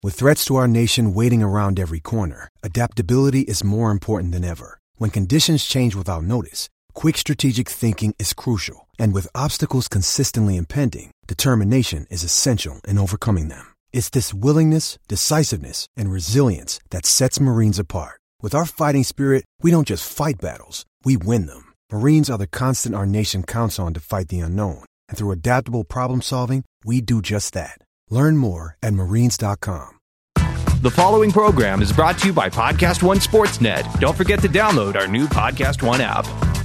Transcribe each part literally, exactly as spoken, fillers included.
With threats to our nation waiting around every corner, adaptability is more important than ever. When conditions change without notice, quick strategic thinking is crucial. And with obstacles consistently impending, determination is essential in overcoming them. It's this willingness, decisiveness, and resilience that sets Marines apart. With our fighting spirit, we don't just fight battles, we win them. Marines are the constant our nation counts on to fight the unknown. And through adaptable problem solving, we do just that. Learn more at marines dot com. The following program is brought to you by Podcast One Sportsnet. Don't forget to download our new Podcast One app.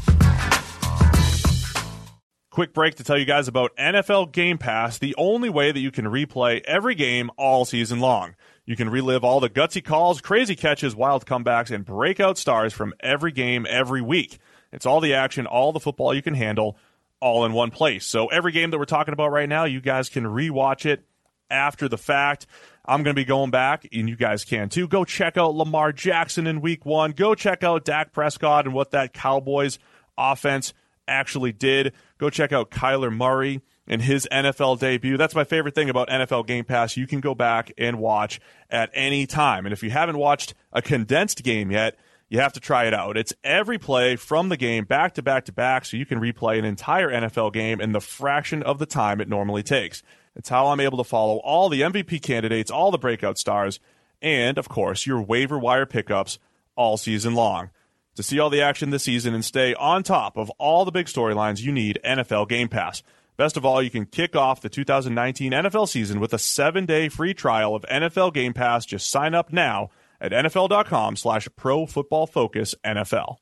Quick break to tell you guys about N F L Game Pass, the only way that you can replay every game all season long. You can relive all the gutsy calls, crazy catches, wild comebacks, and breakout stars from every game every week. It's all the action, all the football you can handle, all in one place. So every game that we're talking about right now, you guys can rewatch it after the fact. I'm going to be going back, and you guys can too. Go check out Lamar Jackson in week one. Go check out Dak Prescott and what that Cowboys offense actually did. Go check out Kyler Murray and his N F L debut. That's my favorite thing about N F L Game Pass. You can go back and watch at any time. And if you haven't watched a condensed game yet, you have to try it out. It's every play from the game back to back to back, so you can replay an entire N F L game in the fraction of the time it normally takes. It's how I'm able to follow all the M V P candidates, all the breakout stars, and, of course, your waiver wire pickups all season long. To see all the action this season and stay on top of all the big storylines, you need N F L Game Pass. Best of all, you can kick off the two thousand nineteen N F L season with a seven-day free trial of N F L Game Pass. Just sign up now at nfl.com slash pro football focus NFL.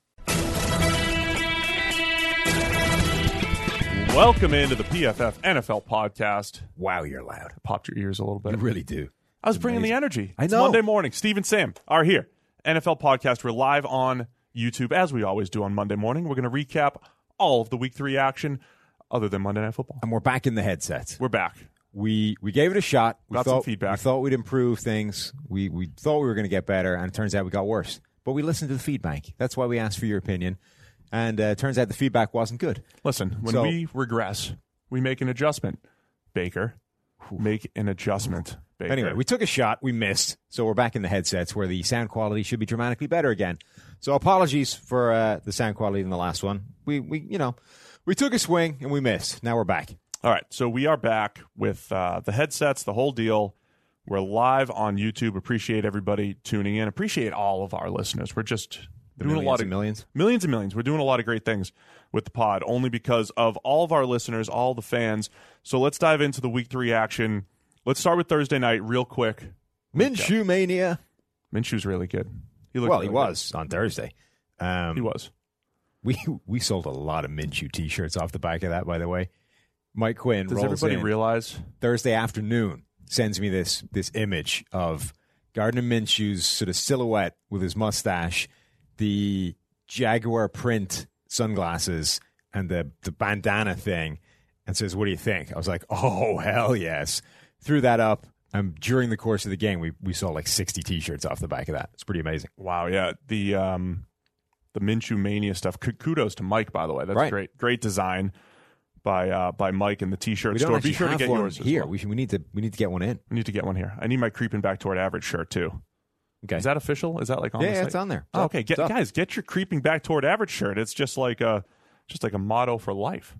Welcome into the P F F N F L podcast. Wow, you're loud. Popped your ears a little bit. You really do. I was It's bringing amazing. the energy. I It's know. Monday morning. Steve and Sam are here. N F L podcast. We're live on YouTube, as we always do on Monday morning. We're going to recap all of the week three action other than Monday Night Football. And we're back in the headsets. We're back. We we gave it a shot. We Got thought, some feedback. We thought we'd improve things. We we thought we were going to get better, and it turns out we got worse. But we listened to the feedback. That's why we asked for your opinion. And uh, it turns out the feedback wasn't good. Listen, when So- we regress, we make an adjustment. Baker, make an adjustment. Baker. Anyway, we took a shot. We missed. So we're back in the headsets where the sound quality should be dramatically better again. So apologies for uh, the sound quality in the last one. We, we, you know, we took a swing and we missed. Now we're back. All right, so we are back with uh, the headsets, the whole deal. We're live on YouTube. Appreciate everybody tuning in. Appreciate all of our listeners. We're just The doing a millions lot of and millions. millions and millions. We're doing a lot of great things with the pod, only because of all of our listeners, all the fans. So let's dive into the week three action. Let's start with Thursday night real quick. Minshew mania. Minshew's really good. He looked Well, really he was on Thursday. Um, good. He was. We we sold a lot of Minshew T-shirts off the back of that, by the way. Mike Quinn Does rolls everybody in realize? Thursday afternoon, sends me this this image of Gardner Minshew's sort of silhouette with his mustache, the Jaguar print sunglasses, and the the bandana thing, and says, "What do you think?" I was like, "Oh, hell yes!" Threw that up. And during the course of the game, we we saw like sixty T-shirts off the back of that. It's pretty amazing. Wow, yeah. The um, the Minshew Mania stuff. K- kudos to Mike, by the way. That's Right. great. Great design by uh, by Mike in the T-shirt We don't store. actually Be sure to have get one yours as here. well. We should, we need to we need to get one in. We need to get one here. I need my creeping back toward average shirt too. Okay. Is that official? Is that like on Yeah, the yeah, site? it's on there. It's Oh, up. okay, get, It's up. guys, get your creeping back toward average shirt. It's just like a just like a motto for life,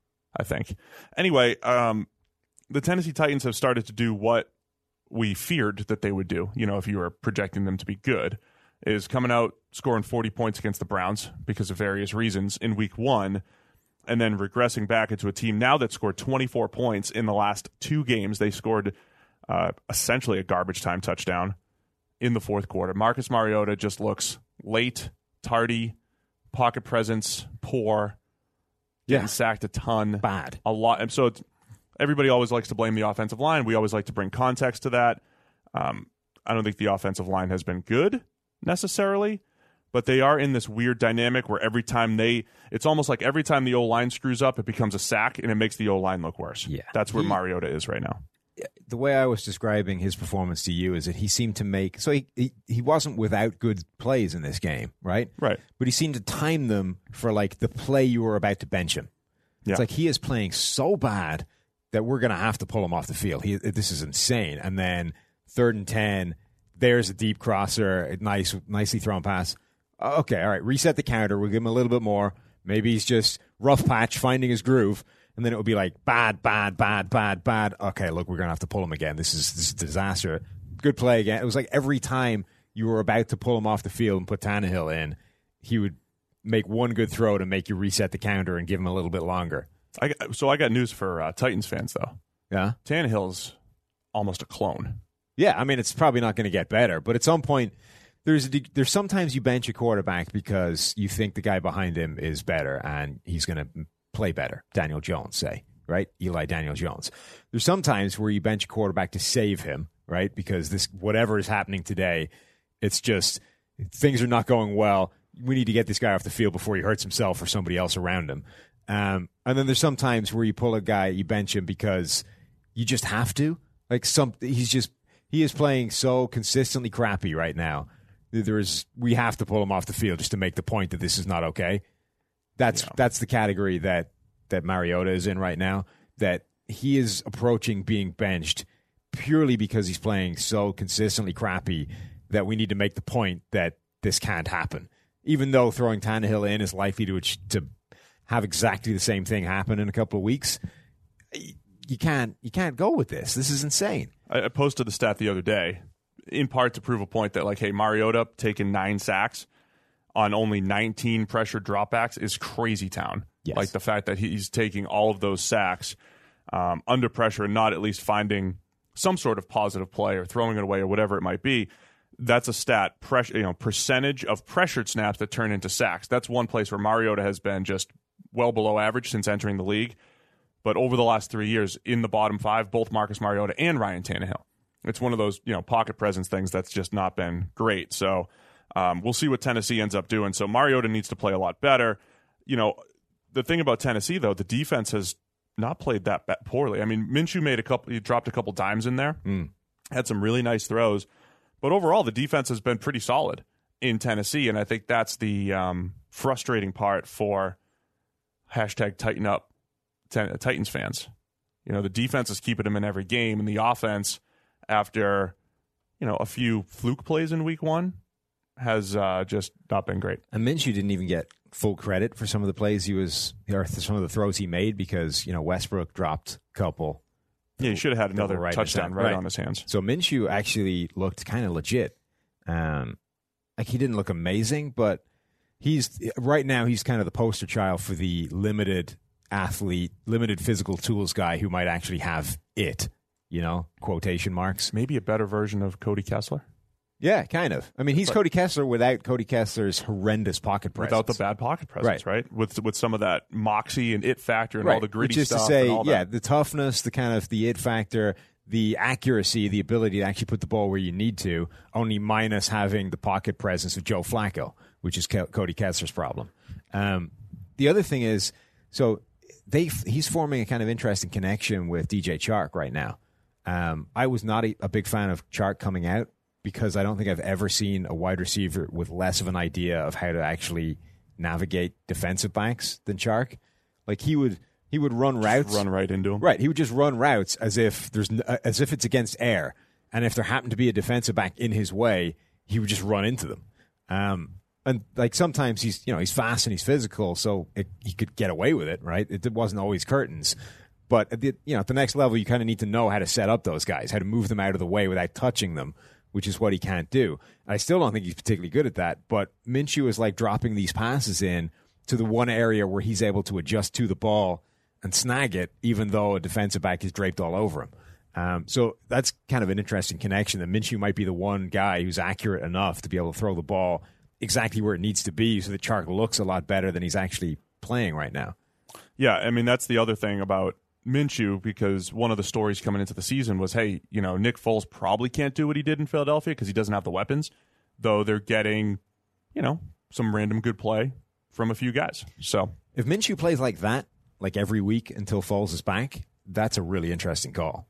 I think. Anyway, um, the Tennessee Titans have started to do what we feared that they would do. You know, if you were projecting them to be good, is coming out scoring forty points against the Browns because of various reasons in week one, and then regressing back into a team now that scored twenty-four points in the last two games. They scored uh, essentially a garbage time touchdown in the fourth quarter. Marcus Mariota just looks late, tardy, pocket presence poor, getting Yeah. sacked a ton, Bad. a lot. And so it's, everybody always likes to blame the offensive line. We always like to bring context to that. Um, I don't think the offensive line has been good necessarily, but they are in this weird dynamic where every time they, it's almost like every time the O-line screws up, it becomes a sack and it makes the O-line look worse. Yeah. That's where He- Mariota is right now. The way I was describing his performance to you is that he seemed to make so he, he he wasn't without good plays in this game, right? Right. But he seemed to time them for like the play you were about to bench him. Yeah. It's like he is playing so bad that we're going to have to pull him off the field. He, this is insane. And then third and ten. There's a deep crosser, a nice, nicely thrown pass. Okay, all right, reset the counter. We'll give him a little bit more. Maybe he's just rough patch, finding his groove, and then it would be like bad, bad, bad, bad, bad. Okay, look, we're gonna have to pull him again. This is this is a disaster. Good play again. It was like every time you were about to pull him off the field and put Tannehill in, he would make one good throw to make you reset the counter and give him a little bit longer. I got, so I got news for uh, Titans fans, though. Yeah? Tannehill's almost a clone. Yeah, I mean, it's probably not going to get better, but at some point, there's a, there's sometimes you bench a quarterback because you think the guy behind him is better and he's going to play better. Daniel Jones, say, right? Eli Daniel Jones. There's sometimes where you bench a quarterback to save him, right? Because this whatever is happening today, it's just things are not going well. We need to get this guy off the field before he hurts himself or somebody else around him. Um, and then there's some times where you pull a guy, you bench him because you just have to. Like some, he's just he is playing so consistently crappy right now. There is we have to pull him off the field just to make the point that this is not okay. That's yeah. that's the category that that Mariota is in right now. That he is approaching being benched purely because he's playing so consistently crappy that we need to make the point that this can't happen. Even though throwing Tannehill in is likely to to have exactly the same thing happen in a couple of weeks, you can't you can't go with this. This is insane. I posted the stat the other day, in part to prove a point that, like, hey, Mariota taking nine sacks on only nineteen pressured dropbacks is crazy town. Yes. Like the fact that he's taking all of those sacks um, under pressure and not at least finding some sort of positive play or throwing it away or whatever it might be. That's a stat, pressure, you know, percentage of pressured snaps that turn into sacks. That's one place where Mariota has been just well below average since entering the league. But over the last three years, in the bottom five, both Marcus Mariota and Ryan Tannehill. It's one of those, you know, pocket presence things that's just not been great. So um, we'll see what Tennessee ends up doing. So Mariota needs to play a lot better. You know, the thing about Tennessee, though, the defense has not played that poorly. I mean, Minshew made a couple, he dropped a couple dimes in there, mm. had some really nice throws. But overall, the defense has been pretty solid in Tennessee, and I think that's the um, frustrating part for hashtag tighten up ten- Titans fans. You know, the defense is keeping them in every game, and the offense, after, you know, a few fluke plays in week one, has uh, just not been great. And Minshew didn't even get full credit for some of the plays he was, or some of the throws he made because, you know, Westbrook dropped a couple. Yeah, he should have had another right touchdown right, right on his hands. So Minshew actually looked kind of legit. Um, like he didn't look amazing, but he's right now he's kind of the poster child for the limited athlete, limited physical tools guy who might actually have it. You know, quotation marks. Maybe a better version of Cody Kessler. Yeah, kind of. I mean, he's but, Cody Kessler without Cody Kessler's horrendous pocket presence. Without the bad pocket presence, right? right? With with some of that moxie and it factor and right. all the gritty Which is stuff. to say, and all yeah, that. the toughness, the kind of the it factor, the accuracy, the ability to actually put the ball where you need to, only minus having the pocket presence of Joe Flacco, which is Ke- Cody Kessler's problem. Um, the other thing is, so they he's forming a kind of interesting connection with D J Chark right now. Um, I was not a, a big fan of Chark coming out, because I don't think I've ever seen a wide receiver with less of an idea of how to actually navigate defensive backs than Chark. Like he would, he would run routes, just run right into them. Right, he would just run routes as if there's as if it's against air, and if there happened to be a defensive back in his way, he would just run into them. Um, and like sometimes he's you know he's fast and he's physical, so it, he could get away with it. Right, it, it wasn't always curtains. But at the, you know at the next level, you kind of need to know how to set up those guys, how to move them out of the way without touching them, which is what he can't do. I still don't think he's particularly good at that, but Minshew is like dropping these passes in to the one area where he's able to adjust to the ball and snag it, even though a defensive back is draped all over him. Um, so that's kind of an interesting connection, that Minshew might be the one guy who's accurate enough to be able to throw the ball exactly where it needs to be so that Chark looks a lot better than he's actually playing right now. Yeah, I mean, that's the other thing about Minshew, because one of the stories coming into the season was, hey, you know, Nick Foles probably can't do what he did in Philadelphia because he doesn't have the weapons, though they're getting, you know, some random good play from a few guys. So if Minshew plays like that, like every week until Foles is back, that's a really interesting call.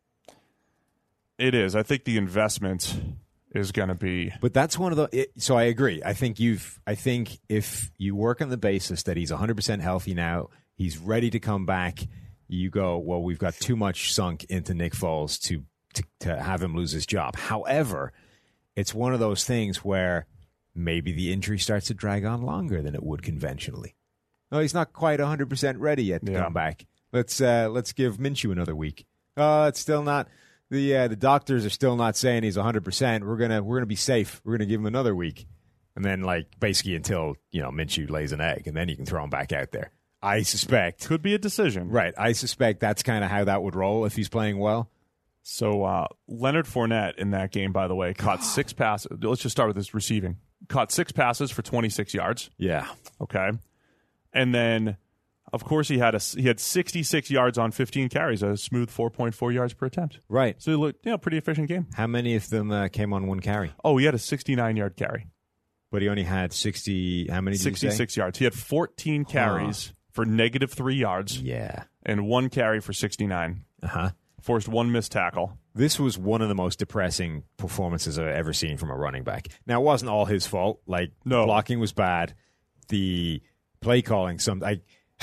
It is. I think the investment is going to be. But that's one of the. It, so I agree. I think you've. I think if you work on the basis that he's one hundred percent healthy now, he's ready to come back. You go, well, we've got too much sunk into Nick Foles to to, to have him lose his job. However, it's one of those things where maybe the injury starts to drag on longer than it would conventionally. No, he's not quite one hundred percent ready yet to yeah. come back. Let's uh, let's give Minshew another week. Uh, it's still not the uh, the doctors are still not saying he's one hundred percent. We're gonna we're gonna be safe. We're gonna give him another week, and then like basically until you know Minshew lays an egg, and then you can throw him back out there. I suspect could be a decision, right? I suspect that's kind of how that would roll if he's playing well. So uh, Leonard Fournette in that game, by the way, caught six passes. Let's just start with his receiving. Caught six passes for twenty-six yards. Yeah. Okay. And then, of course, he had a he had sixty-six yards on fifteen carries, a smooth four point four yards per attempt. Right. So he looked, you know, pretty efficient game. How many of them uh, came on one carry? Oh, he had a sixty-nine yard carry. But he only had sixty. How many? Did sixty-six yards. He had fourteen carries huh. for negative three yards. Yeah. And one carry for sixty-nine. Uh huh. Forced one missed tackle. This was one of the most depressing performances I've ever seen from a running back. Now, it wasn't all his fault. Like, no. blocking was bad. The play calling, some I,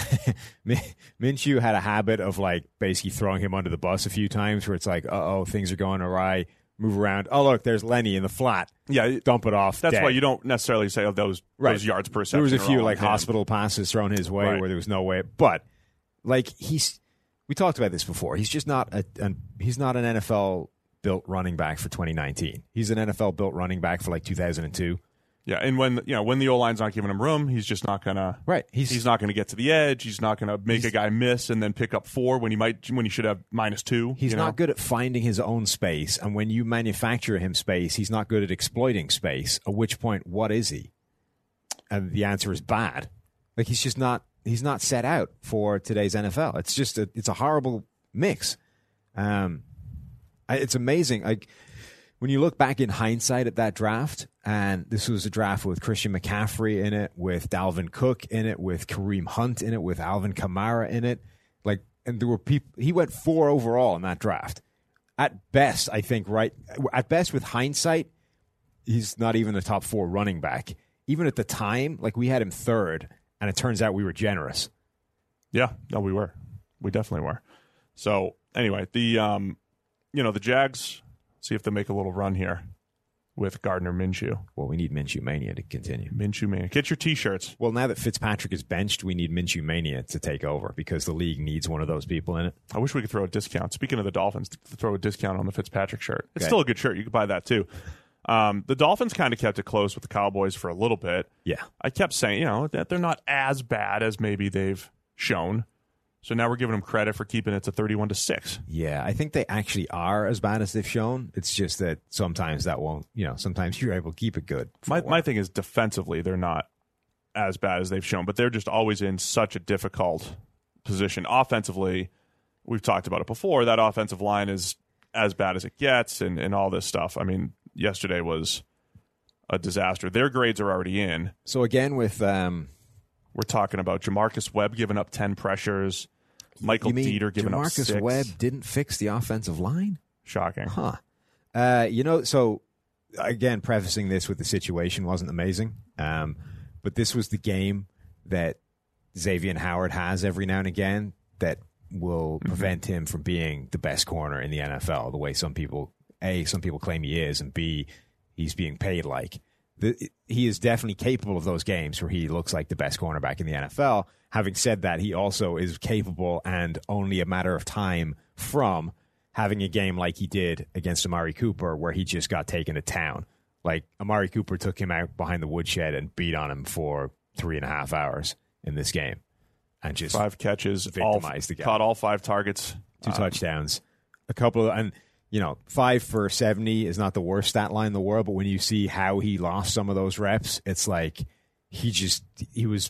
Minshew had a habit of, like, basically throwing him under the bus a few times where it's like, uh-oh, things are going awry. Move around. Oh, look, there's Lenny in the flat. Yeah. Dump it off. That's dead. why you don't necessarily say, oh, those, right. those yards per reception. There was a few, like, him. hospital passes thrown his way right. where there was no way. But, like, he's... We talked about this before. He's just not a, a he's not an N F L built running back for twenty nineteen. He's an N F L built running back for like two thousand two. Yeah, and when you know when the O-line's not giving him room, he's just not gonna right. He's, he's not gonna get to the edge. He's not gonna make a guy miss and then pick up four when he might when he should have minus two. He's you not know? good at finding his own space, and when you manufacture him space, he's not good at exploiting space. At which point, what is he? And the answer is bad. Like he's just not. He's not set out for today's N F L. It's just a, it's a horrible mix. Um, it's amazing. Like when you look back in hindsight at that draft, and this was a draft with Christian McCaffrey in it, with Dalvin Cook in it, with Kareem Hunt in it, with Alvin Kamara in it. Like, and there were people. He went four overall in that draft. At best, I think. Right. At best, with hindsight, he's not even a top four running back. Even at the time, like we had him third. And it turns out we were generous. Yeah, no, we were. We definitely were. So anyway, the um, you know the Jags see if they make a little run here with Gardner Minshew. Well, we need Minshew Mania to continue. Minshew Mania. Get your T-shirts. Well, now that Fitzpatrick is benched, we need Minshew Mania to take over because the league needs one of those people in it. I wish we could throw a discount. Speaking of the Dolphins, to throw a discount on the Fitzpatrick shirt. It's okay. still a good shirt. You can buy that too. Um, the Dolphins kind of kept it close with the Cowboys for a little bit. Yeah. I kept saying, you know, that they're not as bad as maybe they've shown. So now we're giving them credit for keeping it to thirty-one to six. Yeah, I think they actually are as bad as they've shown. It's just that sometimes that won't, you know, sometimes you're able to keep it good. My my thing is defensively, they're not as bad as they've shown, but they're just always in such a difficult position. Offensively, we've talked about it before, that offensive line is as bad as it gets and, and all this stuff. I mean, yesterday was a disaster. Their grades are already in. So again, with um, we're talking about Jamarcus Webb giving up ten pressures, Michael you mean Dieter giving Jamarcus up six. Webb didn't fix the offensive line? Shocking. Huh. Uh, you know, so again, prefacing this with the situation wasn't amazing, um, but this was the game that Xavier Howard has every now and again that will prevent mm-hmm. him from being the best corner in the N F L, the way some people, A, some people claim he is, and B, he's being paid like. The, he is definitely capable of those games where he looks like the best cornerback in the N F L. Having said that, he also is capable and only a matter of time from having a game like he did against Amari Cooper where he just got taken to town. Like, Amari Cooper took him out behind the woodshed and beat on him for three and a half hours in this game. And just five catches, victimized all, the guy. Caught all five targets. Two um, touchdowns. A couple of... and. You know, five for seventy is not the worst stat line in the world, but when you see how he lost some of those reps, it's like he just he was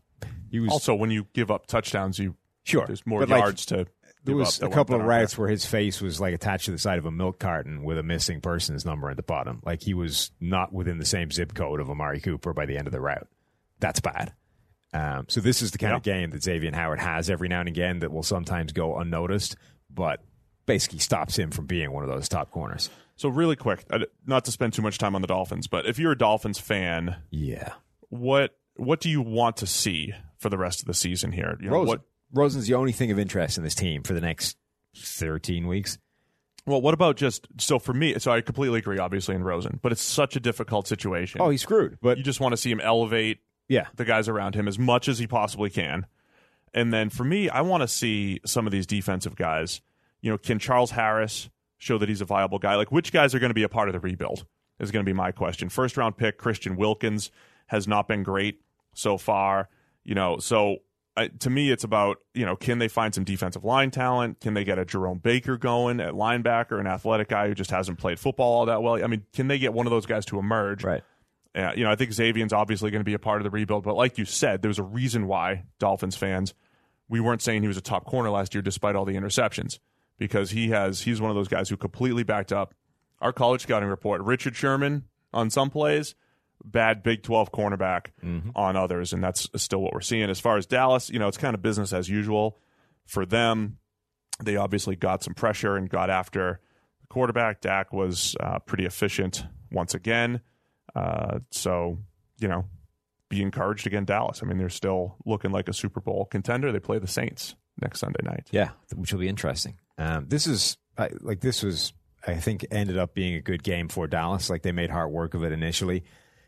he was also when you give up touchdowns, you sure there's more but yards like, to. There was up a couple of routes there. where his face was like attached to the side of a milk carton with a missing person's number at the bottom. Like he was not within the same zip code of Amari Cooper by the end of the route. That's bad. Um, so this is the kind yeah. of game that Xavier Howard has every now and again that will sometimes go unnoticed, but basically stops him from being one of those top corners. So really quick, not to spend too much time on the Dolphins, but if you're a Dolphins fan, yeah, what what do you want to see for the rest of the season here? You know, Rosen. what Rosen's the only thing of interest in this team for the next thirteen weeks. Well, what about just so for me? So I completely agree, obviously, in Rosen, but it's such a difficult situation. Oh, he's screwed. But you just want to see him elevate yeah. the guys around him as much as he possibly can. And then for me, I want to see some of these defensive guys. You know, can Charles Harris show that he's a viable guy? Like, which guys are going to be a part of the rebuild is going to be my question. First round pick Christian Wilkins has not been great so far. You know, so. Uh, to me, it's about, you know, can they find some defensive line talent? Can they get a Jerome Baker going at linebacker, an athletic guy who just hasn't played football all that well? I mean, can they get one of those guys to emerge? Right. Uh, you know, I think Xavier's obviously going to be a part of the rebuild, but like you said, there's a reason why, Dolphins fans, we weren't saying he was a top corner last year despite all the interceptions, because he has he's one of those guys who completely backed up our college scouting report. Richard Sherman on some plays, bad Big twelve cornerback mm-hmm. on others, and that's still what we're seeing. As far as Dallas, you know, it's kind of business as usual for them. They obviously got some pressure and got after the quarterback. Dak was uh, pretty efficient once again. Uh, so, you know, be encouraged again, Dallas. I mean, they're still looking like a Super Bowl contender. They play the Saints next Sunday night. Yeah, which will be interesting. Um, this is, I, like, this was, I think, ended up being a good game for Dallas. Like, they made hard work of it initially.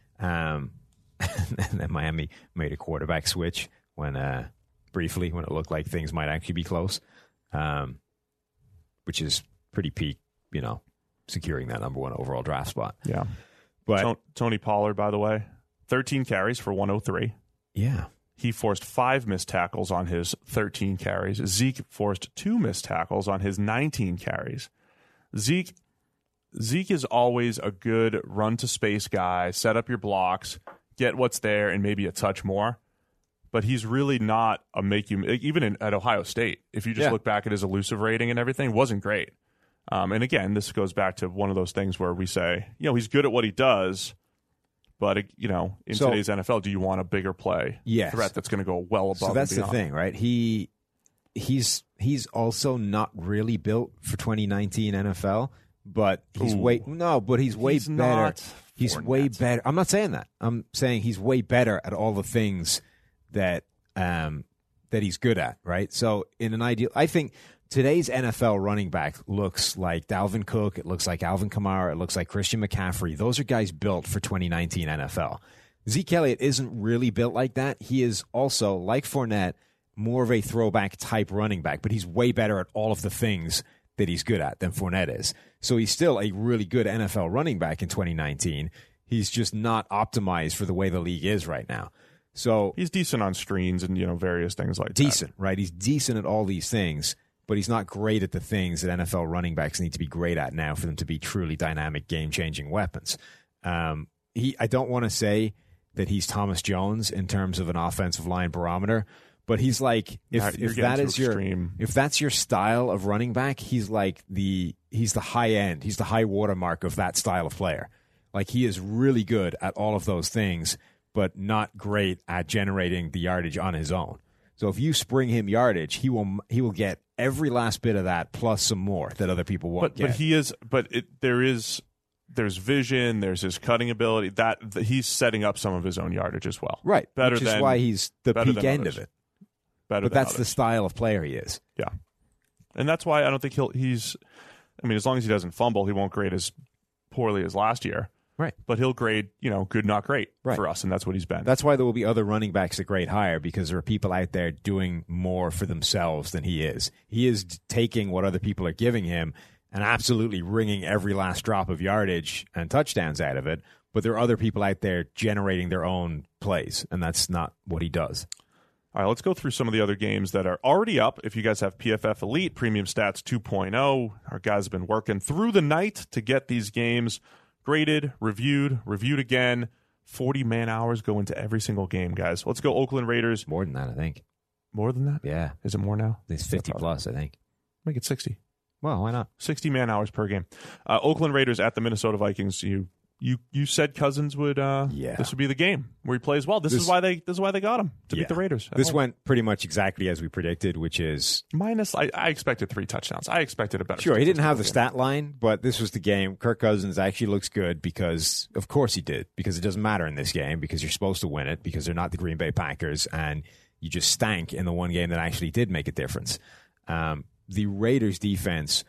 Um, and then Miami made a quarterback switch when, uh, briefly, when it looked like things might actually be close, um, which is pretty peak, you know, securing that number one overall draft spot. Yeah. But T- Tony Pollard, by the way, thirteen carries for one oh three. Yeah. He forced five missed tackles on his thirteen carries. Zeke forced two missed tackles on his nineteen carries. Zeke Zeke is always a good run-to-space guy, set up your blocks, get what's there, and maybe a touch more. But he's really not a make-you... Even in, at Ohio State, if you just yeah. look back at his elusive rating and everything, wasn't great. Um, and again, this goes back to one of those things where we say, you know, he's good at what he does, but, you know, in so, today's N F L, do you want a bigger play yes. threat that's going to go well above So that's and beyond? the thing, right? He he's he's also not really built for twenty nineteen N F L. But he's Ooh. way no, but he's way he's better. Not he's Fournette. way better. I'm not saying that. I'm saying he's way better at all the things that um that he's good at, right? So in an ideal, I think today's N F L running back looks like Dalvin Cook, it looks like Alvin Kamara, it looks like Christian McCaffrey. Those are guys built for twenty nineteen N F L. Zeke Elliott isn't really built like that. He is also, like Fournette, more of a throwback type running back, but he's way better at all of the things that he's good at than Fournette is. So he's still a really good N F L running back in twenty nineteen. He's just not optimized for the way the league is right now. So he's decent on screens and, you know, various things like decent, that. Decent, right? He's decent at all these things, but he's not great at the things that N F L running backs need to be great at now for them to be truly dynamic, game-changing weapons. Um, he, I don't want to say that he's Thomas Jones in terms of an offensive line barometer, but he's like, if, Right, if that is your extreme. if that's your style of running back, he's like the he's the high end, he's the high watermark of that style of player. Like, he is really good at all of those things, but not great at generating the yardage on his own. So if you spring him yardage, he will he will get every last bit of that plus some more that other people won't But get. but he is but it, there is there's vision, there's his cutting ability that, that he's setting up some of his own yardage as well. Right, better which is than, why he's the better peak than end others. of it. Better But than that's the others. style of player he is. Yeah, and that's why I don't think he'll he's. I mean, as long as he doesn't fumble, he won't grade as poorly as last year. Right. But he'll grade, you know, good, not great Right. for us, and that's what he's been. That's why there will be other running backs that grade higher, because there are people out there doing more for themselves than he is. He is taking what other people are giving him and absolutely wringing every last drop of yardage and touchdowns out of it. But there are other people out there generating their own plays, and that's not what he does. All right, let's go through some of the other games that are already up. If you guys have P F F Elite, Premium Stats two point oh, our guys have been working through the night to get these games graded, reviewed, reviewed again. forty man-hours go into every single game, guys. Let's go Oakland Raiders. More than that, I think. More than that? Yeah. Is it more now? It's fifty plus, I think. Make it sixty. Well, why not? sixty man-hours per game. Uh, Oakland Raiders at the Minnesota Vikings. You you you said Cousins would uh Yeah. this would be the game where he plays well. This, This- is why they this is why they got him to Yeah. beat the Raiders. at This home. went pretty much exactly as we predicted, which is minus I, I expected three touchdowns. I expected a better sure, he didn't have the statistical stat line, but this was the game. Kirk Cousins actually looks good because, of course, he did, because it doesn't matter in this game because you're supposed to win it because they're not the Green Bay Packers and you just stank in the one game that actually did make a difference. Um, the Raiders defense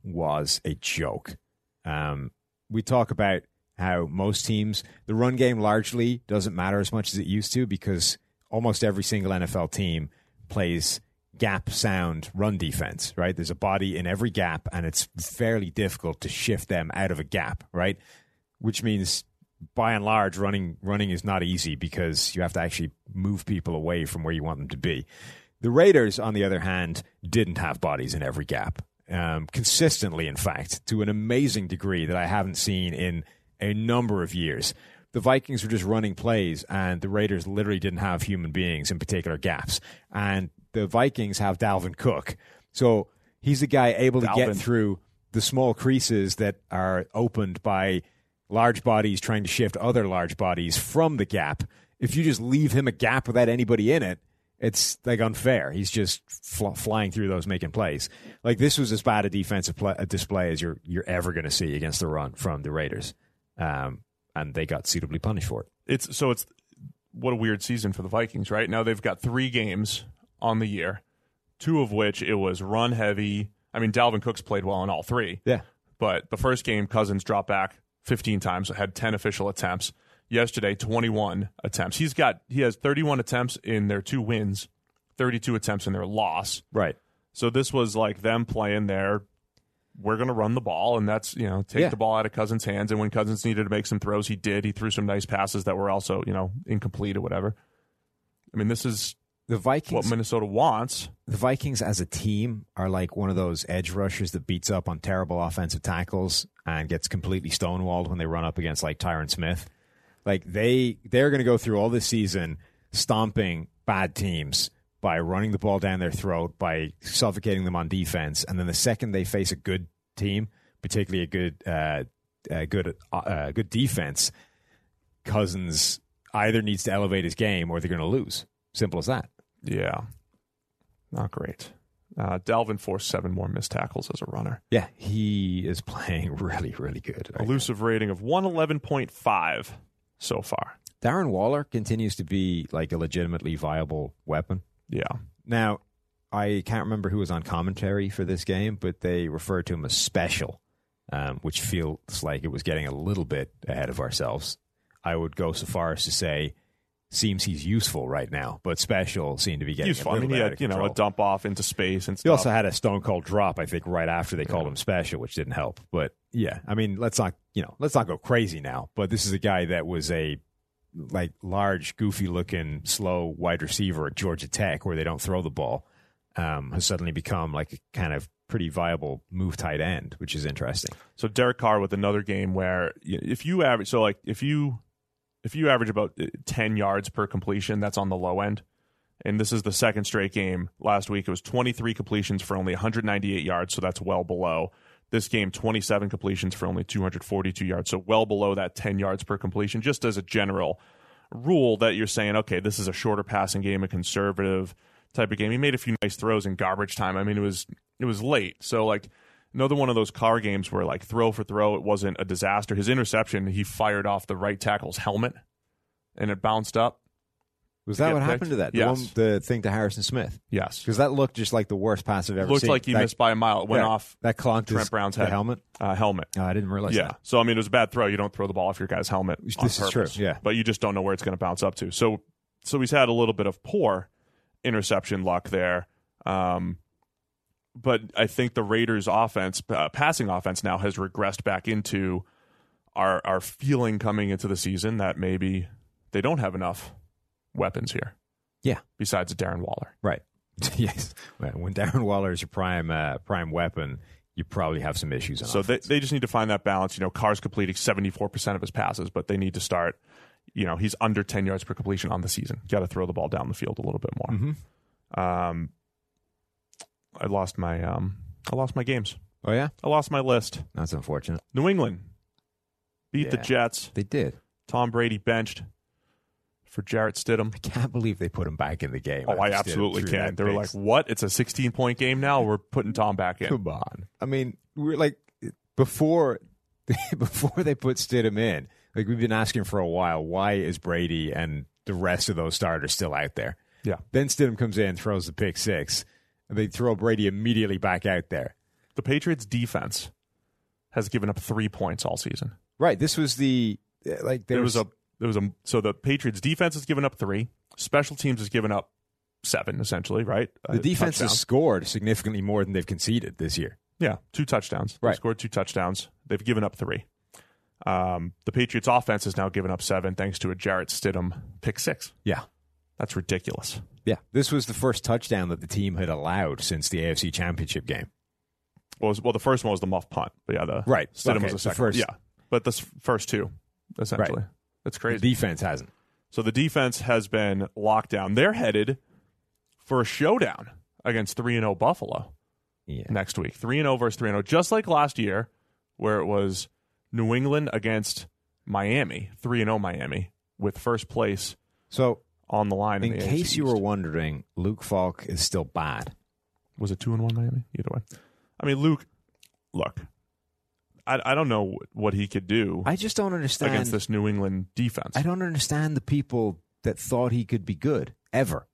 was a joke. Um, we talk about how most teams, the run game largely doesn't matter as much as it used to because almost every single N F L team plays gap sound run defense, right? There's a body in every gap, and it's fairly difficult to shift them out of a gap, right? Which means, by and large, running running is not easy because you have to actually move people away from where you want them to be. The Raiders, on the other hand, didn't have bodies in every gap. Um, consistently, in fact, to an amazing degree that I haven't seen in a number of years. The Vikings were just running plays, and the Raiders literally didn't have human beings in particular gaps. And the Vikings have Dalvin Cook. So he's the guy able to Dalvin. get through the small creases that are opened by large bodies trying to shift other large bodies from the gap. If you just leave him a gap without anybody in it, it's like unfair. He's just fl- flying through those, making plays. Like this was as bad a defensive play- a display as you're you're ever going to see against the run from the Raiders. Um, and they got suitably punished for it. It's so it's what a weird season for the Vikings, right? Now they've got three games on the year, two of which it was run heavy. I mean, Dalvin Cook's played well in all three. Yeah. But the first game, Cousins dropped back fifteen times, had ten official attempts. Yesterday, twenty-one attempts. He's got he has thirty-one attempts in their two wins, thirty-two attempts in their loss. Right. So this was like them playing their we're going to run the ball, and that's, you know, take yeah. the ball out of Cousins' hands. And when Cousins needed to make some throws, he did. He threw some nice passes that were also, you know, incomplete or whatever. I mean, this is the Vikings, what Minnesota wants. The Vikings as a team are like one of those edge rushers that beats up on terrible offensive tackles and gets completely stonewalled when they run up against like Tyron Smith. Like they, they're going to go through all this season stomping bad teams by running the ball down their throat, by suffocating them on defense, and then the second they face a good team, particularly a good, uh, a good, uh, good defense, Cousins either needs to elevate his game or they're going to lose. Simple as that. Yeah, not great. Uh, Dalvin forced seven more missed tackles as a runner. Yeah, he is playing really, really good. Right Elusive now. Rating of one eleven point five so far. Darren Waller continues to be like a legitimately viable weapon. Yeah. Now, I can't remember who was on commentary for this game, but they referred to him as special, um, which feels like it was getting a little bit ahead of ourselves. I would go so far as to say, seems he's useful right now, but special seemed to be getting He's a fun. little I mean, bit he out had, of you know, control. a dump off into space and stuff. He also had a stone cold drop, I think, right after they called yeah. him special, which didn't help. But yeah, I mean, let's not, you know, let's not go crazy now. But this is a guy that was a like large, goofy-looking, slow wide receiver at Georgia Tech, where they don't throw the ball, um, has suddenly become like a kind of pretty viable move tight end, which is interesting. So Derek Carr with another game where if you average, so like if you if you average about ten yards per completion, that's on the low end. And this is the second straight game. Last week it was twenty-three completions for only one hundred ninety-eight yards, so that's well below. This game, twenty-seven completions for only two hundred forty-two yards, so well below that ten yards per completion, just as a general rule that you're saying, okay, this is a shorter passing game, a conservative type of game. He made a few nice throws in garbage time. I mean, it was it was late. So, like, another one of those Carr games where, like, throw for throw, it wasn't a disaster. His interception, he fired off the right tackle's helmet, and it bounced up. Was that what picked. happened to that? The, Yes. one, the thing to Harrison Smith? Yes. Because that looked just like the worst pass I've ever Looked seen. like he that, missed by a mile. It went yeah, off that clonked Trent his, Brown's the head. helmet. Uh, helmet. Oh, I didn't realize Yeah. that. So, I mean, it was a bad throw. You don't throw the ball off your guy's helmet on This is purpose. true, yeah. But you just don't know where it's going to bounce up to. So, so he's had a little bit of poor interception luck there. Um, but I think the Raiders' offense, uh, passing offense now has regressed back into our our feeling coming into the season that maybe they don't have enough weapons here. Yeah. Besides Darren Waller. Right. Yes. When Darren Waller is your prime uh, prime weapon, you probably have some issues on So they, offense. they just need to find that balance. You know, Carr's completing seventy-four percent of his passes, but they need to start, you know, he's under ten yards per completion on the season. Got to throw the ball down the field a little bit more. Mm-hmm. Um, I lost my um, I lost my games. Oh, yeah? I lost my list. That's unfortunate. New England beat the Yeah. Jets. They did. Tom Brady benched for Jarrett Stidham. I can't believe they put him back in the game. Oh, I after Stidham absolutely threw can. that They were pick. like, "What? It's a sixteen-point game now. We're putting Tom back in." Come on. I mean, we're like, before before they put Stidham in, like we've been asking for a while, why is Brady and the rest of those starters still out there? Yeah. Then Stidham comes in, throws the pick six, and they throw Brady immediately back out there. the Patriots defense has given up three points all season. Right. This was the like there, there was, was a there was a so the Patriots defense has given up three. Special teams has given up seven, essentially. Right. The uh, defense touchdowns. has scored significantly more than they've conceded this year. Yeah, two touchdowns. Right. They scored two touchdowns. They've given up three. Um, the Patriots offense has now given up seven thanks to a Jarrett Stidham pick six. Yeah. That's ridiculous. Yeah. This was the first touchdown that the team had allowed since the A F C Championship game. Well, was, well, the first one was the muff punt, but yeah, the Right. Stidham Okay, was the the second. first- Yeah, but the s- first two, essentially, Right. that's crazy. The defense hasn't. So the defense has been locked down. They're headed for a showdown against three and zero Buffalo Yeah. next week. Three and zero versus three and zero, just like last year, where it was New England against Miami, three and zero Miami, with first place So, on the line. In, in the case A F C you were East. wondering, Luke Falk is still bad. Was it two and one Miami? Either way, I mean, Luke. Look, I I don't know what he could do I just don't understand. against this New England defense. I don't understand the people that thought he could be good ever.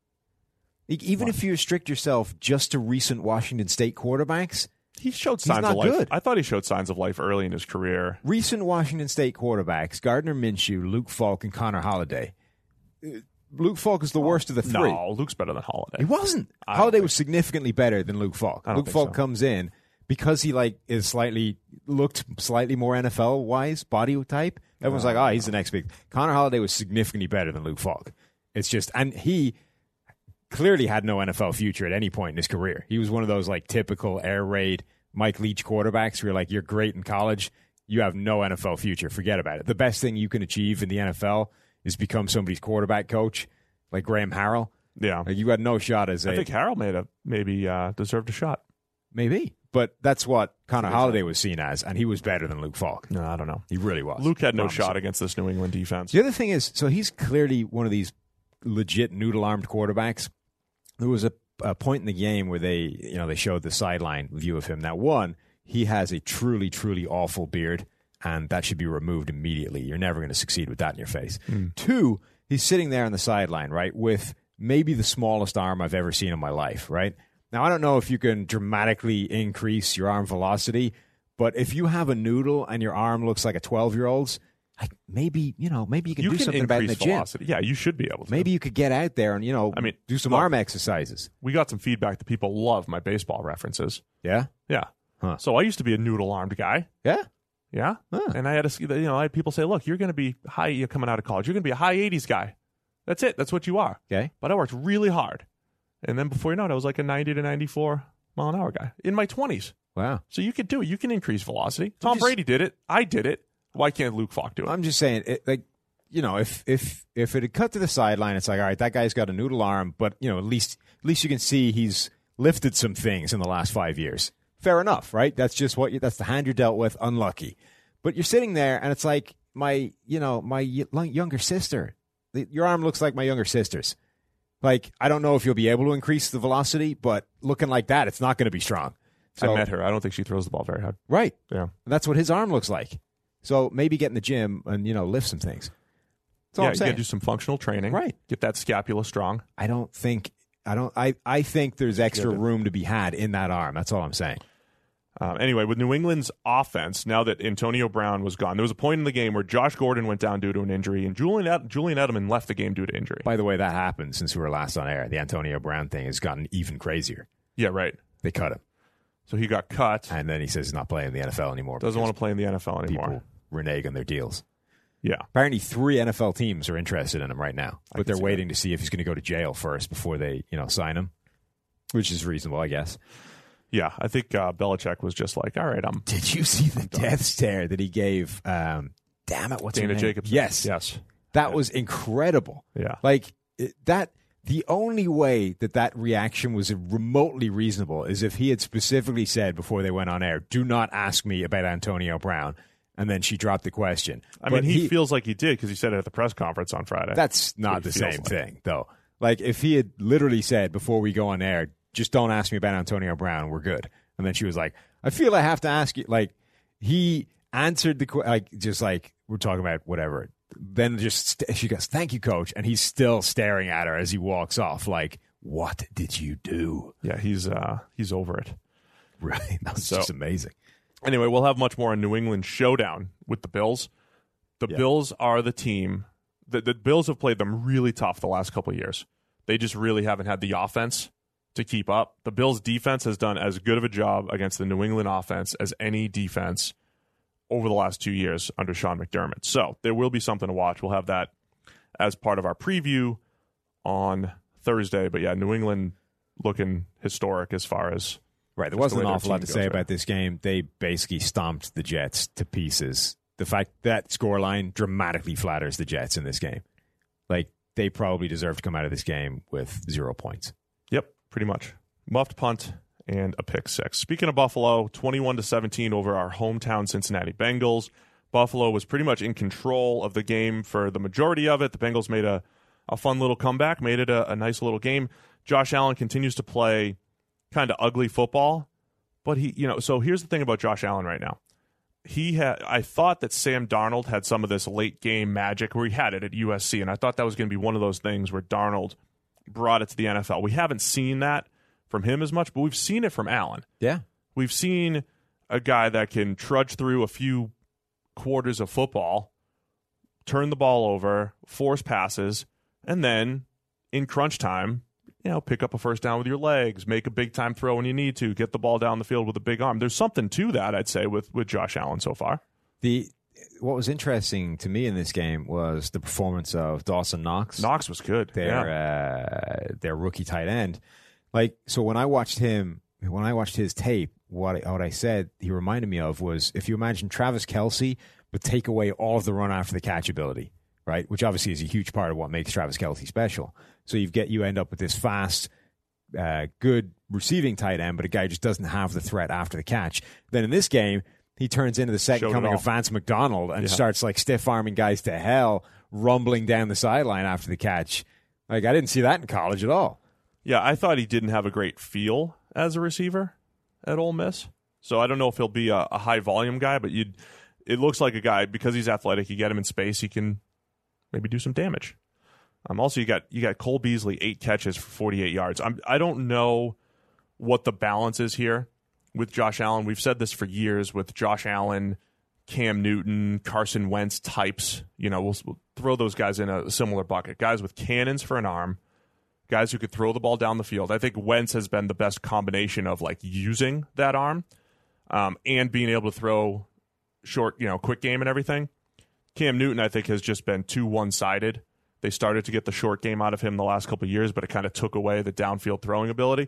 E- Even What? if you restrict yourself just to recent Washington State quarterbacks, He showed He's signs not of life. good. I thought he showed signs of life early in his career. recent Washington State quarterbacks, Gardner Minshew, Luke Falk, and Connor Holiday. Uh, Luke Falk is the worst of the three. No, Luke's better than Holiday. He wasn't. I don't Holiday think was significantly better than Luke Falk. I don't Luke think Falk so. comes in because he like is slightly looked slightly more N F L wise body type. Everyone's like, oh, he's the next big. Connor Holiday was significantly better than Luke Falk. It's just, and he clearly had no N F L future at any point in his career. He was one of those like typical air raid Mike Leach quarterbacks where you're like, you're great in college, you have no N F L future. Forget about it. The best thing you can achieve in the N F L is become somebody's quarterback coach, like Graham Harrell. Yeah, Like, you had no shot as a I think Harold made a maybe uh, deserved a shot. maybe, but that's what Connor Holiday was seen as, and he was better than Luke Falk. No, I don't know. He really was. Luke had no Promising. shot against this New England defense. The other thing is, so he's clearly one of these legit noodle-armed quarterbacks. There was a, a point in the game where they, you know, they showed the sideline view of him. Now, one, he has a truly, truly awful beard, and that should be removed immediately. You're never going to succeed with that in your face. Mm. Two, he's sitting there on the sideline, right, with maybe the smallest arm I've ever seen in my life, right? Now, I don't know if you can dramatically increase your arm velocity, but if you have a noodle and your arm looks like a twelve-year-old's, like maybe, you know, maybe you can You do can something about it in the increase gym. velocity. Yeah, you should be able to. Maybe you could get out there and, you know, I mean, do some look- arm exercises. We got some feedback that people love my baseball references. Yeah? Yeah. Huh. So I used to be a noodle-armed guy. Yeah? Yeah. Huh. And I had to, you know, I had people say, look, you're going to be high, you're coming out of college. You're going to be a high eighties guy. That's it. That's what you are. Okay. But I worked really hard. And then before you know it, I was like a ninety to ninety-four mile an hour guy in my twenties. Wow. So you could do it. You can increase velocity. Tom just- Brady did it. I did it. Why can't Luke Falk do it? I'm just saying, it, like, you know, if if if it had cut to the sideline, it's like, all right, that guy's got a noodle arm, but, you know, at least at least you can see he's lifted some things in the last five years. Fair enough, right? That's just what you, that's the hand you're dealt with. Unlucky. But you're sitting there, and it's like my, you know, my y- younger sister. The, your arm looks like my younger sister's. Like, I don't know if you'll be able to increase the velocity, but looking like that, it's not going to be strong. So, I met her. I don't think she throws the ball very hard. right. Yeah. That's what his arm looks like. So maybe get in the gym and, you know, lift some things. That's all yeah, I'm you saying. got to do some functional training. Right. Get that scapula strong. I don't think I don't I, I think there's extra Yeah, but- room to be had in that arm. That's all I'm saying. Um, anyway, with New England's offense, now that Antonio Brown was gone, there was a point in the game where Josh Gordon went down due to an injury, and Julian Ed- Julian Edelman left the game due to injury. By the way, that happened since we were last on air. The Antonio Brown thing has gotten even crazier. Yeah, right. They cut him. So he got cut. And then he says he's not playing in the N F L anymore. Doesn't because want to play in the N F L anymore. people renege on their deals. Yeah. Apparently three N F L teams are interested in him right now. I But can they're see waiting to see if he's going to go to jail first before they, you know, sign him. Which is reasonable, I guess. Yeah, I think uh, Belichick was just like, all right, I'm Did you see the death stare that he gave? Um, damn it, what's her Dana name? Jacobson. Yes, Yes. that was incredible. Yeah. Like it- that. The only way that that reaction was remotely reasonable is if he had specifically said before they went on air, "Do not ask me about Antonio Brown," and then she dropped the question. I But mean, he, feels like he did because he said it at the press conference on Friday. that's what not he the feels same like. thing, though. Like if he had literally said before we go on air, "Just don't ask me about Antonio Brown, we're good," and then she was like, "I feel I have to ask you." Like he answered the que- like just like we're talking about whatever. Then just st- she goes, "Thank you, coach," and he's still staring at her as he walks off. Like, what did you do? yeah, he's uh, he's over it. Right. That was So- just amazing. Anyway, we'll have much more on New England showdown with the Bills. The Yeah. Bills are the team. The, the Bills have played them really tough the last couple of years. They just really haven't had the offense to keep up. The Bills' defense has done as good of a job against the New England offense as any defense over the last two years under Sean McDermott. So there will be something to watch. We'll have that as part of our preview on Thursday. But yeah, New England looking historic as far as Right. There just wasn't the an way their awful lot team to goes say right about this game. They basically stomped the Jets to pieces. The fact that scoreline dramatically flatters the Jets in this game. Like, they probably deserve to come out of this game with zero points. Yep, pretty much. Muffed punt and a pick six. Speaking of Buffalo, twenty-one to seventeen over our hometown Cincinnati Bengals. Buffalo was pretty much in control of the game for the majority of it. The Bengals made a, a fun little comeback, made it a, a nice little game. Josh Allen continues to play kind of ugly football, but he, you know, so here's the thing about Josh Allen right now. He had, I thought that Sam Darnold had some of this late game magic where he had it at U S C, and I thought that was going to be one of those things where Darnold brought it to the N F L. We haven't seen that from him as much, but we've seen it from Allen. Yeah. We've seen a guy that can trudge through a few quarters of football, turn the ball over, force passes, and then in crunch time, you know, pick up a first down with your legs, make a big-time throw when you need to, get the ball down the field with a big arm. There's something to that, I'd say, with, with Josh Allen so far. The What was interesting to me in this game was the performance of Dawson Knox. Knox was good. Their, yeah. uh, their rookie tight end. Like, so when I watched him, when I watched his tape, what I, what I said he reminded me of was, if you imagine Travis Kelce, but take away all of the run after the catch ability, right? Which obviously is a huge part of what makes Travis Kelce special. So you get you end up with this fast, uh, good receiving tight end, but a guy just doesn't have the threat after the catch. Then in this game, he turns into the second Showed it coming all. of Vance McDonald and Yeah. starts like stiff arming guys to hell, rumbling down the sideline after the catch. Like, I didn't see that in college at all. Yeah, I thought he didn't have a great feel as a receiver at Ole Miss. So I don't know if he'll be a, a high-volume guy, but you'd, it looks like a guy, because he's athletic, you get him in space, he can maybe do some damage. Um, also, you got you got Cole Beasley, eight catches for forty-eight yards. I'm, I don't know what the balance is here with Josh Allen. We've said this for years with Josh Allen, Cam Newton, Carson Wentz types. You know, we'll, we'll throw those guys in a similar bucket. Guys with cannons for an arm, guys who could throw the ball down the field. I think Wentz has been the best combination of like using that arm um, and being able to throw short, you know, quick game and everything. Cam Newton, I think, has just been too one-sided. They started to get the short game out of him the last couple of years, but it kind of took away the downfield throwing ability.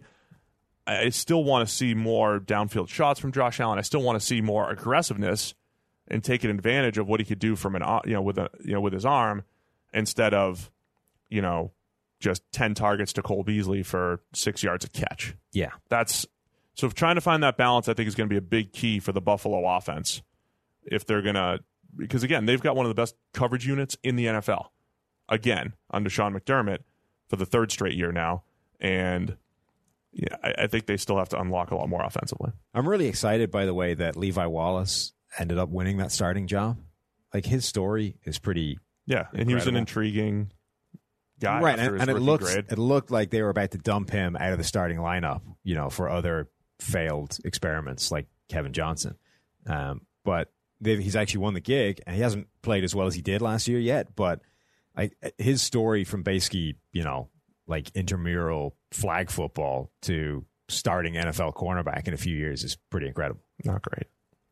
I still want to see more downfield shots from Josh Allen. I still want to see more aggressiveness and taking advantage of what he could do from an you know with a you know with his arm instead of you know just ten targets to Cole Beasley for six yards a catch. Yeah. That's so. If trying to find that balance, I think is going to be a big key for the Buffalo offense. If they're gonna, because again, they've got one of the best coverage units in the N F L. Again, under Sean McDermott for the third straight year now, and yeah, I, I think they still have to unlock a lot more offensively. I'm really excited, by the way, that Levi Wallace ended up winning that starting job. Like, his story is pretty Yeah, and he was an incredible. intriguing guy, right, after and, his and it rookie looks grade. it looked like they were about to dump him out of the starting lineup, you know, for other failed experiments like Kevin Johnson. Um, but they've, he's actually won the gig, and he hasn't played as well as he did last year yet. But I, his story from basically, you know, like intramural flag football to starting N F L cornerback in a few years is pretty incredible. Not great.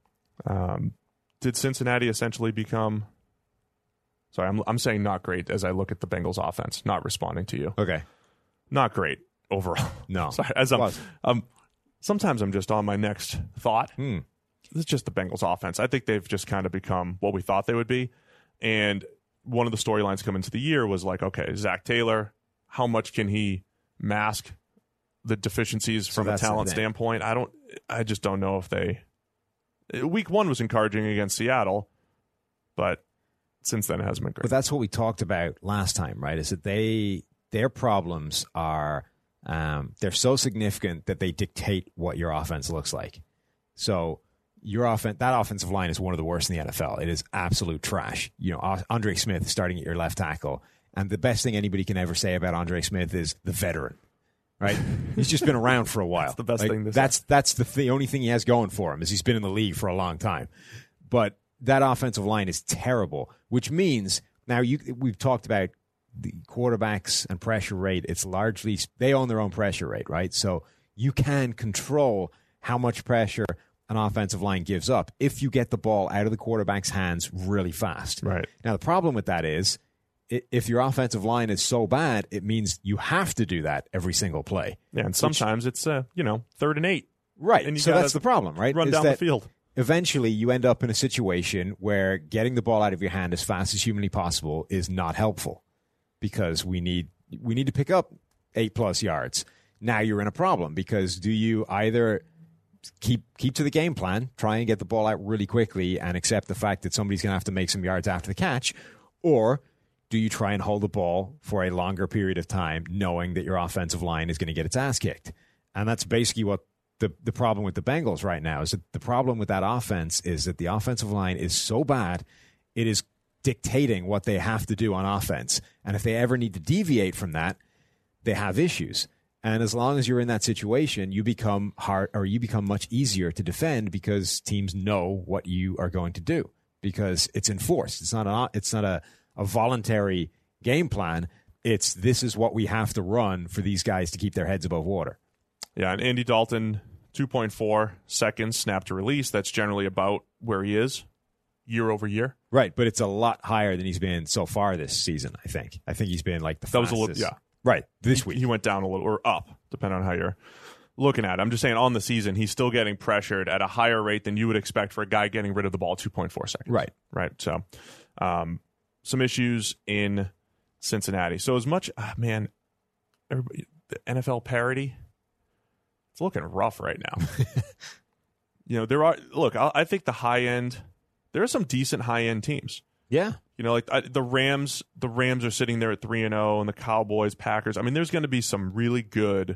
Um, did Cincinnati essentially become? Sorry, I'm I'm saying not great as I look at the Bengals offense, not responding to you. Okay, Not great overall. no, Sorry, as I'm, Plus- um, sometimes I'm just on my next thought. Hmm. It's just the Bengals offense. I think they've just kind of become what we thought they would be. And one of the storylines coming into the year was like, okay, Zach Taylor, how much can he mask the deficiencies So from a that's the talent thing. standpoint? I don't. I just don't know if they. Week one was encouraging against Seattle, but since then it hasn't been great. But that's what we talked about last time, right? Is that they their problems are um, they're so significant that they dictate what your offense looks like. So your offense, that offensive line is one of the worst in the N F L. It is absolute trash. You know, Andre Smith starting at your left tackle, and the best thing anybody can ever say about Andre Smith is the veteran, right? He's just been around for a while. That's the best like, thing to that's, say. That's the, the only thing he has going for him is he's been in the league for a long time. But that offensive line is terrible, which means now you we've talked about the quarterbacks and pressure rate. It's largely they own their own pressure rate, right? So you can control how much pressure an offensive line gives up if you get the ball out of the quarterback's hands really fast. Right. Now, the problem with that is if your offensive line is so bad, it means you have to do that every single play. Yeah, and sometimes which, it's, uh, you know, third and eight. Right. And you so that's the problem, right? Run is down the field. Eventually, you end up in a situation where getting the ball out of your hand as fast as humanly possible is not helpful because we need we need to pick up eight plus yards. Now you're in a problem because do you either keep keep to the game plan, try and get the ball out really quickly and accept the fact that somebody's going to have to make some yards after the catch, or do you try and hold the ball for a longer period of time knowing that your offensive line is going to get its ass kicked? And that's basically what The, the problem with the Bengals right now is that the problem with that offense is that the offensive line is so bad, it is dictating what they have to do on offense. And if they ever need to deviate from that, they have issues. And as long as you're in that situation, you become hard or you become much easier to defend because teams know what you are going to do because it's enforced. It's not a, it's not a, a voluntary game plan. It's this is what we have to run for these guys to keep their heads above water. Yeah, and Andy Dalton, two point four seconds snap to release. That's generally about where he is year over year. Right, but it's a lot higher than he's been so far this season, I think. I think he's been like the that fastest. was a little, yeah. Right, this he, week. He went down a little, or up, depending on how you're looking at it. I'm just saying on the season, he's still getting pressured at a higher rate than you would expect for a guy getting rid of the ball two point four seconds. Right. Right, so um, some issues in Cincinnati. So as much, ah, man, everybody, the N F L parity, it's looking rough right now. You know, there are, look, I, I think the high end, there are some decent high end teams. Yeah. You know, like I, the Rams, the Rams are sitting there at three and oh, and the Cowboys, Packers. I mean, there's going to be some really good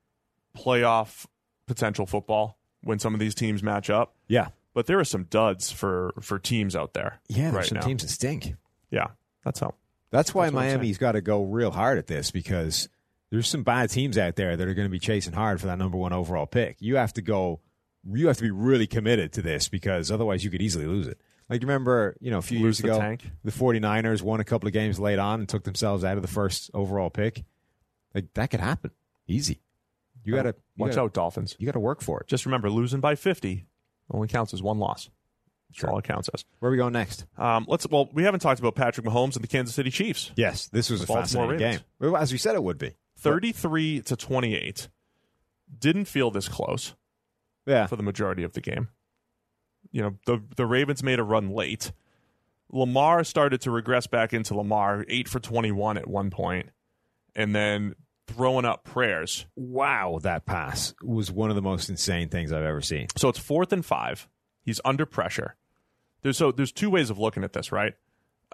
playoff potential football when some of these teams match up. Yeah. But there are some duds for, for teams out there. Yeah, there's right some now. teams that stink. Yeah, that's how. That's why That's what I'm Miami's got to go real hard at this because there's some bad teams out there that are going to be chasing hard for that number one overall pick. You have to go, you have to be really committed to this because otherwise you could easily lose it. Like, you remember, you know, a few Lose years the ago, tank. the 49ers won a couple of games late on and took themselves out of the first overall pick. Like, that could happen. Easy. You got to Watch gotta, out, Dolphins. You got to work for it. Just remember, losing by fifty only counts as one loss. That's Sure. all it counts as. Where are we going next? Um, let's. Well, we haven't talked about Patrick Mahomes and the Kansas City Chiefs. Yes, this was The a Baltimore fascinating Ravens. game. Well, as we said it would be. thirty-three to twenty-eight. Didn't feel this close Yeah. for the majority of the game. You know, the the Ravens made a run late. Lamar started to regress back into Lamar, eight for twenty-one at one point, and then throwing up prayers. Wow, that pass was one of the most insane things I've ever seen. So it's fourth and five. He's under pressure. There's so there's two ways of looking at this, right?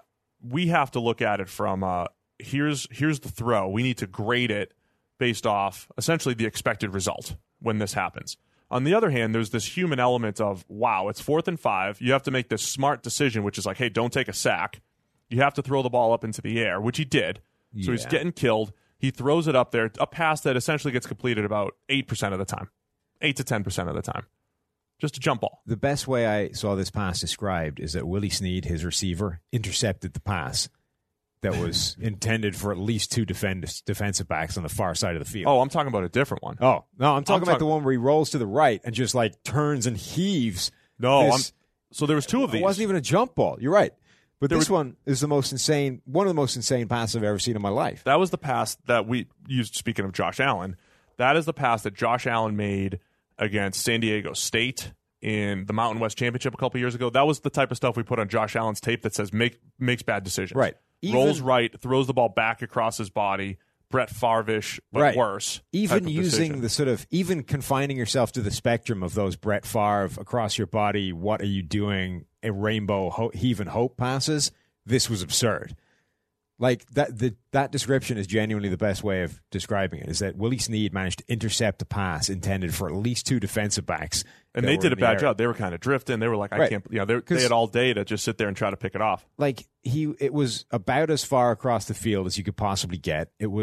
We have to look at it from uh, here's here's the throw. We need to grade it based off essentially the expected result when this happens. On the other hand, there's this human element of, wow, it's fourth and five. You have to make this smart decision, which is like, hey, don't take a sack. You have to throw the ball up into the air, which he did. So he's Yeah. getting killed. He throws it up there, a pass that essentially gets completed about eight percent of the time, eight to ten percent of the time. Just a jump ball. The best way I saw this pass described is that Willie Snead, his receiver, intercepted the pass that was intended for at least two defend- defensive backs on the far side of the field. Oh, I'm talking about a different one. Oh, no, I'm talking I'm about talk- the one where he rolls to the right and just like turns and heaves. No, this- I'm, so there was two of these. It wasn't even a jump ball. You're right. But There this was- one is the most insane, one of the most insane passes I've ever seen in my life. That was the pass that we used, speaking of Josh Allen, that is the pass that Josh Allen made against San Diego State in the Mountain West Championship a couple years ago. That was the type of stuff we put on Josh Allen's tape that says make makes bad decisions. Right. Even- Rolls right, throws the ball back across his body, Brett Favre-ish, but Right. worse. Even type of using decision. the sort of, even confining yourself to the spectrum of those Brett Favre across your body, what are you doing, a rainbow ho- heave and hope passes, this was absurd. Like, that the, that description is genuinely the best way of describing it, is that Willie Snead managed to intercept a pass intended for at least two defensive backs. And that they were did a in the bad air. job. They were kind of drifting. They were like, I Right. can't, you know, they, they 'Cause- had all day to just sit there and try to pick it off. Like, he, it was about as far across the field as you could possibly get. It was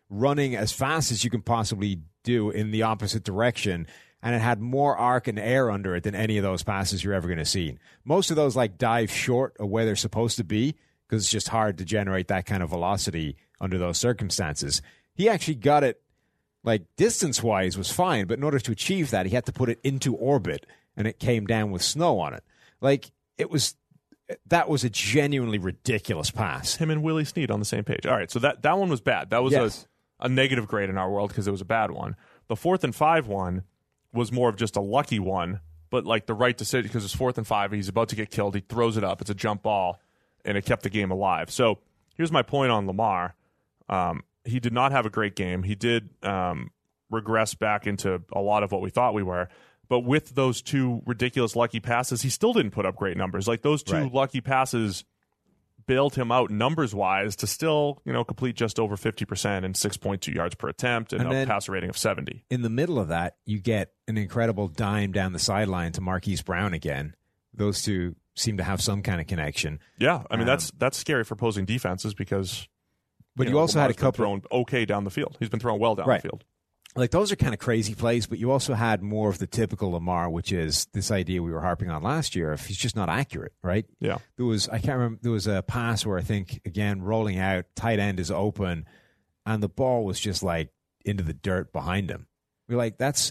running as fast as you can possibly do in the opposite direction, and it had more arc and air under it than any of those passes you're ever going to see. Most of those like dive short of where they're supposed to be because it's just hard to generate that kind of velocity under those circumstances. He actually got it, like distance-wise was fine, but in order to achieve that, he had to put it into orbit, and it came down with snow on it. Like, it was, that was a genuinely ridiculous pass. Him and Willie Snead on the same page. All right, so that, that one was bad. That was Yes. a, a negative grade in our world because it was a bad one. The fourth and five one was more of just a lucky one, but like the right decision because it's fourth and five. He's about to get killed. He throws it up. It's a jump ball, and it kept the game alive. So here's my point on Lamar. Um, he did not have a great game. He did um, regress back into a lot of what we thought we were. But with those two ridiculous lucky passes, he still didn't put up great numbers. Like those two Right. lucky passes bailed him out numbers-wise to still, you know, complete just over fifty percent and six point two yards per attempt and, And a then- passer rating of seventy. In the middle of that, you get an incredible dime down the sideline to Marquise Brown again. Those two seem to have some kind of connection. Yeah, I mean, Um, that's that's scary for opposing defenses because But you, know, also Lamar's had a couple been thrown okay down the field. He's been throwing well down Right. the field. like those are kind of crazy plays, but you also had more of the typical Lamar, which is this idea we were harping on last year if he's just not accurate, right? Yeah. There was I can't remember there was a pass where I think again rolling out, tight end is open, and the ball was just like into the dirt behind him. We're like, that's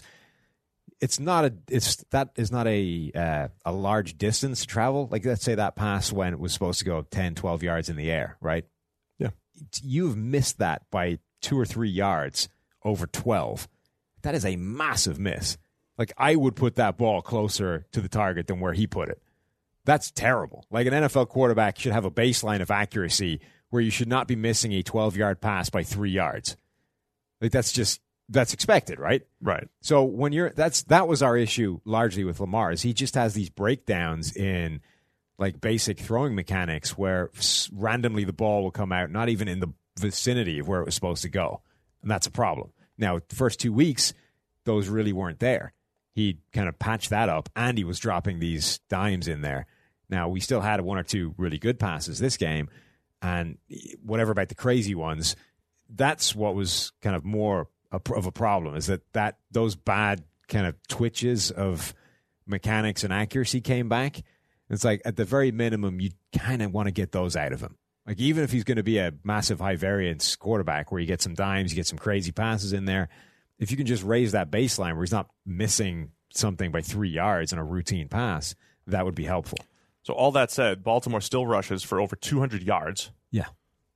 it's not a it's that is not a uh, a large distance to travel. Like let's say that pass when it was supposed to go ten, twelve yards in the air, right? Yeah. You've missed that by two or three yards over twelve. That is a massive miss. Like I would put that ball closer to the target than where he put it. That's terrible. Like an N F L quarterback should have a baseline of accuracy where you should not be missing a twelve-yard pass by three yards. Like that's just that's expected, right? Right. So when you're that's that was our issue largely with Lamar is he just has these breakdowns in like basic throwing mechanics where s- randomly the ball will come out not even in the vicinity of where it was supposed to go, and that's a problem. Now the first two weeks those really weren't there. He kind of patched that up, and he was dropping these dimes in there. Now we still had one or two really good passes this game, and whatever about the crazy ones, that's what was kind of more of a problem is that, that those bad kind of twitches of mechanics and accuracy came back. It's like at the very minimum, you kind of want to get those out of him. Like even if he's going to be a massive high variance quarterback where you get some dimes, you get some crazy passes in there, if you can just raise that baseline where he's not missing something by three yards in a routine pass, that would be helpful. So all that said, Baltimore still rushes for over two hundred yards. Yeah.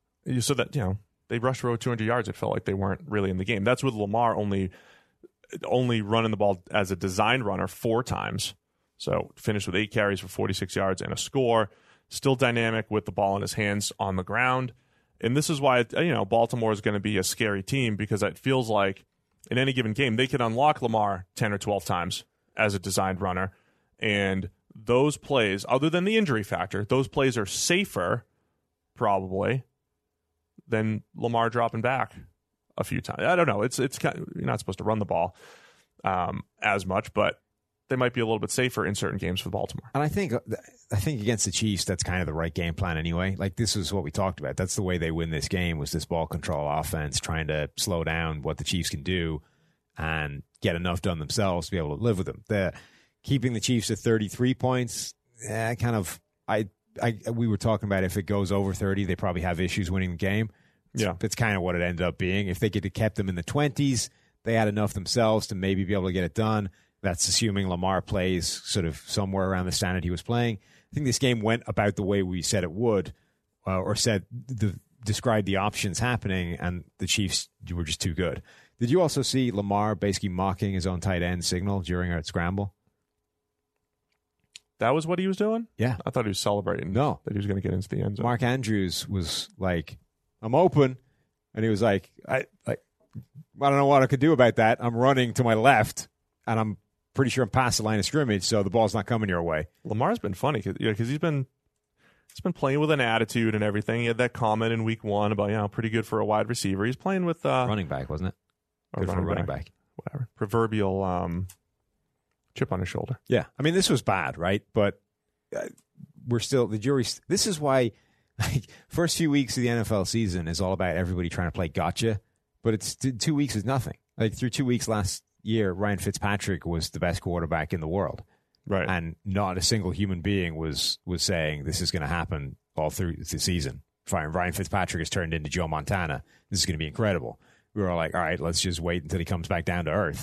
So that, you know, they rushed for over two hundred yards. It felt like they weren't really in the game. That's with Lamar only only running the ball as a designed runner four times. So finished with eight carries for forty-six yards and a score. Still dynamic with the ball in his hands on the ground. And this is why, you know, Baltimore is going to be a scary team because it feels like in any given game, they could unlock Lamar ten or twelve times as a designed runner. And those plays, other than the injury factor, those plays are safer, probably, than Lamar dropping back a few times. I don't know. It's it's kind of, you're not supposed to run the ball um, as much, but they might be a little bit safer in certain games for Baltimore. And I think I think against the Chiefs, that's kind of the right game plan anyway. Like this is what we talked about. That's the way they win this game was this ball control offense, trying to slow down what the Chiefs can do and get enough done themselves to be able to live with them. The keeping the Chiefs at thirty-three points, eh, kind of. I I we were talking about if it goes over thirty, they probably have issues winning the game. Yeah, that's kind of what it ended up being. If they could have kept them in the twenties, they had enough themselves to maybe be able to get it done. That's assuming Lamar plays sort of somewhere around the standard he was playing. I think this game went about the way we said it would, uh, or said the described the options happening, and the Chiefs were just too good. Did you also see Lamar basically mocking his own tight end signal during our scramble? that was what he was doing? Yeah. I thought he was celebrating No. that he was going to get into the end zone. Mark Andrews was like, I'm open. And he was like, I, like, I don't know what I could do about that. I'm running to my left, and I'm pretty sure I'm past the line of scrimmage, so the ball's not coming your way. Lamar's been funny because you know, he's been he's been playing with an attitude and everything. He had that comment in week one about, you know, pretty good for a wide receiver. He's playing with uh, Running back, wasn't it? or Good for a running back. whatever, proverbial um, chip on his shoulder. Yeah. I mean, this was bad, right? But uh, we're still, the jury's, this is why, like, first few weeks of the N F L season is all about everybody trying to play gotcha. but it's two weeks is nothing. Like through two weeks last year, Ryan Fitzpatrick was the best quarterback in the world. Right. And not a single human being was was saying this is going to happen all through the season. Fine, Ryan Fitzpatrick has turned into Joe Montana. This is going to be incredible. We were all like, all right, let's just wait until he comes back down to earth.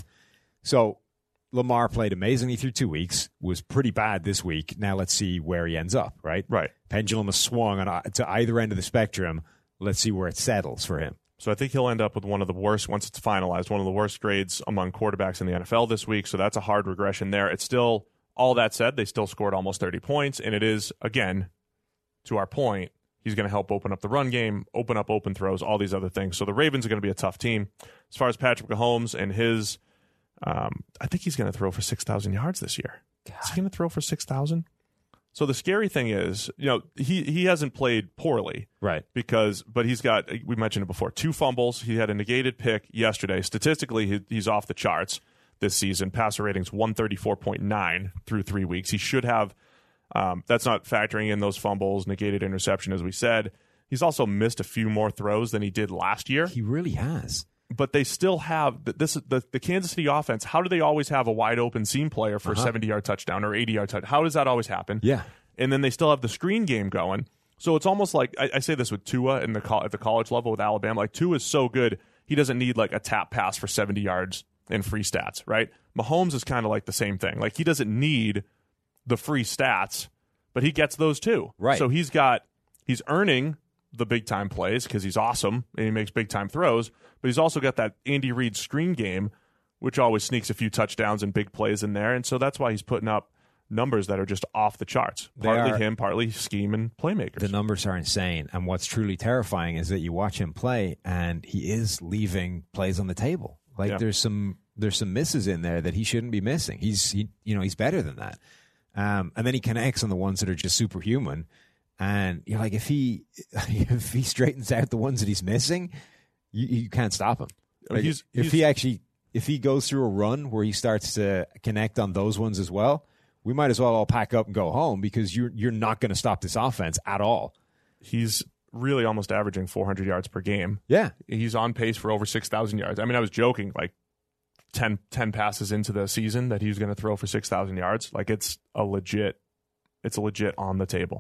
So Lamar played amazingly through two weeks, was pretty bad this week. Now let's see where he ends up, right? Right. Pendulum has swung on, to either end of the spectrum. Let's see where it settles for him. So I think he'll end up with one of the worst, once it's finalized, one of the worst grades among quarterbacks in the N F L this week. So that's a hard regression there. It's still, all that said, they still scored almost thirty points. And it is, again, to our point, he's going to help open up the run game, open up open throws, all these other things. So the Ravens are going to be a tough team. As far as Patrick Mahomes and his, um, I think he's going to throw for six thousand yards this year. God. Is he going to throw for six thousand? So the scary thing is, you know, he, he hasn't played poorly. Right. Because, but he's got, we mentioned it before, two fumbles. He had a negated pick yesterday. Statistically, he, he's off the charts this season. Passer rating's one thirty-four point nine through three weeks. He should have, um, that's not factoring in those fumbles, negated interception, as we said. He's also missed a few more throws than he did last year. He really has. But they still have this. The, the Kansas City offense, how do they always have a wide open seam player for uh-huh. a seventy-yard touchdown or eighty-yard touchdown? How does that always happen? Yeah. And then they still have the screen game going. So it's almost like, I, I say this with Tua in the co- at the college level with Alabama. Like, Tua is so good, he doesn't need like a tap pass for seventy yards and free stats, right? Mahomes is kind of like the same thing. Like, he doesn't need the free stats, but he gets those too. Right. So he's got, he's earning the big-time plays because he's awesome and he makes big-time throws, but he's also got that Andy Reid screen game, which always sneaks a few touchdowns and big plays in there. And so that's why he's putting up numbers that are just off the charts. Partly are, him, partly scheme and playmakers. The numbers are insane. And what's truly terrifying is that you watch him play and he is leaving plays on the table. Like yeah. there's some there's some misses in there that he shouldn't be missing. He's he, you know, he's better than that. Um, and then he connects on the ones that are just superhuman. And you're like, if he if he straightens out the ones that he's missing, you, you can't stop him. Like, he's, if he's, he actually if he goes through a run where he starts to connect on those ones as well, we might as well all pack up and go home because you're you're not going to stop this offense at all. He's really almost averaging four hundred yards per game. Yeah. He's on pace for over six thousand yards. I mean, I was joking, like ten, ten passes into the season that he's going to throw for six thousand yards. Like, it's a legit, it's a legit on the table.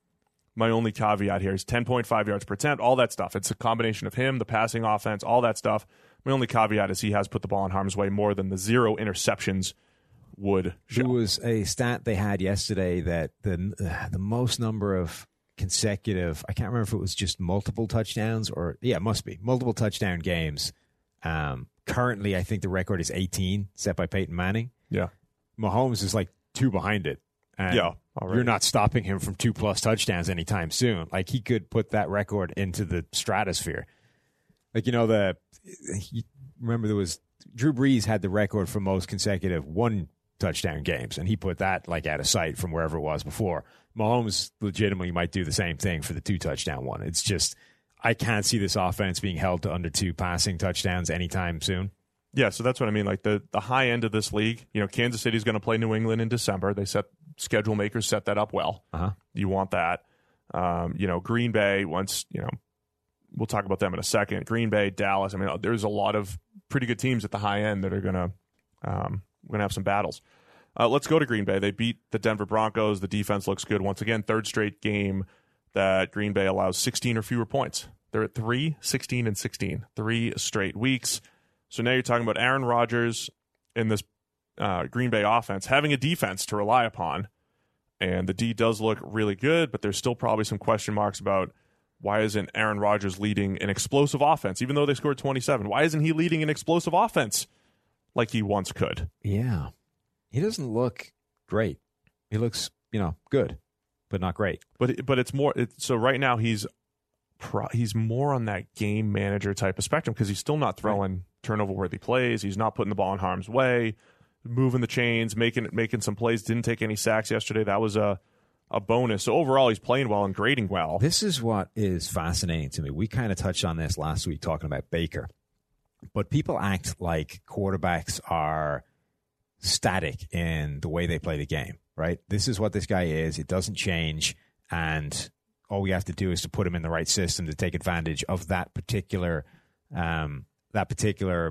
My only caveat here is ten point five yards per attempt, all that stuff. It's a combination of him, the passing offense, all that stuff. My only caveat is he has put the ball in harm's way more than the zero interceptions would show. There was a stat they had yesterday that the uh, the most number of consecutive, I can't remember if it was just multiple touchdowns or, yeah, it must be, multiple touchdown games. Um, currently, I think the record is eighteen, set by Peyton Manning. Yeah. Mahomes is like two behind it. And yeah, already. You're not stopping him from two-plus touchdowns anytime soon. Like, he could put that record into the stratosphere. Like, you know, the you remember there was, Drew Brees had the record for most consecutive one touchdown games, and he put that like out of sight from wherever it was before. Mahomes legitimately might do the same thing for the two touchdown one. It's just, I can't see this offense being held to under two passing touchdowns anytime soon. Yeah, so that's what I mean. Like the, the high end of this league, you know, Kansas City's going to play New England in December. They set schedule makers set that up well. Uh-huh. You want that. Um, you know, Green Bay, once, you know, we'll talk about them in a second. Green Bay, Dallas. I mean, there's a lot of pretty good teams at the high end that are going to um, going to have some battles. Uh, let's go to Green Bay. They beat the Denver Broncos. The defense looks good once again. Third straight game that Green Bay allows sixteen or fewer points. They're at three, sixteen, and sixteen. Three straight weeks. So now you're talking about Aaron Rodgers in this uh, Green Bay offense having a defense to rely upon. And the D does look really good, but there's still probably some question marks about why isn't Aaron Rodgers leading an explosive offense, even though they scored twenty-seven? Why isn't he leading an explosive offense like he once could? Yeah. He doesn't look great. He looks, you know, good, but not great. But but it's more. It, so right now he's pro, he's more on that game manager type of spectrum because he's still not throwing right. turnover worthy plays. He's not putting the ball in harm's way, moving the chains, making making some plays. Didn't take any sacks yesterday. That was a a bonus. So overall, he's playing well and grading well. This is what is fascinating to me. We kind of touched on this last week talking about Baker, but people act like quarterbacks are static in the way they play the game, right? This is what this guy is. It doesn't change, and all we have to do is to put him in the right system to take advantage of that particular um, that particular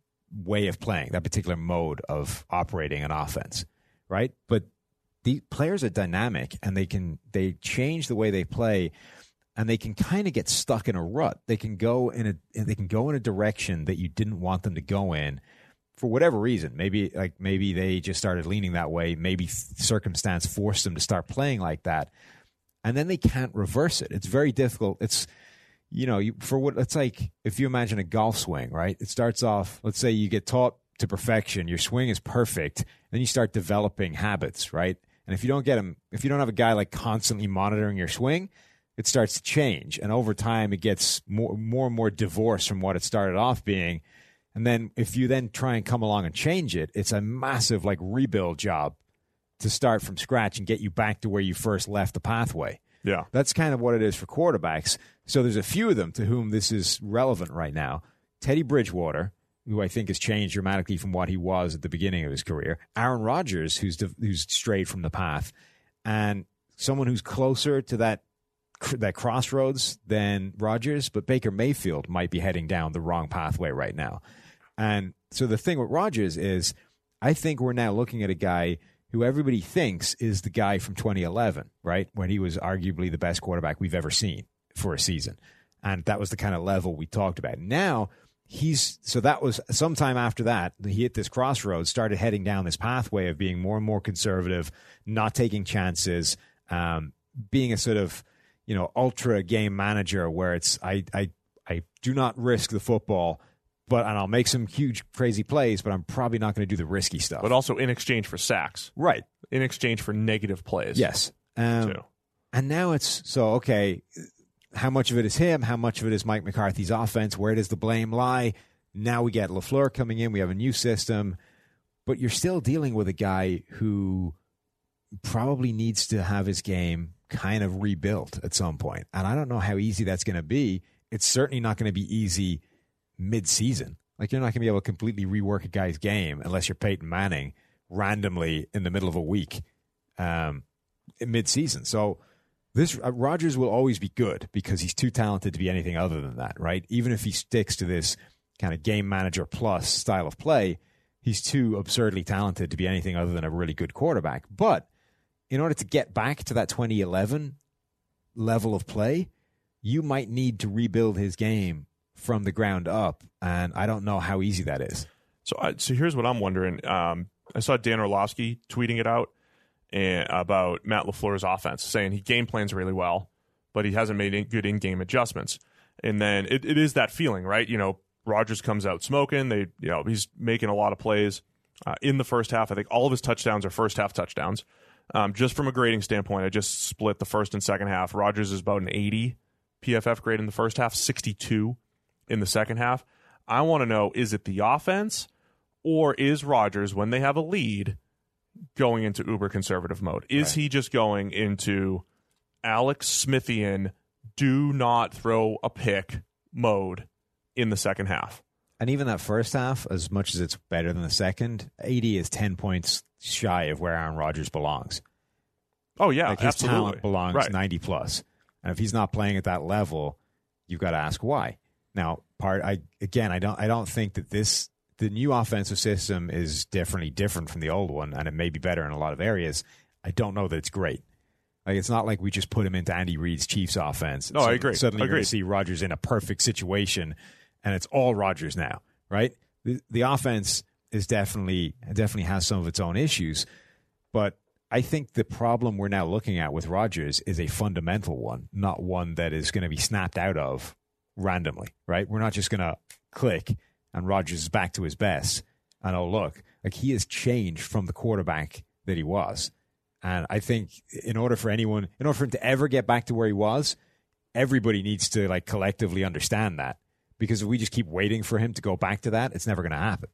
way of playing, that particular mode of operating an offense, right? But the players are dynamic, and they can they change the way they play, and they can kind of get stuck in a rut. They can go in a they can go in a direction that you didn't want them to go in for whatever reason. Maybe like maybe they just started leaning that way. Maybe circumstance forced them to start playing like that, and then they can't reverse it. It's very difficult. It's you know you, for what it's like if you imagine a golf swing, right? It starts off. Let's say you get taught to perfection. Your swing is perfect. Then you start developing habits, right? And if you don't get them, if you don't have a guy like constantly monitoring your swing, it starts to change. And over time, it gets more, more and more divorced from what it started off being. And then if you then try and come along and change it, it's a massive like rebuild job to start from scratch and get you back to where you first left the pathway. Yeah. That's kind of what it is for quarterbacks. So there's a few of them to whom this is relevant right now. Teddy Bridgewater, who I think has changed dramatically from what he was at the beginning of his career. Aaron Rodgers, who's who's strayed from the path, and someone who's closer to that that crossroads than Rodgers, but Baker Mayfield might be heading down the wrong pathway right now. And so the thing with Rodgers is, I think we're now looking at a guy who everybody thinks is the guy from twenty eleven, right, when he was arguably the best quarterback we've ever seen for a season. And that was the kind of level we talked about. Now, He's so that was sometime after that, he hit this crossroads, started heading down this pathway of being more and more conservative, not taking chances, um, being a sort of, you know, ultra game manager where it's I, I I do not risk the football, but and I'll make some huge crazy plays, but I'm probably not going to do the risky stuff. But also in exchange for sacks. Right. In exchange for negative plays. Yes. Um, and now it's so okay. How much of it is him? How much of it is Mike McCarthy's offense? Where does the blame lie? Now we get LaFleur coming in. We have a new system. But you're still dealing with a guy who probably needs to have his game kind of rebuilt at some point. And I don't know how easy that's going to be. It's certainly not going to be easy mid-season. Like, you're not going to be able to completely rework a guy's game unless you're Peyton Manning randomly in the middle of a week um, mid-season. So This uh, Rodgers will always be good because he's too talented to be anything other than that, right? Even if he sticks to this kind of game manager plus style of play, he's too absurdly talented to be anything other than a really good quarterback. But in order to get back to that twenty eleven level of play, you might need to rebuild his game from the ground up, and I don't know how easy that is. So, uh, so here's what I'm wondering. Um, I saw Dan Orlovsky tweeting it out. And about Matt LaFleur's offense, saying he game plans really well, but he hasn't made any good in-game adjustments. And then it, it is that feeling, right? You know, Rodgers comes out smoking. They, you know, he's making a lot of plays uh, in the first half. I think all of his touchdowns are first half touchdowns. Um, just from a grading standpoint, I just split the first and second half. Rodgers is about an eighty P F F grade in the first half, sixty-two in the second half. I want to know, is it the offense, or is Rodgers, when they have a lead, going into uber conservative mode? Is right. he just going into Alex Smithian, do not throw a pick mode in the second half? And even that first half, as much as it's better than the second, eighty is ten points shy of where Aaron Rodgers belongs. Oh, yeah, like his absolutely. talent belongs right. ninety plus. And if he's not playing at that level, you've got to ask why. Now, part I again, I don't I don't think that this the new offensive system is definitely different from the old one, and it may be better in a lot of areas. I don't know that it's great. Like, it's not like we just put him into Andy Reid's Chiefs offense. No, so I agree. Suddenly I you're agree. going to see Rodgers in a perfect situation, and it's all Rodgers now, right? The, the offense is definitely definitely has some of its own issues, but I think the problem we're now looking at with Rodgers is a fundamental one, not one that is going to be snapped out of randomly, right? We're not just going to click and Rodgers is back to his best. And oh, look, like, he has changed from the quarterback that he was. And I think in order for anyone, in order for him to ever get back to where he was, everybody needs to, like, collectively understand that. Because if we just keep waiting for him to go back to that, it's never going to happen.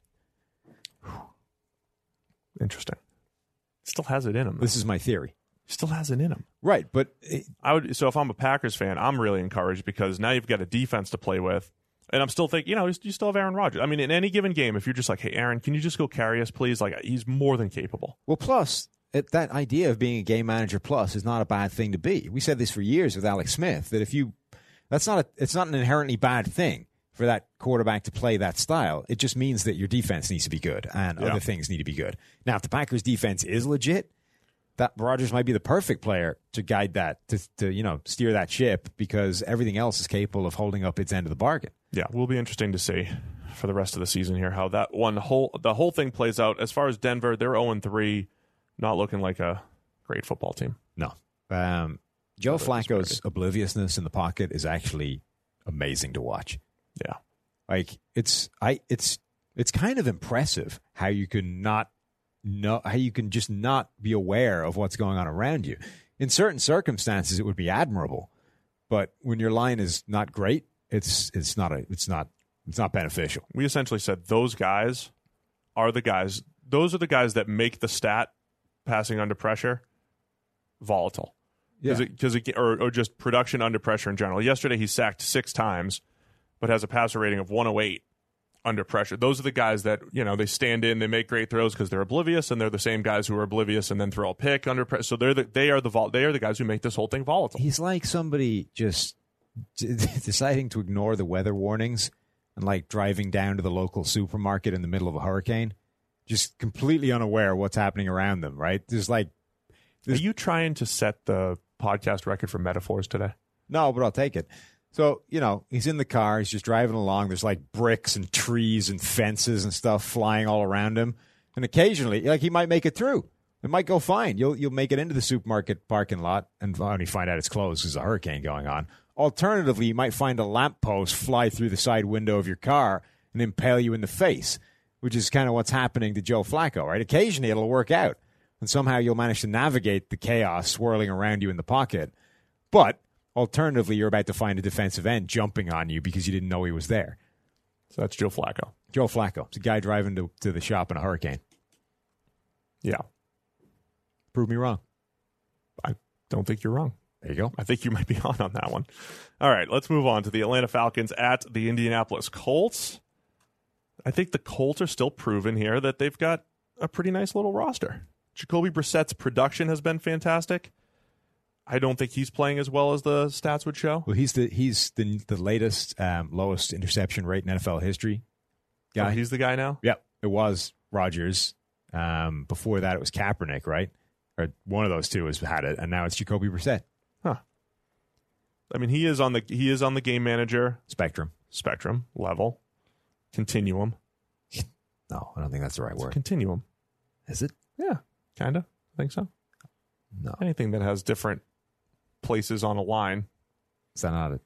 Interesting. Still has it in him. This is my theory. Still has it in him. Right, but it, I would. So if I'm a Packers fan, I'm really encouraged because now you've got a defense to play with. And I'm still thinking, you know, you still have Aaron Rodgers. I mean, in any given game, if you're just like, hey, Aaron, can you just go carry us, please? Like, he's more than capable. Well, plus, it, that idea of being a game manager plus is not a bad thing to be. We said this for years with Alex Smith, that if you, that's not a, it's not an inherently bad thing. for that quarterback to play that style. It just means that your defense needs to be good and Yeah. other things need to be good. Now, if the Packers defense is legit, that Rodgers might be the perfect player to guide that, to, to you know, steer that ship, because everything else is capable of holding up its end of the bargain. Yeah, will be interesting to see for the rest of the season here how that one whole the whole thing plays out. As far as Denver, they're oh and three, not looking like a great football team. No. Um, Joe Not Flacco's obliviousness in the pocket is actually amazing to watch. Yeah. Like it's I it's it's kind of impressive how you can not know how you can just not be aware of what's going on around you. In certain circumstances it would be admirable, but when your line is not great, it's it's not a it's not it's not beneficial. We essentially said those guys are the guys those are the guys that make the stat passing under pressure volatile. Yeah. Because it, it, or, or just production under pressure in general. Yesterday he sacked six times, but has a passer rating of one oh eight under pressure. Those are the guys that, you know, they stand in, they make great throws because they're oblivious, and they're the same guys who are oblivious and then throw a pick under pressure. So they're the, they are the vol- they are the guys who make this whole thing volatile. He's like somebody just d- deciding to ignore the weather warnings and like driving down to the local supermarket in the middle of a hurricane, just completely unaware of what's happening around them, right? There's like Are you trying to set the podcast record for metaphors today? No, but I'll take it. So, you know, he's in the car. He's just driving along. There's like bricks and trees and fences and stuff flying all around him. And occasionally, like, he might make it through. It might go fine. You'll you'll make it into the supermarket parking lot and only find out it's closed because there's a hurricane going on. Alternatively, you might find a lamppost fly through the side window of your car and impale you in the face, which is kind of what's happening to Joe Flacco, right? Occasionally, it'll work out. And somehow you'll manage to navigate the chaos swirling around you in the pocket. But alternatively, you're about to find a defensive end jumping on you because you didn't know he was there. So that's Joe Flacco. Joe Flacco. It's a guy driving to, to the shop in a hurricane. Yeah. Prove me wrong. I don't think you're wrong. There you go. I think you might be on on that one. All right, let's move on to the Atlanta Falcons at the Indianapolis Colts. I think the Colts are still proven here that they've got a pretty nice little roster. Jacoby Brissett's production has been fantastic. I don't think he's playing as well as the stats would show. Well, he's the he's the the latest um, lowest interception rate in N F L history guy. Oh, he's the guy now? Yep. It was Rodgers. Um, before that, it was Kaepernick, right? Or one of those two has had it, and now it's Jacoby Brissett. Huh. I mean, he is on the he is on the game manager Spectrum. spectrum level continuum. No, I don't think that's the right It's a word. continuum. Is it? Yeah, kind of. I think so. No. Anything that has different places on a line. Is that not it?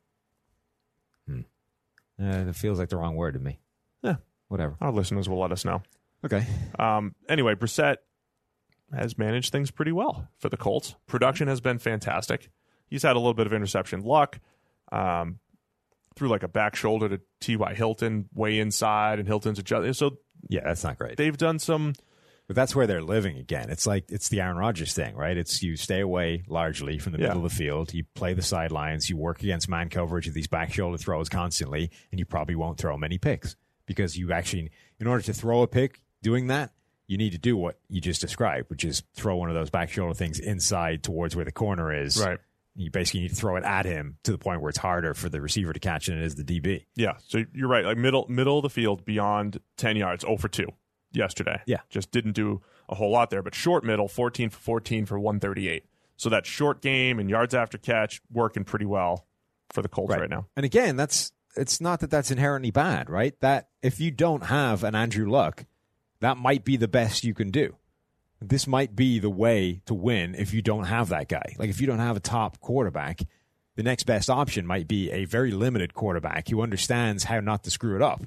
Hmm. Uh, it feels like the wrong word to me. Yeah. Whatever. Our listeners will let us know. Okay. Um, anyway, Brissett has managed things pretty well for the Colts. Production has been fantastic. He's had a little bit of interception luck. Um, threw like a back shoulder to T Y. Hilton way inside, and Hilton's adjusted. So Yeah, that's not great. they've done some... But that's where they're living again. It's like it's the Aaron Rodgers thing, right? It's you stay away largely from the Yeah. middle of the field. You play the sidelines. You work against man coverage of these back shoulder throws constantly, and you probably won't throw many picks because you actually, in order to throw a pick, doing that, you need to do what you just described, which is throw one of those back shoulder things inside towards where the corner is. Right. You basically need to throw it at him to the point where it's harder for the receiver to catch than it is the D B. Yeah, so you're right. Like middle middle of the field beyond ten yards, zero for two yesterday. Yeah. Just didn't do a whole lot there. But short middle, fourteen for fourteen for one thirty-eight. So that short game and yards after catch working pretty well for the Colts right, now. And again, that's it's not that that's inherently bad, right? That if you don't have an Andrew Luck, that might be the best you can do. This might be the way to win if you don't have that guy. Like if you don't have a top quarterback, the next best option might be a very limited quarterback who understands how not to screw it up.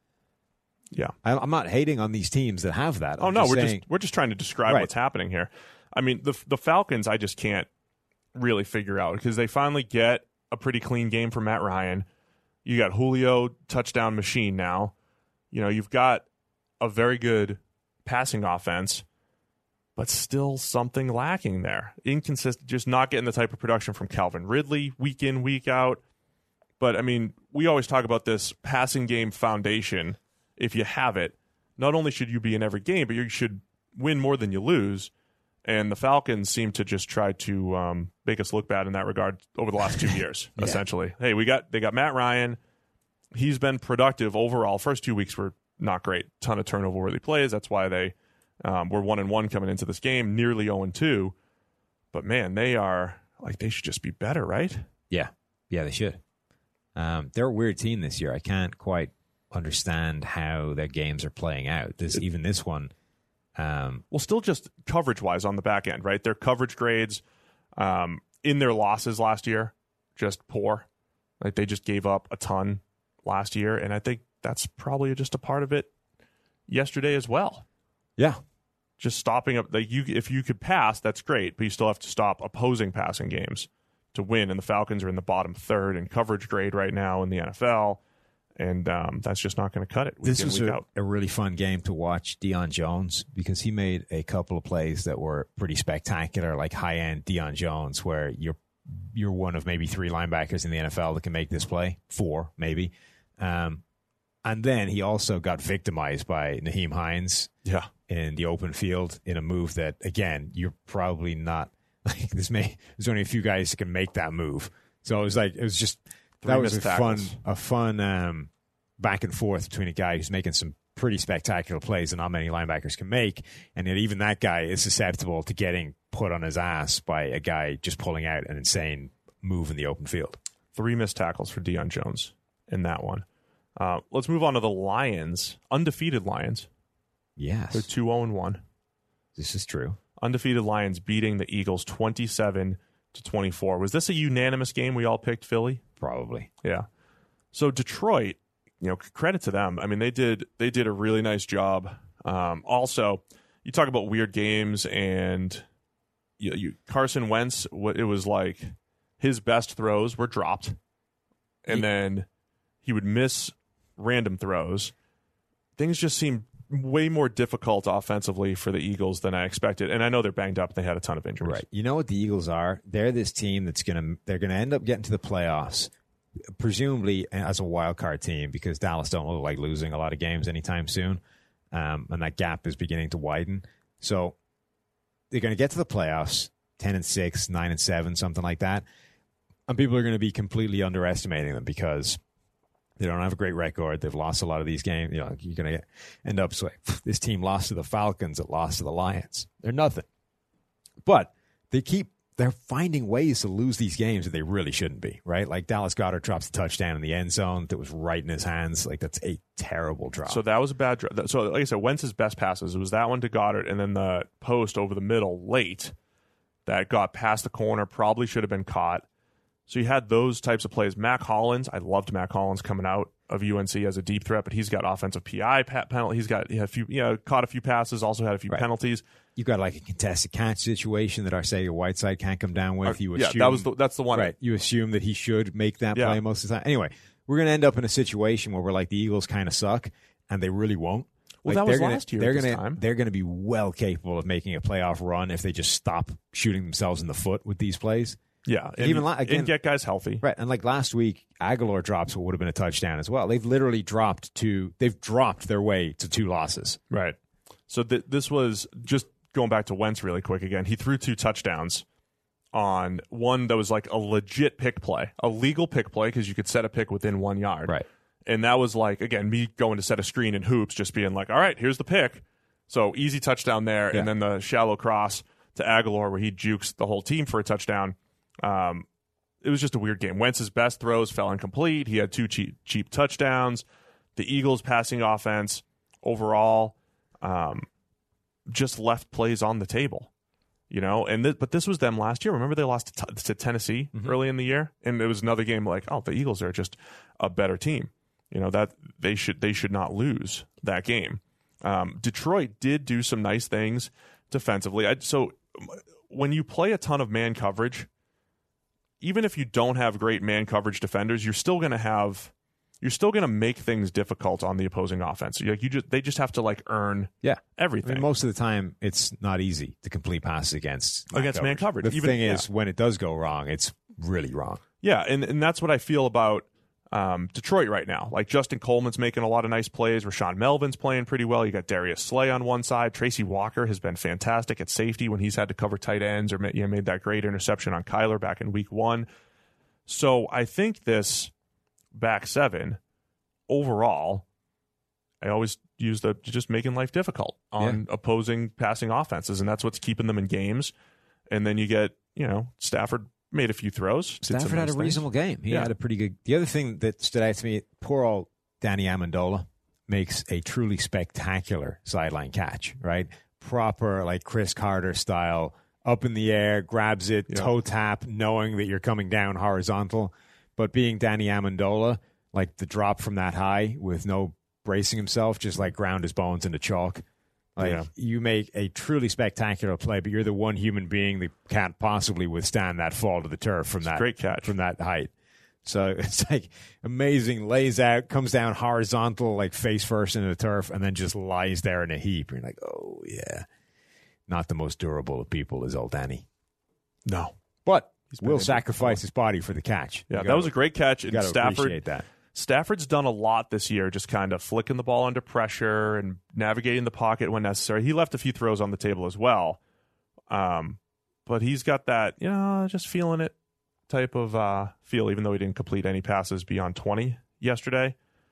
Yeah. I- I'm not hating on these teams that have that. Oh I'm no, just we're saying, just we're just trying to describe Right. what's happening here. I mean, the the Falcons, I just can't really figure out because they finally get a pretty clean game from Matt Ryan. You got Julio, touchdown machine now. You know, you've got a very good passing offense, but still something lacking there. Inconsistent, just not getting the type of production from Calvin Ridley week in, week out. But I mean, we always talk about this passing game foundation. If you have it, not only should you be in every game, but you should win more than you lose. And the Falcons seem to just try to um, make us look bad in that regard over the last two years, Yeah. essentially. Hey, we got they got Matt Ryan. he's been productive overall. First two weeks were not great. Ton of turnover-worthy plays. That's why they um, were one and one coming into this game, nearly zero and two. But man, they are like they should just be better, right? Yeah, yeah, they should. Um, they're a weird team this year. I can't quite understand how their games are playing out. This even this one. Um, well, still just coverage-wise on the back end, right? Their coverage grades um, in their losses last year, just poor. Like they just gave up a ton last year, and I think that's probably just a part of it yesterday as well. Yeah. Just stopping up. Like you, if you could pass, that's great, but you still have to stop opposing passing games to win, and the Falcons are in the bottom third in coverage grade right now in the N F L, and um, that's just not going to cut it. This was a, a really fun game to watch Deion Jones, because he made a couple of plays that were pretty spectacular, like high-end Deion Jones, where you're you're one of maybe three linebackers in the N F L that can make this play, four maybe. Um, and then he also got victimized by Nyheim Hines yeah. in the open field in a move that, again, you're probably not like this. May there's only a few guys that can make that move. So it was like it was just Three that was a tackles. fun a fun um, back and forth between a guy who's making some pretty spectacular plays that not many linebackers can make, and yet even that guy is susceptible to getting put on his ass by a guy just pulling out an insane move in the open field. Three missed tackles for Deion Jones in that one. Uh, let's move on to the Lions, undefeated Lions. Yes, They're two oh and one. This is true. Undefeated Lions beating the Eagles twenty-seven to twenty-four. Was this a unanimous game? We all picked Philly? Probably. Yeah. So Detroit, you know, credit to them. I mean, they did they did a really nice job. Um, also, you talk about weird games, and you, you Carson Wentz, it was like his best throws were dropped, and he, then he would miss random throws. Things just seemed way more difficult offensively for the Eagles than I expected, and I know they're banged up. They had a ton of injuries. Right. You know what the Eagles are? They're this team that's gonna they're gonna end up getting to the playoffs, presumably as a wild card team, because Dallas don't look like losing a lot of games anytime soon, um, and that gap is beginning to widen. So they're going to get to the playoffs, ten and six, nine and seven, something like that, and people are going to be completely underestimating them because they don't have a great record. They've lost a lot of these games. You know, you're going to end up like this team lost to the Falcons, it lost to the Lions. They're nothing, but they keep. They're finding ways to lose these games that they really shouldn't be, right? Like Dallas Goedert drops a touchdown in the end zone that was right in his hands. Like that's a terrible drop. So that was a bad drop. So like I said, Wentz's best passes, it was that one to Goddard and then the post over the middle late that got past the corner, probably should have been caught. So you had those types of plays. Mac Hollins, I loved Mac Hollins coming out of U N C as a deep threat, but he's got offensive P I penalty. He's got he had a few, you know, caught a few passes, also had a few right. penalties. You've got like a contested catch situation that Arcega Whiteside can't come down with. You yeah, assume, that was the, that's the one. Right. You assume that he should make that yeah. play most of the time. Anyway, we're going to end up in a situation where we're like the Eagles kind of suck, and they really won't. Well, like, that was gonna, last year they're at this gonna, time. They're going to be well capable of making a playoff run if they just stop shooting themselves in the foot with these plays. Yeah, and, even la- again, and get guys healthy. Right, and like last week, Aguilar drops what would have been a touchdown as well. They've literally dropped two. They've dropped their way to two losses. Right. So th- this was just going back to Wentz really quick again. He threw two touchdowns on one that was like a legit pick play, a legal pick play because you could set a pick within one yard. Right. And that was like, again, me going to set a screen in hoops, just being like, all right, here's the pick. So easy touchdown there, yeah. and then the shallow cross to Aguilar where he jukes the whole team for a touchdown. Um, it was just a weird game. Wentz's best throws fell incomplete. He had two cheap, cheap touchdowns. The Eagles' passing offense overall um, just left plays on the table, you know. And th- but this was them last year. Remember they lost to, t- to Tennessee mm-hmm. early in the year, and it was another game like, oh, the Eagles are just a better team. You know that they should they should not lose that game. Um, Detroit did do some nice things defensively. I, so when you play a ton of man coverage, even if you don't have great man coverage defenders, you're still going to have, you're still going to make things difficult on the opposing offense. Like you just, they just have to like earn yeah. everything. I mean, most of the time, it's not easy to complete passes against man against coverage. man coverage. The even, thing yeah. is, when it does go wrong, it's really wrong. Yeah, and, and that's what I feel about um, Detroit right now. Like Justin Coleman's making a lot of nice plays. Rashawn Melvin's playing pretty well. You got Darius Slay on one side. Tracy Walker has been fantastic at safety when he's had to cover tight ends or you know, made that great interception on Kyler back in week one. So I think this back seven overall, I always use the just making life difficult on yeah. opposing passing offenses, and that's what's keeping them in games. And then you get, you know, Stafford made a few throws. Stafford had a things. reasonable game. He yeah. had a pretty good. The other thing that stood out to me, poor old Danny Amendola makes a truly spectacular sideline catch, right? Proper, like Chris Carter style, up in the air, grabs it, yeah. toe tap, knowing that you're coming down horizontal. But being Danny Amendola, like the drop from that high with no bracing himself, just like ground his bones into chalk. Like yeah. you make a truly spectacular play, but you're the one human being that can't possibly withstand that fall to the turf from it's that great catch. from that height. So it's like amazing, lays out, comes down horizontal, like face first into the turf, and then just lies there in a heap. And you're like, oh, yeah. Not the most durable of people is old Danny. No. But will sacrifice his body for the catch. Yeah, gotta, that was a great catch. You and Stafford, appreciate that. Stafford's done a lot this year, just kind of flicking the ball under pressure and navigating the pocket when necessary. He left a few throws on the table as well. Um, but he's got that, you know, just feeling it type of uh, feel, even though he didn't complete any passes beyond twenty yesterday.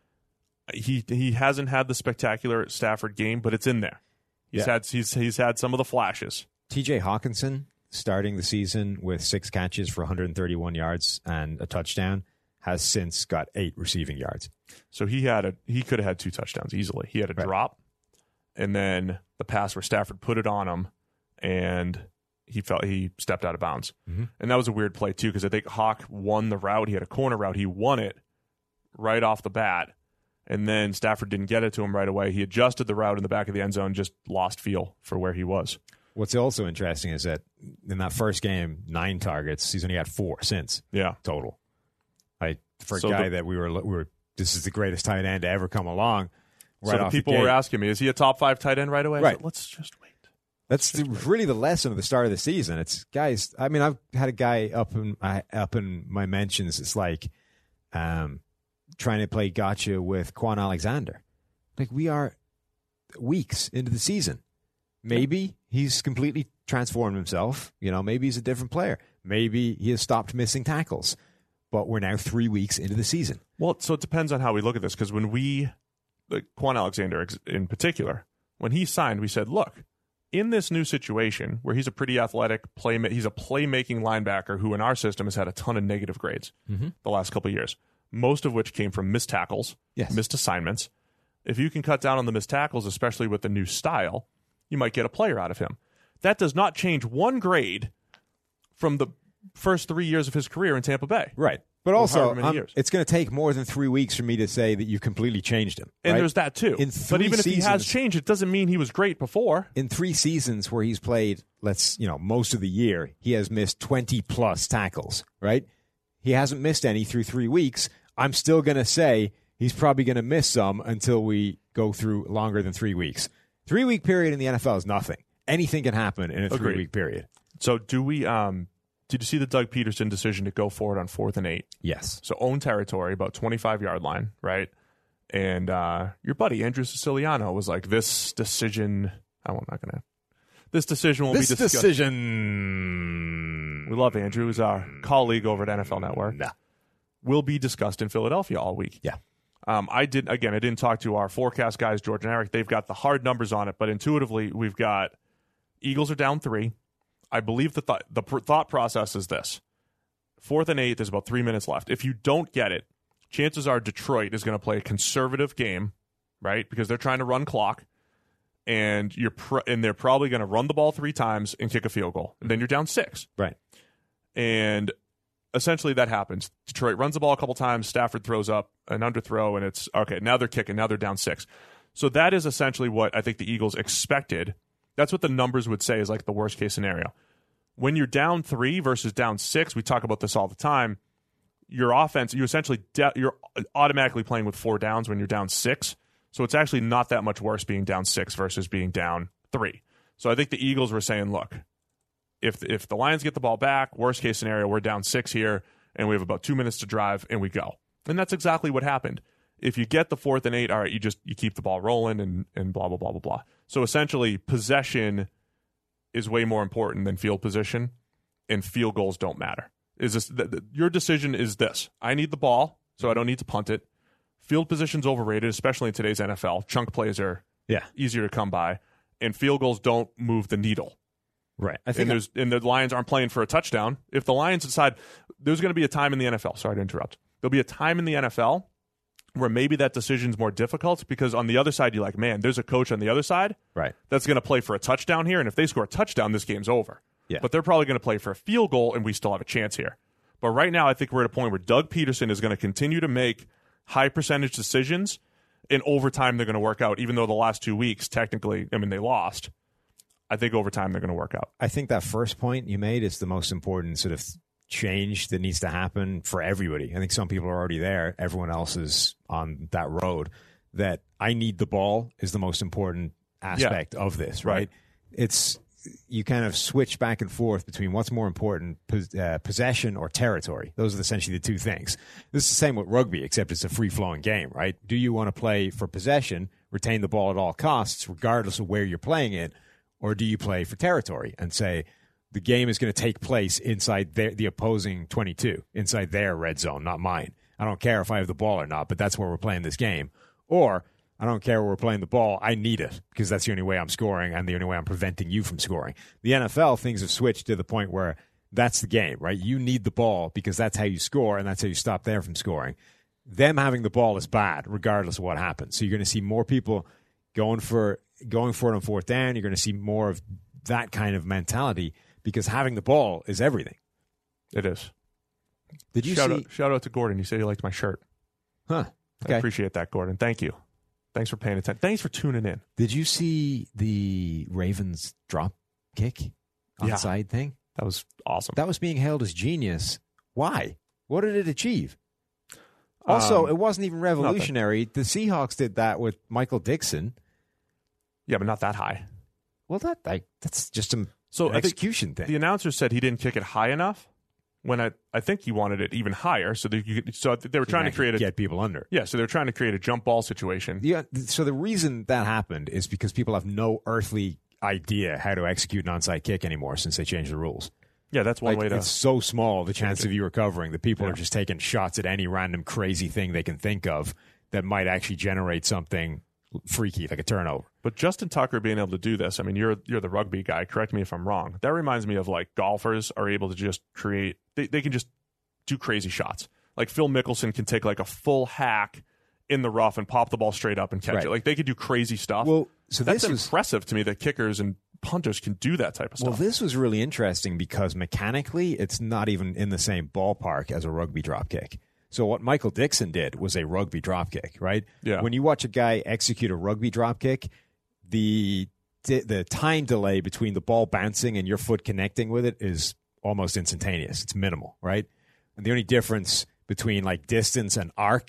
He he hasn't had the spectacular Stafford game, but it's in there. He's yeah. had he's he's had some of the flashes. T J Hawkinson starting the season with six catches for one hundred thirty-one yards and a touchdown has since got eight receiving yards. So he had a he could have had two touchdowns easily. He had a right. drop, and then the pass where Stafford put it on him, and he felt he stepped out of bounds. Mm-hmm. And that was a weird play too, because I think Hawk won the route. He had a corner route. He won it right off the bat. And then Stafford didn't get it to him right away. He adjusted the route in the back of the end zone, just lost feel for where he was. What's also interesting is that in that first game, nine targets, he's only had four since. Yeah. Total. Like for a so guy the, that we were, we were, this is the greatest tight end to ever come along. Right so the off people the were asking me, is he a top five tight end right away? Right. Said, Let's just wait. That's the, really the lesson of the start of the season. It's guys. I mean, I've had a guy up in my, up in my mentions. It's like, um, trying to play gotcha with Quan Alexander. Like we are weeks into the season. Maybe he's completely transformed himself. You know, maybe he's a different player. Maybe he has stopped missing tackles. But we're now three weeks into the season. Well, so it depends on how we look at this. Because when we, like Quan Alexander in particular, when he signed, we said, look, in this new situation where he's a pretty athletic play, he's a playmaking linebacker who in our system has had a ton of negative grades mm-hmm. the last couple of years. Most of which came from missed tackles, yes. missed assignments. If you can cut down on the missed tackles, especially with the new style, you might get a player out of him. That does not change one grade from the first three years of his career in Tampa Bay. Right. But also, um, it's going to take more than three weeks for me to say that you've completely changed him. And right? there's that too. In but even seasons, if he has changed, it doesn't mean he was great before. In three seasons where he's played, let's, you know, most of the year, he has missed twenty plus tackles, right? He hasn't missed any through three weeks. I'm still going to say he's probably going to miss some until we go through longer than three weeks. Three-week period in the N F L is nothing. Anything can happen in a Agreed. three-week period. So do we um, – did you see the Doug Peterson decision to go forward on fourth and eight? Yes. So own territory, about twenty-five-yard line, right? And uh, your buddy, Andrew Siciliano, was like, this decision – I'm not going to – this decision will this be discussed. This decision – We love Andrew. He's our colleague over at N F L Network. Nah. Will be discussed in Philadelphia all week. Yeah. Um, I did again. I didn't talk to our forecast guys, George and Eric. They've got the hard numbers on it, but intuitively, we've got Eagles are down three. I believe the th- the pr- thought process is this: fourth and eight. There's about three minutes left. If you don't get it, chances are Detroit is going to play a conservative game, right? Because they're trying to run clock, and you're pr- and they're probably going to run the ball three times and kick a field goal. And then you're down six, right? And essentially, that happens. Detroit runs the ball a couple times. Stafford throws up an underthrow, and it's, okay, now they're kicking. Now they're down six. So that is essentially what I think the Eagles expected. That's what the numbers would say is like the worst-case scenario. When you're down three versus down six, we talk about this all the time, your offense, you essentially, de- you're automatically playing with four downs when you're down six. So it's actually not that much worse being down six versus being down three. So I think the Eagles were saying, look, If if the Lions get the ball back, worst case scenario, we're down six here, and we have about two minutes to drive, and we go. And that's exactly what happened. If you get the fourth and eight, all right, you just you keep the ball rolling and and blah blah blah blah blah. So essentially, possession is way more important than field position, and field goals don't matter. Is this th- th- your decision? Is this? I need the ball, so I don't need to punt it. field position's overrated, especially in today's N F L. Chunk plays are Yeah. easier to come by, and field goals don't move the needle. Right. I think And, there's, and the Lions aren't playing for a touchdown. If the Lions decide, there's going to be a time in the N F L, sorry to interrupt, there'll be a time in the N F L where maybe that decision's more difficult because on the other side, you're like, man, there's a coach on the other side right. that's going to play for a touchdown here, and if they score a touchdown, this game's over. Yeah. But they're probably going to play for a field goal, and we still have a chance here. But right now, I think we're at a point where Doug Peterson is going to continue to make high percentage decisions. In overtime, they're going to work out, even though the last two weeks, technically, I mean, they lost. I think over time they're going to work out. I think that first point you made is the most important sort of change that needs to happen for everybody. I think some people are already there. Everyone else is on that road. That I need the ball is the most important aspect yeah. of this, right? right? It's you kind of switch back and forth between what's more important, uh, possession or territory. Those are essentially the two things. This is the same with rugby, except it's a free-flowing game, right? Do you want to play for possession, retain the ball at all costs, regardless of where you're playing it, or do you play for territory and say the game is going to take place inside their, the opposing twenty-two, inside their red zone, not mine. I don't care if I have the ball or not, but that's where we're playing this game. Or I don't care where we're playing the ball. I need it because that's the only way I'm scoring and the only way I'm preventing you from scoring. The N F L, things have switched to the point where that's the game, right? You need the ball because that's how you score and that's how you stop them from scoring. Them having the ball is bad regardless of what happens. So you're going to see more people going for going for it on fourth down. You're going to see more of that kind of mentality because having the ball is everything. It is. Did you shout see? Out, shout out to Gordon. You said you liked my shirt. Huh. Okay. I appreciate that, Gordon. Thank you. Thanks for paying attention. Thanks for tuning in. Did you see the Ravens drop kick onside yeah. thing? That was awesome. That was being hailed as genius. Why? What did it achieve? Also, um, it wasn't even revolutionary. Nothing. The Seahawks did that with Michael Dixon. Yeah, but not that high. Well, that like, that's just a, so an execution thing. The announcer said he didn't kick it high enough. When I, I think he wanted it even higher, so they, you could, so they were trying to create a get people under. Yeah, so they were trying to create a jump ball situation. Yeah. So the reason that happened is because people have no earthly idea how to execute an onside kick anymore since they changed the rules. Yeah, that's one like, way to. It's so small the chance of you recovering that people yeah. are just taking shots at any random crazy thing they can think of that might actually generate something freaky like a turnover. But Justin Tucker being able to do this, I mean, you're you're the rugby guy. Correct me if I'm wrong. That reminds me of like golfers are able to just create. They they can just do crazy shots. Like Phil Mickelson can take like a full hack in the rough and pop the ball straight up and catch right. it. Like they could do crazy stuff. Well, so that's this was, impressive to me that kickers and punters can do that type of stuff. Well, this was really interesting because mechanically it's not even in the same ballpark as a rugby drop kick. So what Michael Dixon did was a rugby drop kick, right? Yeah. When you watch a guy execute a rugby drop kick, the the time delay between the ball bouncing and your foot connecting with it is almost instantaneous. It's minimal, right? And the only difference between like distance and arc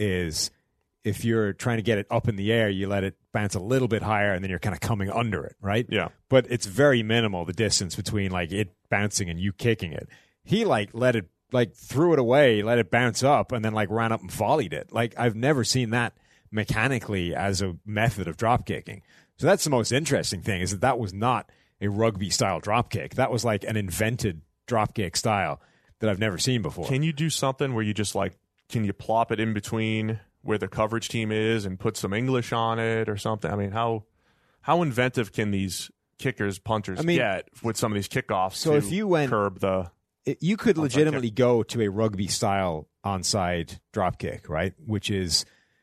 is if you're trying to get it up in the air, you let it bounce a little bit higher and then you're kind of coming under it, right? Yeah. But it's very minimal, the distance between like it bouncing and you kicking it. He like let it, like threw it away, let it bounce up and then like ran up and volleyed it. Like I've never seen that mechanically as a method of drop kicking. So that's the most interesting thing is that that was not a rugby style drop kick. That was like an invented drop kick style that I've never seen before. Can you do something where you just like, can you plop it in between where the coverage team is and put some English on it or something? I mean, how how inventive can these kickers, punters I mean, get with some of these kickoffs so to if you went, curb the it, you could legitimately kick? go to a rugby style onside drop kick, right? Which is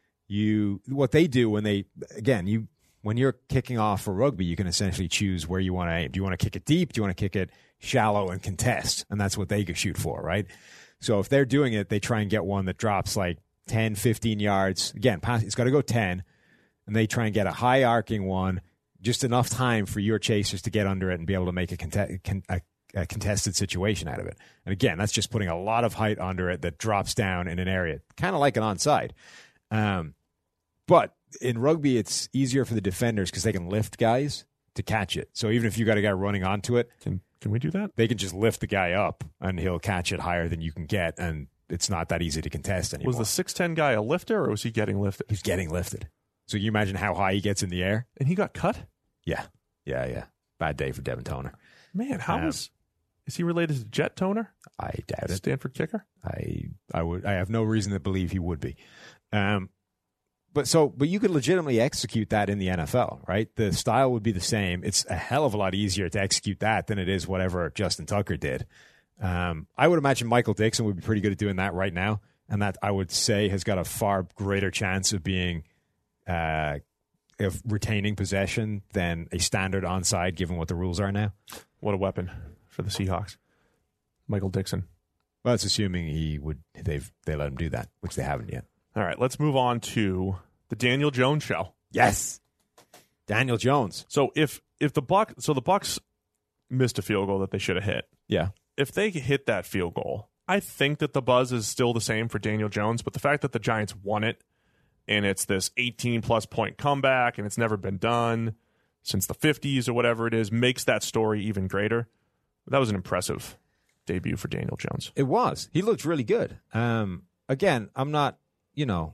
you what they do when they again you when you're kicking off for rugby, you can essentially choose where you want to aim. Do you want to kick it deep? Do you want to kick it shallow and contest? And that's what they could shoot for, right? So if they're doing it, they try and get one that drops like ten, fifteen yards. Again, pass, it's got to go ten. And they try and get a high arcing one, just enough time for your chasers to get under it and be able to make a, cont- con- a, a contested situation out of it. And again, that's just putting a lot of height under it that drops down in an area, kind of like an onside. Um, but in rugby, it's easier for the defenders because they can lift guys to catch it. So even if you got a guy running onto it, can can we do that? They can just lift the guy up and he'll catch it higher than you can get, and it's not that easy to contest anymore. Was the six ten guy a lifter or was he getting lifted? He's getting lifted. So you imagine how high he gets in the air? And he got cut? Yeah. Yeah, yeah. Bad day for Devin Toner. Man, how um, is is he related to Jet Toner? I doubt it. Stanford kicker? I I would I have no reason to believe he would be. Um But so, but you could legitimately execute that in the N F L, right? The style would be the same. It's a hell of a lot easier to execute that than it is whatever Justin Tucker did. Um, I would imagine Michael Dixon would be pretty good at doing that right now, and that I would say has got a far greater chance of being uh, of retaining possession than a standard onside, given what the rules are now. What a weapon for the Seahawks, Michael Dixon. Well, that's assuming he would. They've they let him do that, which they haven't yet. All right, let's move on to the Daniel Jones show. Yes, Daniel Jones. So if if the Buck, so the Bucks missed a field goal that they should have hit. Yeah. If they hit that field goal, I think that the buzz is still the same for Daniel Jones. But the fact that the Giants won it, and it's this eighteen plus point comeback, and it's never been done since the fifties or whatever it is, makes that story even greater. That was an impressive debut for Daniel Jones. It was. He looked really good. Um, again, I'm not. You know,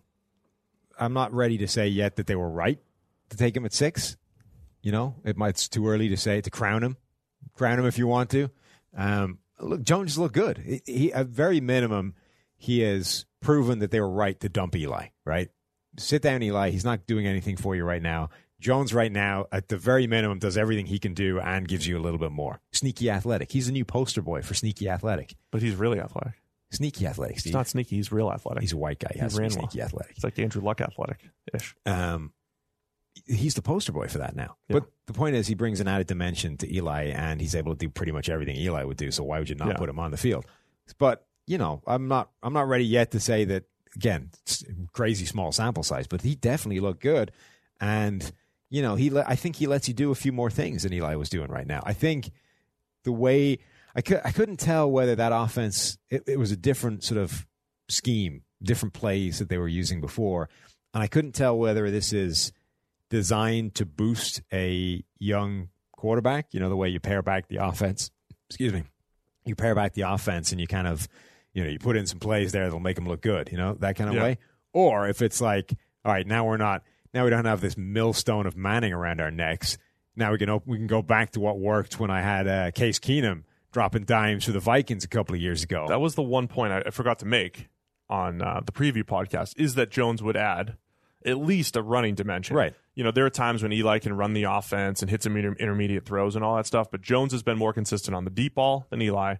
I'm not ready to say yet that they were right to take him at six. You know, it might, it's too early to say, to crown him. Crown him if you want to. Um, look, Jones looked good. He, he, at very minimum, he has proven that they were right to dump Eli, right? Sit down, Eli. He's not doing anything for you right now. Jones right now, at the very minimum, does everything he can do and gives you a little bit more. Sneaky athletic. He's the new poster boy for sneaky athletic. But he's really athletic. Sneaky athletic, Steve. He's not sneaky. He's real athletic. He's a white guy. He, he has to be sneaky well. athletic. It's like Andrew Luck athletic-ish. Um, he's the poster boy for that now. Yeah. But the point is he brings an added dimension to Eli, and he's able to do pretty much everything Eli would do, so why would you not yeah. put him on the field? But, you know, I'm not I'm not ready yet to say that, again, it's crazy small sample size, but he definitely looked good. And, you know, he le- I think he lets you do a few more things than Eli was doing right now. I think the way... I, could, I couldn't tell whether that offense, it, it was a different sort of scheme, different plays that they were using before. And I couldn't tell whether this is designed to boost a young quarterback, you know, the way you pare back the offense. Excuse me. You pare back the offense and you kind of, you know, you put in some plays there that'll make them look good, you know, that kind of yeah. way. Or if it's like, all right, now we're not, now we don't have this millstone of Manning around our necks. Now we can op- we can go back to what worked when I had uh, Case Keenum dropping dimes for the Vikings a couple of years ago. That was the one point I, I forgot to make on uh, the preview podcast, is that Jones would add at least a running dimension. Right. You know, there are times when Eli can run the offense and hit some inter- intermediate throws and all that stuff, but Jones has been more consistent on the deep ball than Eli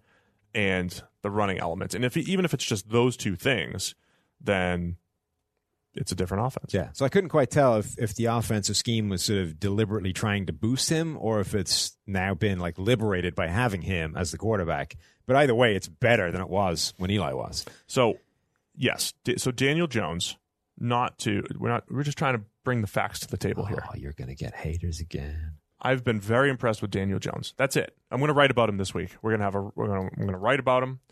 and the running element. And if he, even if it's just those two things, then it's a different offense. Yeah. So I couldn't quite tell if, if the offensive scheme was sort of deliberately trying to boost him or if it's now been like liberated by having him as the quarterback. But either way, it's better than it was when Eli was. So, yes. So Daniel Jones, not to, we're not, we're just trying to bring the facts to the table oh, here. Oh, you're going to get haters again. I've been very impressed with Daniel Jones. That's it. I'm going to write about him this week. We're going to have a, we're going to, I'm going to write about him.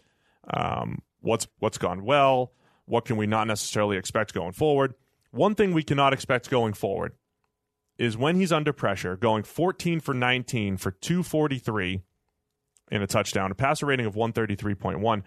Um, what's, what's gone well. What can we not necessarily expect going forward? One thing we cannot expect going forward is when he's under pressure, going fourteen for nineteen for two forty-three and a touchdown, a passer rating of one thirty-three point one.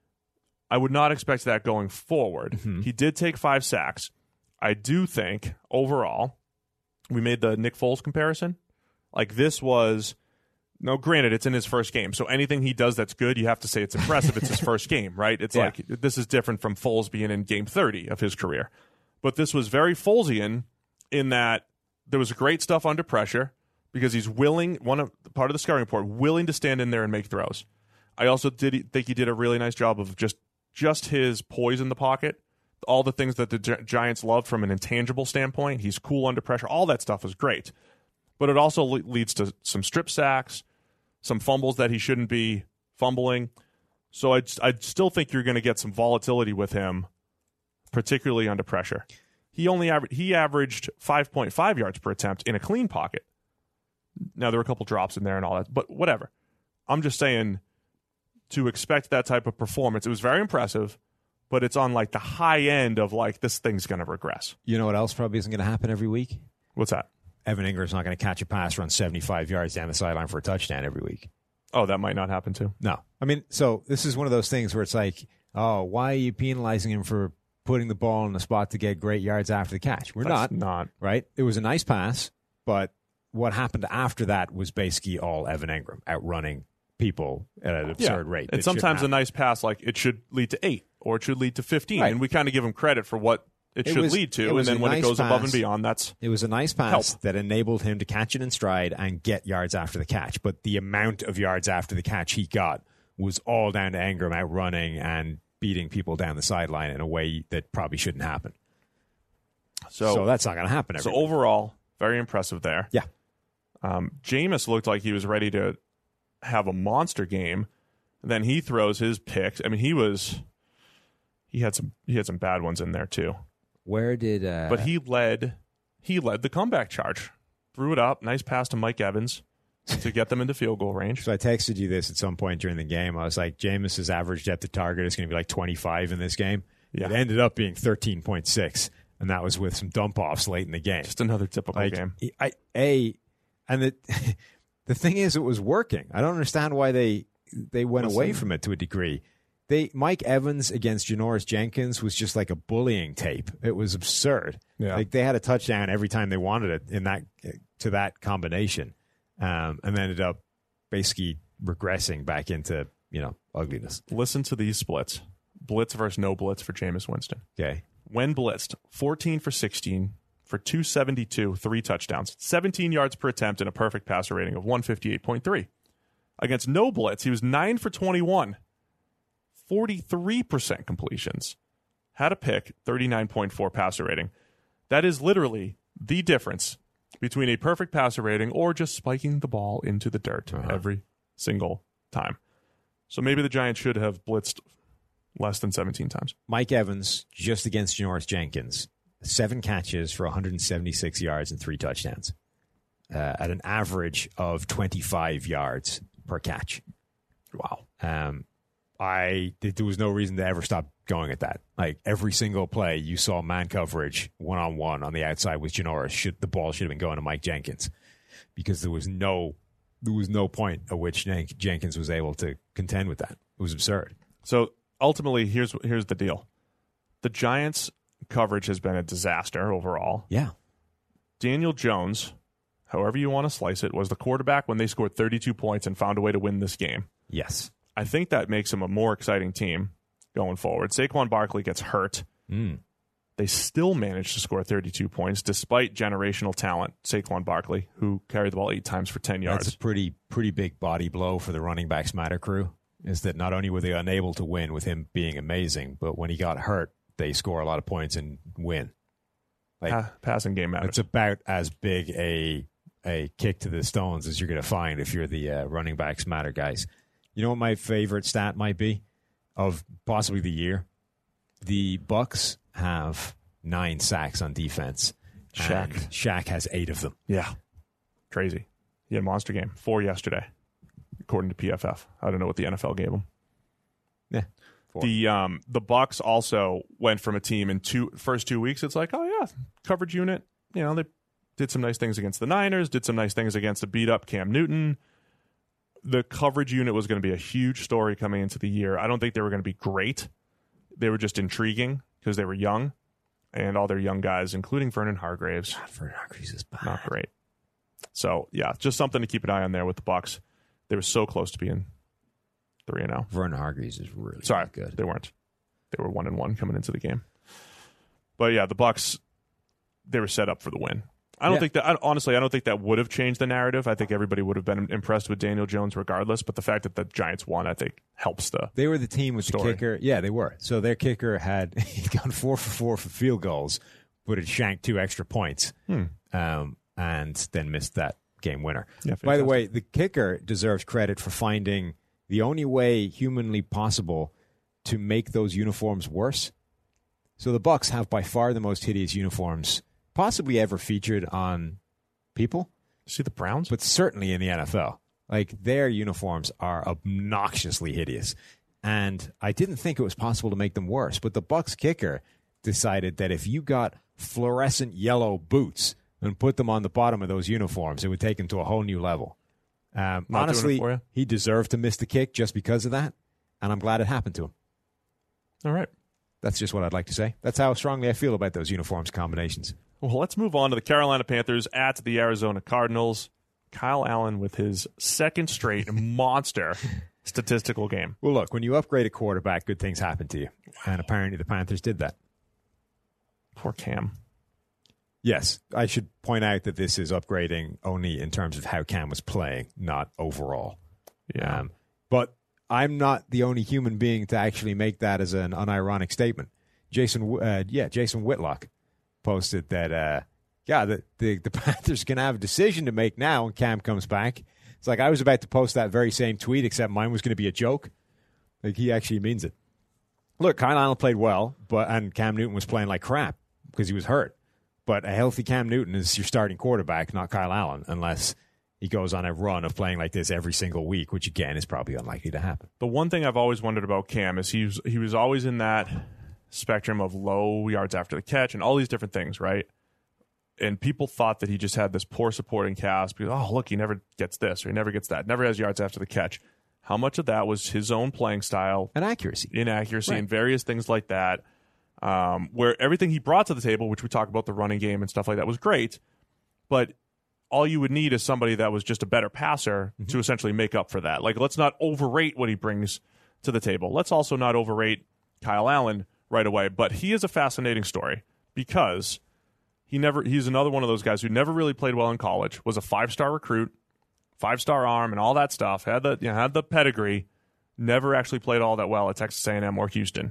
I would not expect that going forward. Mm-hmm. He did take five sacks. I do think, overall, we made the Nick Foles comparison. Like, this was... No, granted, it's in his first game, so anything he does that's good, you have to say it's impressive. It's his first game, right? It's yeah. like, this is different from Foles being in game thirty of his career. But this was very Folesian in that there was great stuff under pressure because he's willing, one of part of the scouting report, willing to stand in there and make throws. I also did think he did a really nice job of just, just his poise in the pocket, all the things that the Gi- Giants love from an intangible standpoint. He's cool under pressure. All that stuff was great. But it also le- leads to some strip sacks, some fumbles that he shouldn't be fumbling. So I'd, I'd still think you're going to get some volatility with him, particularly under pressure. He only aver- he averaged five point five yards per attempt in a clean pocket. Now, there were a couple drops in there and all that, but whatever. I'm just saying to expect that type of performance. It was very impressive, but it's on like the high end of like this thing's going to regress. You know what else probably isn't going to happen every week? What's that? Evan Ingram's not going to catch a pass, run seventy-five yards down the sideline for a touchdown every week. Oh, that might not happen too. No. I mean, so this is one of those things where it's like, oh, why are you penalizing him for putting the ball in the spot to get great yards after the catch? We're That's not. not. Right? It was a nice pass, but what happened after that was basically all Evan Ingram outrunning people at an absurd yeah. rate. And sometimes a nice pass, like it should lead to eight or it should lead to fifteen. Right. And we kind of give him credit for what it, It should was- lead it to. And was then a when nice it goes above pass. and beyond, that's It was a nice pass Help. that enabled him to catch it in stride and get yards after the catch. But the amount of yards after the catch he got was all down to Engram outrunning and beating people down the sideline in a way that probably shouldn't happen. so. So, that's not going to happen. so every week. overall, very impressive there. Yeah. Um, Jameis looked like he was ready to have a monster game. Then he throws his picks. I mean, he was he had some he had some bad ones in there too. Where did... Uh, But he led he led the comeback charge. Threw it up, nice pass to Mike Evans to get them into field goal range. So I texted you this at some point during the game. I was like, Jameis's average depth of target is going to be like twenty-five in this game. Yeah. It ended up being thirteen point six, and that was with some dump-offs late in the game. Just another typical like, game. I, A, and the, the thing is, it was working. I don't understand why they they went Listen. away from it to a degree. They Mike Evans against Janoris Jenkins was just like a bullying tape. It was absurd. Yeah. Like they had a touchdown every time they wanted it in that to that combination, um, and ended up basically regressing back into you know ugliness. Listen to these splits. Blitz versus no blitz for Jameis Winston. Okay, When blitzed, fourteen for sixteen for two seventy-two, three touchdowns, seventeen yards per attempt, and a perfect passer rating of one fifty-eight point three. Against no blitz, he was nine for twenty-one, forty-three percent completions, had a pick, thirty-nine point four passer rating. That is literally the difference between a perfect passer rating or just spiking the ball into the dirt Uh-huh. every single time. So maybe the Giants should have blitzed less than seventeen times. Mike Evans just against Janoris Jenkins, seven catches for one hundred seventy-six yards and three touchdowns, uh, at an average of twenty-five yards per catch. Wow. Um, I there was no reason to ever stop going at that. Like every single play, you saw man coverage one on one on the outside with Janoris. Should the ball should have been going to Mike Jenkins because there was no there was no point at which Jen- Jenkins was able to contend with that. It was absurd. So ultimately, here's here's the deal: the Giants' coverage has been a disaster overall. Yeah, Daniel Jones, however you want to slice it, was the quarterback when they scored thirty-two points and found a way to win this game. yes, I think that makes them a more exciting team going forward. Saquon Barkley gets hurt. mm. They still managed to score thirty-two points despite generational talent. Saquon Barkley, who carried the ball eight times for ten yards. That's a pretty pretty big body blow for the running backs matter crew. Is that not only were they unable to win with him being amazing, but when he got hurt, they score a lot of points and win. Like Pa- passing game matters. it's about as big a a kick to the stones as you're going to find if you're the uh, running backs matter guys. You know what my favorite stat might be of possibly the year? The Bucks have nine sacks on defense. Shaq. And Shaq has eight of them. Yeah. Crazy. He had a monster game. Four yesterday, according to P F F. I don't know what the N F L gave him. Yeah. Four. The um the Bucks also went from a team in two first two weeks. It's like, oh yeah, coverage unit. You know, they did some nice things against the Niners, did some nice things against a beat up Cam Newton. The coverage unit was going to be a huge story coming into the year. I don't think they were going to be great. They were just intriguing because they were young, and all their young guys, including Vernon Hargraves, God, Vernon Hargreaves is bad. not great. So yeah, just something to keep an eye on there with the Bucks. They were so close to being three and zero. Vernon Hargreaves is really Sorry, good. they weren't. They were one and one coming into the game. But yeah, the Bucks, they were set up for the win. I don't Yeah. think that. I, honestly, I don't think that would have changed the narrative. I think everybody would have been impressed with Daniel Jones regardless. But the fact that the Giants won, I think, helps the. They were the team with Story. the kicker. Yeah, they were. So their kicker had he'd gone four for four for field goals, but had shanked two extra points, Hmm. um, and then missed that game winner. Yeah, By the fantastic. way, the kicker deserves credit for finding the only way humanly possible to make those uniforms worse. So the Bucks have by far the most hideous uniforms possibly ever featured on people, See the Browns? but certainly in the N F L. Like their uniforms are obnoxiously hideous. And I didn't think it was possible to make them worse, but the Bucks kicker decided that if you got fluorescent yellow boots and put them on the bottom of those uniforms, it would take him to a whole new level. Um, Not doing it honestly, for you? he deserved to miss the kick just because of that, and I'm glad it happened to him. All right. That's just what I'd like to say. That's how strongly I feel about those uniforms combinations. Well, let's move on to the Carolina Panthers at the Arizona Cardinals. Kyle Allen with his second straight monster statistical game. Well, look, when you upgrade a quarterback, good things happen to you. And apparently the Panthers did that. Poor Cam. Yes, I should point out that this is upgrading only in terms of how Cam was playing, not overall. Yeah. Um, but I'm not the only human being to actually make that as an unironic statement. Jason, uh, yeah, Jason Whitlock posted that, uh, yeah, the, the, the Panthers going to have a decision to make now when Cam comes back. It's like I was about to post that very same tweet, except mine was going to be a joke. Like, he actually means it. Look, Kyle Allen played well, but and Cam Newton was playing like crap because he was hurt. But a healthy Cam Newton is your starting quarterback, not Kyle Allen, unless he goes on a run of playing like this every single week, which, again, is probably unlikely to happen. The one thing I've always wondered about Cam is he was, he was always in that spectrum of low yards after the catch and all these different things, right? And people thought that he just had this poor supporting cast because, oh, look, he never gets this or he never gets that, never has yards after the catch. How much of that was his own playing style? And accuracy. Inaccuracy right. and various things like that, um, where everything he brought to the table, which we talk about the running game and stuff like that, was great. But all you would need is somebody that was just a better passer mm-hmm. to essentially make up for that. Like, let's not overrate what he brings to the table. Let's also not overrate Kyle Allen right away. But he is a fascinating story because he never he's another one of those guys who never really played well in college, was a five-star recruit, five-star arm and all that stuff, had the you know, had the pedigree, never actually played all that well at Texas A and M or Houston.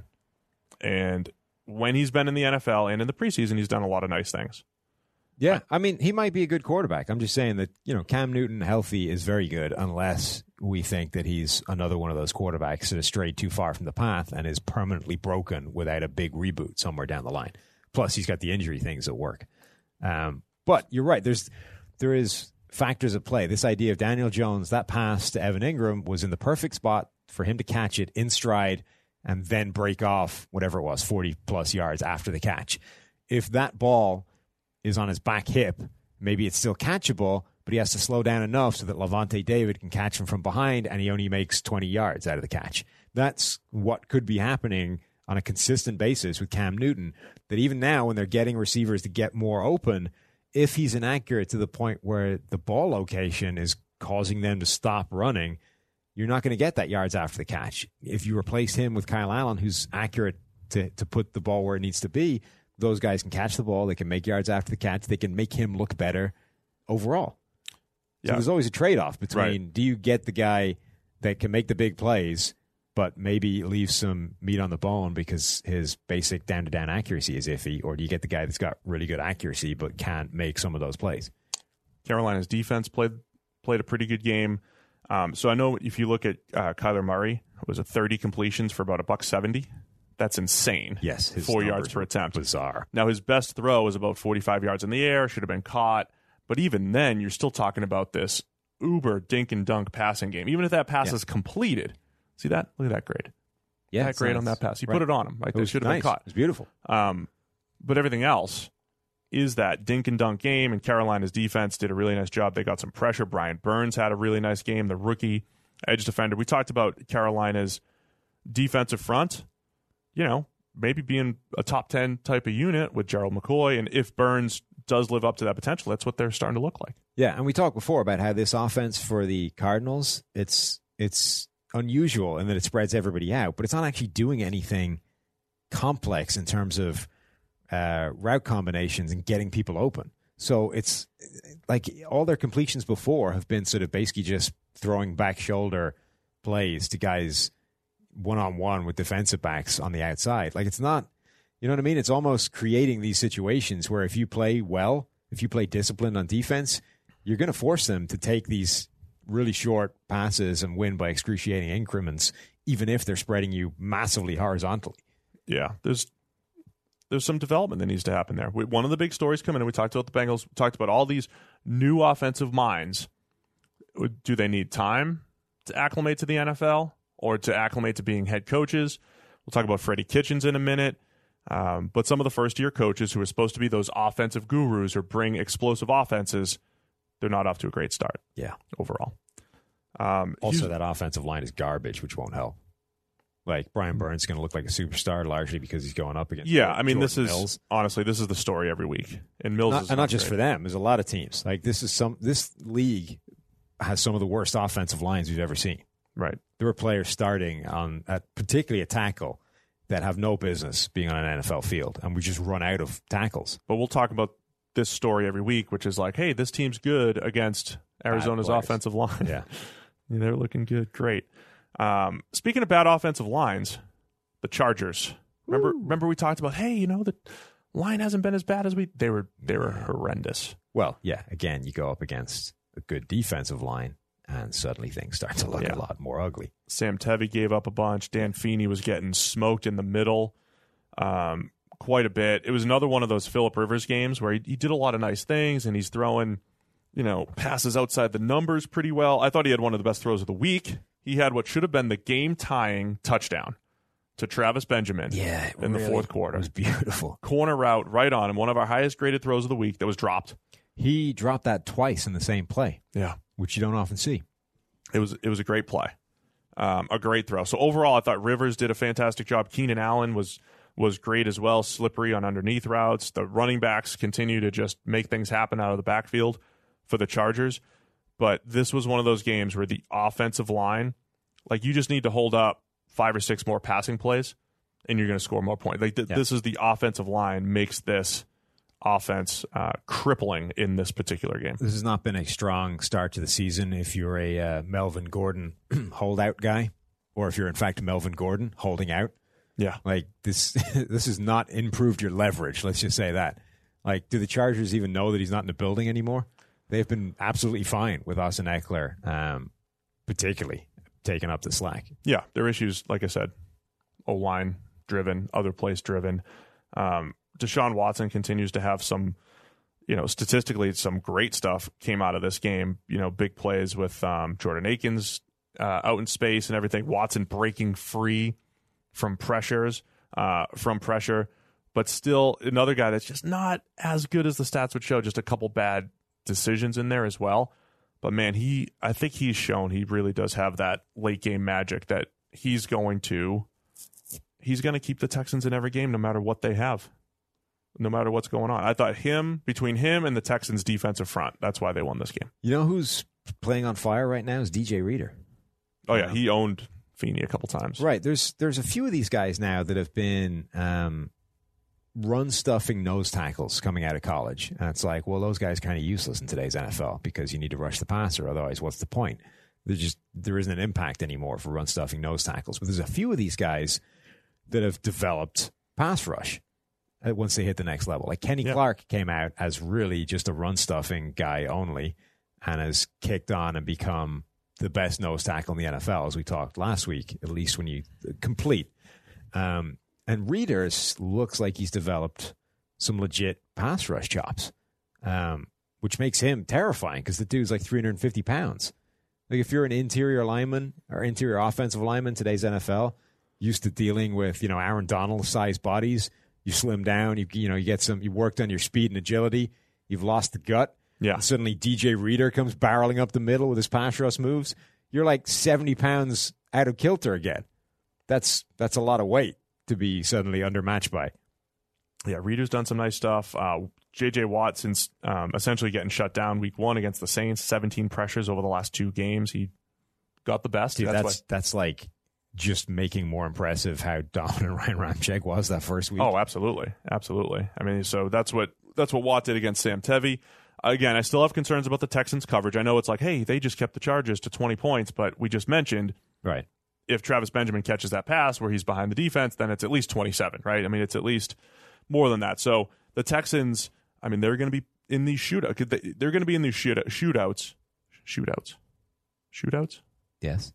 And when he's been in the N F L and in the preseason, he's done a lot of nice things. Yeah, I mean, he might be a good quarterback. I'm just saying that, you know, Cam Newton healthy is very good unless we think that he's another one of those quarterbacks that has strayed too far from the path and is permanently broken without a big reboot somewhere down the line. Plus, he's got the injury things at work. Um, but you're right. There's there is factors at play. This idea of Daniel Jones, that pass to Evan Ingram was in the perfect spot for him to catch it in stride and then break off whatever it was, forty plus yards after the catch. If that ball is on his back hip, maybe it's still catchable, but he has to slow down enough so that Lavonte David can catch him from behind and he only makes twenty yards out of the catch. That's what could be happening on a consistent basis with Cam Newton, that even now when they're getting receivers to get more open, if he's inaccurate to the point where the ball location is causing them to stop running, you're not going to get that yards after the catch. If you replace him with Kyle Allen, who's accurate to, to put the ball where it needs to be, those guys can catch the ball. They can make yards after the catch. They can make him look better overall. So yeah. There's always a trade-off between right. do you get the guy that can make the big plays but maybe leave some meat on the bone because his basic down-to-down accuracy is iffy, or do you get the guy that's got really good accuracy but can't make some of those plays? Carolina's defense played played a pretty good game. Um, so I know if you look at uh, Kyler Murray, it was a thirty completions for about a buck seventy. That's insane. Yes, his four yards per attempt. Bizarre. Now his best throw was about forty-five yards in the air, should have been caught. But even then, you're still talking about this uber dink and dunk passing game. Even if that pass yeah. is completed, see that? Look at that grade. Yeah, that grade nice. on that pass. He right. put it on him. Like, it should have nice. been caught. It was beautiful. Um, but everything else is that dink and dunk game, and Carolina's defense did a really nice job. They got some pressure. Brian Burns had a really nice game, the rookie edge defender. We talked about Carolina's defensive front, you know, maybe being a top ten type of unit with Gerald McCoy, and if Burns does live up to that potential, that's what they're starting to look like. Yeah, and we talked before about how this offense for the Cardinals, it's it's unusual in that it spreads everybody out, but it's not actually doing anything complex in terms of uh, route combinations and getting people open. So it's like all their completions before have been sort of basically just throwing back shoulder plays to guys one-on-one with defensive backs on the outside. Like, it's not, you know what I mean? It's almost creating these situations where if you play well, if you play disciplined on defense, you're going to force them to take these really short passes and win by excruciating increments, even if they're spreading you massively horizontally. Yeah, there's there's some development that needs to happen there. We, one of the big stories coming in, we talked about the Bengals, we talked about all these new offensive minds. Do they need time to acclimate to the N F L or to acclimate to being head coaches? We'll talk about Freddie Kitchens in a minute. Um, but some of the first-year coaches who are supposed to be those offensive gurus or bring explosive offenses, they're not off to a great start. Yeah, overall. Um, also, that offensive line is garbage, which won't help. Like, Brian Burns is going to look like a superstar largely because he's going up against Yeah, Jordan, I mean, Jordan this is, Mills. honestly, this is the story every week. And Mills not, is And not, not just great. for them. There's a lot of teams. Like, this is some this league has some of the worst offensive lines we've ever seen. Right. There were players starting on, at, particularly a tackle, that have no business being on an N F L field, and we just run out of tackles. But we'll talk about this story every week, which is like, hey, this team's good against Arizona's offensive line. Yeah. They're looking good. Great. Um, speaking of bad offensive lines, the Chargers. Remember, Ooh. remember we talked about, hey, you know, the line hasn't been as bad as we. They were. They were horrendous. Well, yeah. Again, you go up against a good defensive line, and suddenly things start to look yeah. a lot more ugly. Sam Tevy gave up a bunch. Dan Feeney was getting smoked in the middle, um, quite a bit. It was another one of those Phillip Rivers games where he, he did a lot of nice things, and he's throwing, you know, passes outside the numbers pretty well. I thought he had one of the best throws of the week. He had what should have been the game-tying touchdown to Travis Benjamin yeah, in really, the fourth quarter. It was beautiful. Corner route right on him, one of our highest-graded throws of the week that was dropped. He dropped that twice in the same play. Yeah. Which you don't often see. It was it was a great play. Um, a great throw. So overall, I thought Rivers did a fantastic job. Keenan Allen was was great as well, slippery on underneath routes. The running backs continue to just make things happen out of the backfield for the Chargers. But this was one of those games where the offensive line, like you just need to hold up five or six more passing plays, and you're going to score more points. Like th- yeah. This is the offensive line makes this offense uh, crippling in this particular game. This has not been a strong start to the season if you're a uh, Melvin Gordon holdout guy, or if you're in fact Melvin Gordon holding out. Yeah. Like this this has not improved your leverage, let's just say that. Like, do the Chargers even know that he's not in the building anymore? They've been absolutely fine with Austin Eckler, um, particularly taking up the slack. Yeah, their issues, like I said, O-line driven, other place driven. Um, Deshaun Watson continues to have some, you know, statistically, some great stuff came out of this game. You know, big plays with um, Jordan Akins uh, out in space and everything. Watson breaking free from pressures, uh, from pressure, but still another guy that's just not as good as the stats would show. Just a couple bad decisions in there as well. But man, he, I think he's shown he really does have that late game magic that he's going to, he's going to keep the Texans in every game no matter what they have. No matter what's going on. I thought him, between him and the Texans' defensive front, that's why they won this game. You know who's playing on fire right now is D J Reader. Oh, yeah. He owned Feeney a couple times. Right. There's there's a few of these guys now that have been um, run-stuffing nose tackles coming out of college. And it's like, well, those guys are kind of useless in today's N F L because you need to rush the passer. Otherwise, what's the point? There's just there isn't an impact anymore for run-stuffing nose tackles. But there's a few of these guys that have developed pass rush once they hit the next level. Like Kenny yeah. Clark came out as really just a run-stuffing guy only and has kicked on and become the best nose tackle in the N F L, as we talked last week, at least when you complete. Um, and Readers looks like he's developed some legit pass rush chops, um, which makes him terrifying because the dude's like three hundred fifty pounds. Like if you're an interior lineman or interior offensive lineman, today's N F L, used to dealing with, you know, Aaron Donald-sized bodies, you slim down, you you know, you get some, you worked on your speed and agility, you've lost the gut. Yeah. And suddenly D J Reader comes barreling up the middle with his pass rush moves. You're like seventy pounds out of kilter again. That's that's a lot of weight to be suddenly undermatched by. Yeah, Reader's done some nice stuff. Uh, J J Watson's um, essentially getting shut down week one against the Saints. seventeen pressures over the last two games. He got the best. Dude, that's that's, that's like just making more impressive how dominant Ryan Ramczyk was that first week. Oh, absolutely. Absolutely. I mean, so that's what that's what Watt did against Sam Tevy. Again, I still have concerns about the Texans' coverage. I know it's like, hey, they just kept the Chargers to twenty points, but we just mentioned right. if Travis Benjamin catches that pass where he's behind the defense, then it's at least twenty-seven, right? I mean, it's at least more than that. So the Texans, I mean, they're going to be in these shootouts. They're going to be in these shoot- shootouts. Shootouts. Shootouts? Yes.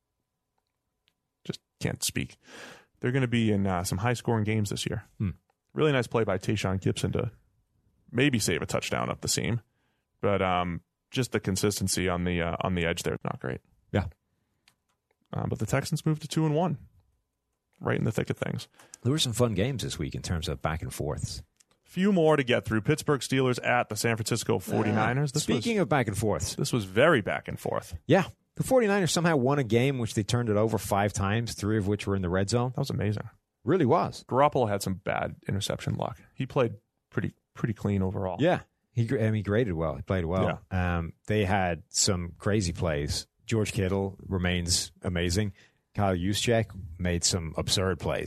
Just can't speak. They're going to be in uh, some high-scoring games this year. Hmm. Really nice play by Tayshaun Gibson to maybe save a touchdown up the seam, but um, just the consistency on the uh, on the edge there is not great. Yeah, uh, but the Texans moved to two and one, right in the thick of things. There were some fun games this week in terms of back and forths. Few more to get through. Pittsburgh Steelers at the San Francisco forty-niners. Uh, this speaking was, of back and forths, this was very back and forth. Yeah, the forty-niners somehow won a game which they turned it over five times, three of which were in the red zone. That was amazing. Really was. Garoppolo had some bad interception luck. He played pretty. Pretty clean overall. Yeah, he I mean, he graded well. He played well. Yeah. Um, they had some crazy plays. George Kittle remains amazing. Kyle Juszczyk made some absurd plays.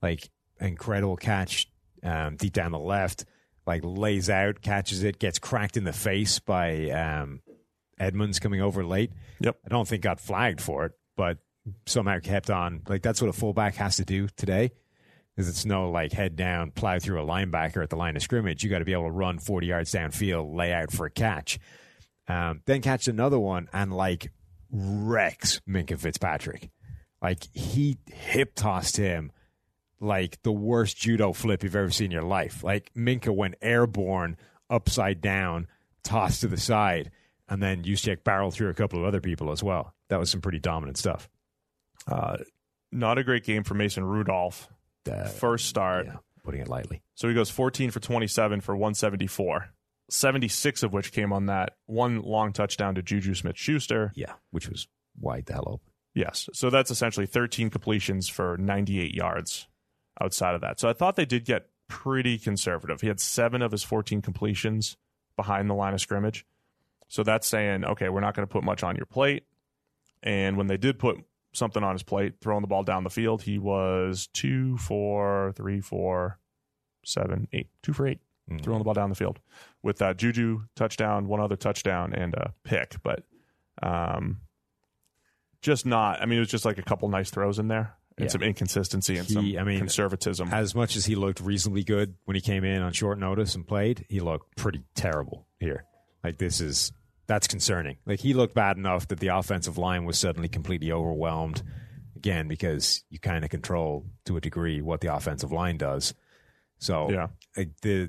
like incredible catch um, deep down the left, like lays out, catches it, gets cracked in the face by um, Edmonds coming over late. Yep. I don't think got flagged for it, but somehow kept on. Like that's what a fullback has to do today. Is it's no like head down, plow through a linebacker at the line of scrimmage. You got to be able to run forty yards downfield, lay out for a catch, um, then catch another one and like wrecks Minkah Fitzpatrick. Like he hip tossed him like the worst judo flip you've ever seen in your life. Like Minkah went airborne, upside down, tossed to the side, and then Juszczyk barreled through a couple of other people as well. That was some pretty dominant stuff. Uh, not a great game for Mason Rudolph. Uh, First start. Yeah, putting it lightly. So he goes fourteen for twenty-seven for one seventy-four, seventy-six of which came on that one long touchdown to Juju Smith-Schuster. Yeah, which was wide the hell open. Yes. So that's essentially thirteen completions for ninety-eight yards outside of that. So I thought they did get pretty conservative. He had seven of his fourteen completions behind the line of scrimmage. So that's saying, okay, we're not going to put much on your plate. And when they did put something on his plate, throwing the ball down the field, he was two, four, three, four, seven, eight, two for eight, mm-hmm. throwing the ball down the field with that Juju touchdown, one other touchdown, and a pick. But um, just not, I mean, it was just like a couple nice throws in there and yeah. some inconsistency and he, some I mean, conservatism. As much as he looked reasonably good when he came in on short notice and played, he looked pretty terrible here. Like this is... That's concerning. Like he looked bad enough that the offensive line was suddenly completely overwhelmed. Again, because you kind of control to a degree what the offensive line does. So yeah. like, the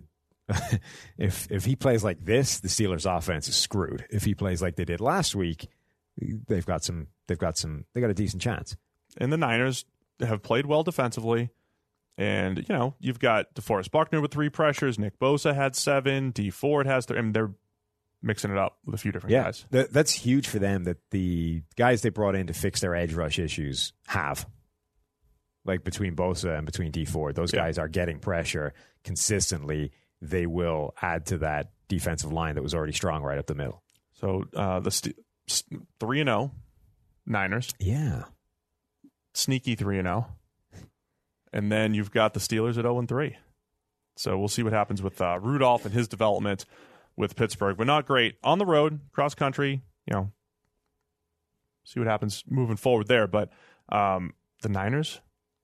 if if he plays like this, the Steelers' offense is screwed. If he plays like they did last week, they've got some. They've got some. They got a decent chance. And the Niners have played well defensively. And you know you've got DeForest Buckner with three pressures. Nick Bosa had seven. D Ford has three. I mean, they're mixing it up with a few different yeah, guys. Th- that's huge for them that the guys they brought in to fix their edge rush issues have. Like between Bosa and between D Ford, those yeah. guys are getting pressure consistently. They will add to that defensive line that was already strong right up the middle. So uh, the st- three and zero Niners, yeah, sneaky three and zero, and then you've got the Steelers at zero and three. So we'll see what happens with uh, Rudolph and his development with Pittsburgh, but not great on the road, cross country. You know, see what happens moving forward there. But um, the Niners,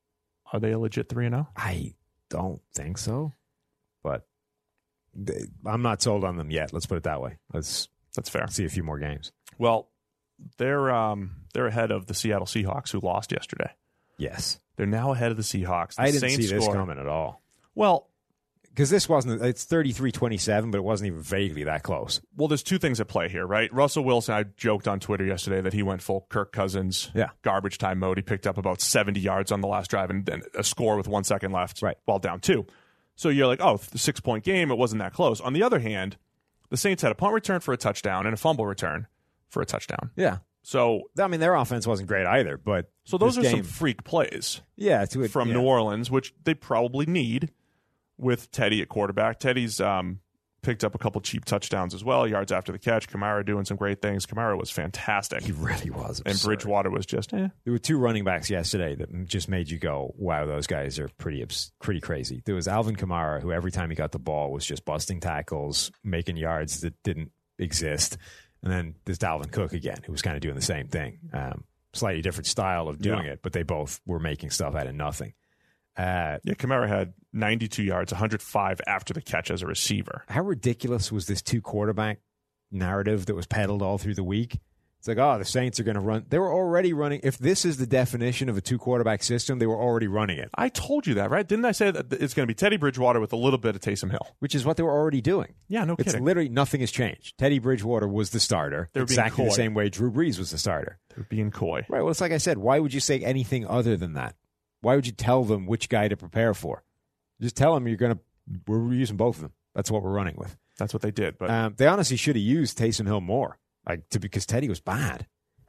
are they a legit three and zero? I don't think so, but they, I'm not sold on them yet. Let's put it that way. Let's that's fair. See a few more games. Well, they're um, they're ahead of the Seattle Seahawks, who lost yesterday. Yes, they're now ahead of the Seahawks. The I didn't Saints see this score. coming at all. Well. Because this wasn't, it's thirty-three twenty-seven, but it wasn't even vaguely that close. Well, there's two things at play here, right? Russell Wilson, I joked on Twitter yesterday that he went full Kirk Cousins yeah. garbage time mode. He picked up about seventy yards on the last drive and then a score with one second left right. while down two. So you're like, oh, the six-point game, it wasn't that close. On the other hand, the Saints had a punt return for a touchdown and a fumble return for a touchdown. Yeah. So I mean, their offense wasn't great either, but so those are game, some freak plays yeah, to it, from yeah. New Orleans, which they probably need. With Teddy at quarterback. Teddy's um, picked up a couple cheap touchdowns as well, yards after the catch. Kamara doing some great things. Kamara was fantastic. He really was. Absurd. And Bridgewater was just, eh. There were two running backs yesterday that just made you go, wow, those guys are pretty pretty crazy. There was Alvin Kamara, who every time he got the ball was just busting tackles, making yards that didn't exist. And then there's Dalvin Cook again, who was kind of doing the same thing. Um, slightly different style of doing yeah. it, but they both were making stuff out of nothing. Uh, yeah, Kamara had ninety-two yards, one hundred five after the catch as a receiver. How ridiculous was this two quarterback narrative that was peddled all through the week? It's like, oh, the Saints are going to run. They were already running. If this is the definition of a two quarterback system, they were already running it. I told you that, right? Didn't I say that it's going to be Teddy Bridgewater with a little bit of Taysom Hill? Which is what they were already doing. Yeah, no it's kidding. It's literally nothing has changed. Teddy Bridgewater was the starter. They're exactly being coy. The same way Drew Brees was the starter. They're being coy. Right. Well, it's like I said, why would you say anything other than that? Why would you tell them which guy to prepare for? Just tell them you're going to, we're using both of them. That's what we're running with. That's what they did. But um, they honestly should have used Taysom Hill more, like to, because Teddy was bad.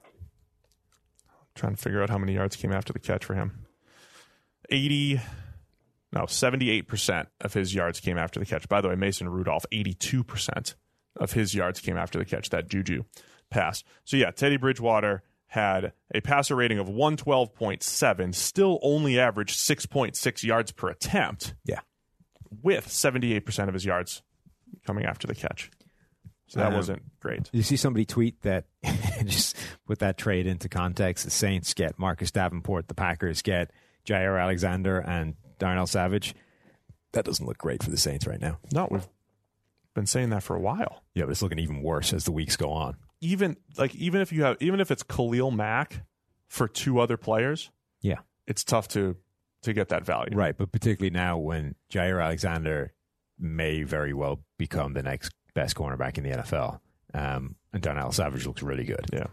Trying to figure out how many yards came after the catch for him. eighty, no, seventy-eight percent of his yards came after the catch. By the way, Mason Rudolph, eighty-two percent of his yards came after the catch, that Juju pass. So yeah, Teddy Bridgewater had a passer rating of one twelve point seven, still only averaged six point six yards per attempt. Yeah. With seventy-eight percent of his yards coming after the catch. So that um, wasn't great. Did you see somebody tweet that, just put that trade into context, the Saints get Marcus Davenport, the Packers get Jair Alexander and Darnell Savage? That doesn't look great for the Saints right now. No, we've been saying that for a while. Yeah, but it's looking even worse as the weeks go on. Even like even if you have even if it's Khalil Mack for two other players, yeah, it's tough to to get that value. Right, but particularly now when Jair Alexander may very well become the next best cornerback in the N F L. Um, and Darnell Savage looks really good. Yeah.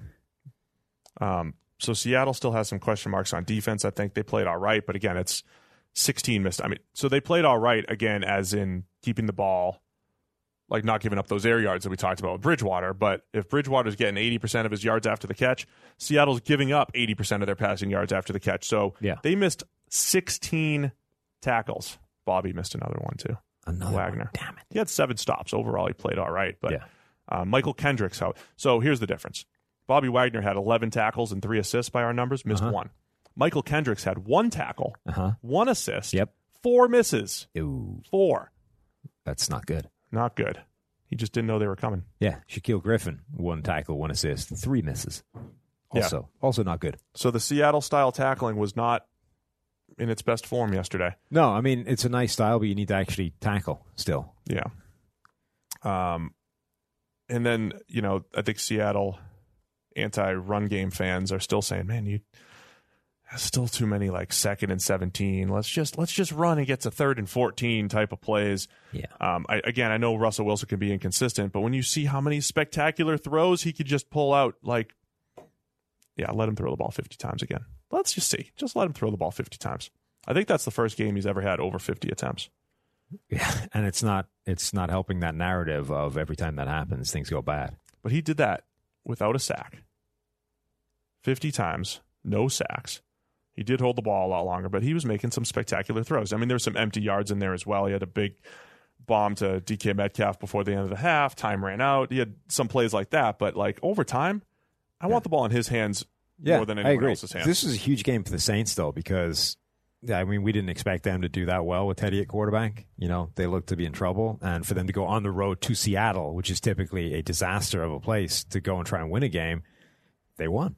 Um, so Seattle still has some question marks on defense. I think they played all right, but again, it's sixteen missed. I mean, so they played all right, again, as in keeping the ball, like not giving up those air yards that we talked about with Bridgewater. But if Bridgewater's getting eighty percent of his yards after the catch, Seattle's giving up eighty percent of their passing yards after the catch. So yeah. They missed sixteen tackles. Bobby missed another one, too. Another Wagner. One. Damn it. He had seven stops. Overall, he played all right. But yeah. uh, Michael Kendricks, how so here's the difference. Bobby Wagner had eleven tackles and three assists by our numbers, missed uh-huh. one. Michael Kendricks had one tackle, uh-huh. one assist, yep. four misses. Ooh. Four. That's not good. Not good. He just didn't know they were coming. Yeah. Shaquille Griffin, one tackle, one assist, three misses. Also, yeah. also not good. So the Seattle-style tackling was not in its best form yesterday. No, I mean, it's a nice style, but you need to actually tackle still. Yeah. Um, and then, you know, I think Seattle anti-run game fans are still saying, man, you still too many like second and seventeen. Let's just let's just run and get to third and fourteen type of plays. Yeah. Um, I, again, I know Russell Wilson can be inconsistent, but when you see how many spectacular throws he could just pull out, like, yeah, let him throw the ball fifty times again. Let's just see. Just let him throw the ball fifty times. I think that's the first game he's ever had over fifty attempts. Yeah, and it's not it's not helping that narrative of every time that happens, things go bad. But he did that without a sack. fifty times, no sacks. He did hold the ball a lot longer, but he was making some spectacular throws. I mean, there were some empty yards in there as well. He had a big bomb to D K Metcalf before the end of the half. Time ran out. He had some plays like that, but like over time, I yeah. want the ball in his hands yeah, more than anyone else's hands. This is a huge game for the Saints, though, because yeah, I mean, we didn't expect them to do that well with Teddy at quarterback. You know, they looked to be in trouble, and for them to go on the road to Seattle, which is typically a disaster of a place, to go and try and win a game, they won.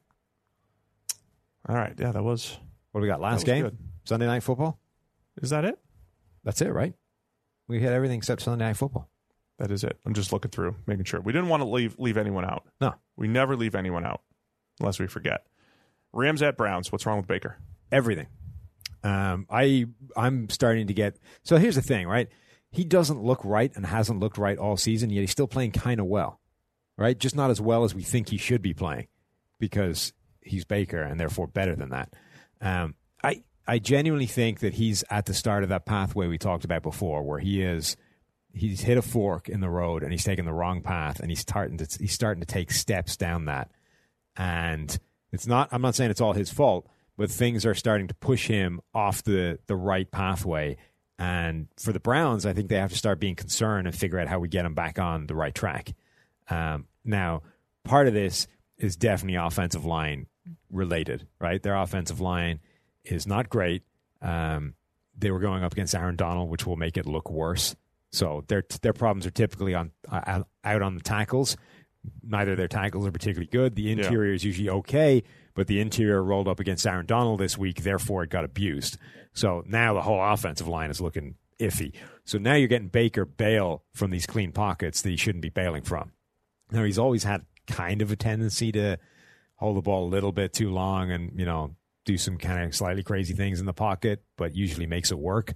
All right, yeah, that was. What do we got? Last game, good. Sunday Night Football. Is that it? That's it, right? We had everything except Sunday Night Football. That is it. I'm just looking through, making sure. We didn't want to leave leave anyone out. No, we never leave anyone out unless we forget. Rams at Browns. What's wrong with Baker? Everything. Um, I I'm starting to get. So here's the thing, right? He doesn't look right and hasn't looked right all season, yet he's still playing kind of well, right? Just not as well as we think he should be playing, because he's Baker and therefore better than that. Um, I I genuinely think that he's at the start of that pathway we talked about before, where he is he's hit a fork in the road and he's taken the wrong path, and he's starting to he's starting to take steps down that. And it's not. I'm not saying it's all his fault, but things are starting to push him off the the right pathway. And for the Browns, I think they have to start being concerned and figure out how we get him back on the right track. Um, now, part of this is definitely offensive line related, right? Their offensive line is not great. Um, they were going up against Aaron Donald, which will make it look worse. So their their problems are typically on uh, out on the tackles. Neither of their tackles are particularly good. The interior yeah. is usually okay, but the interior rolled up against Aaron Donald this week, therefore it got abused. So now the whole offensive line is looking iffy. So now you're getting Baker bail from these clean pockets that he shouldn't be bailing from. Now, he's always had kind of a tendency to hold the ball a little bit too long and, you know, do some kind of slightly crazy things in the pocket, but usually makes it work.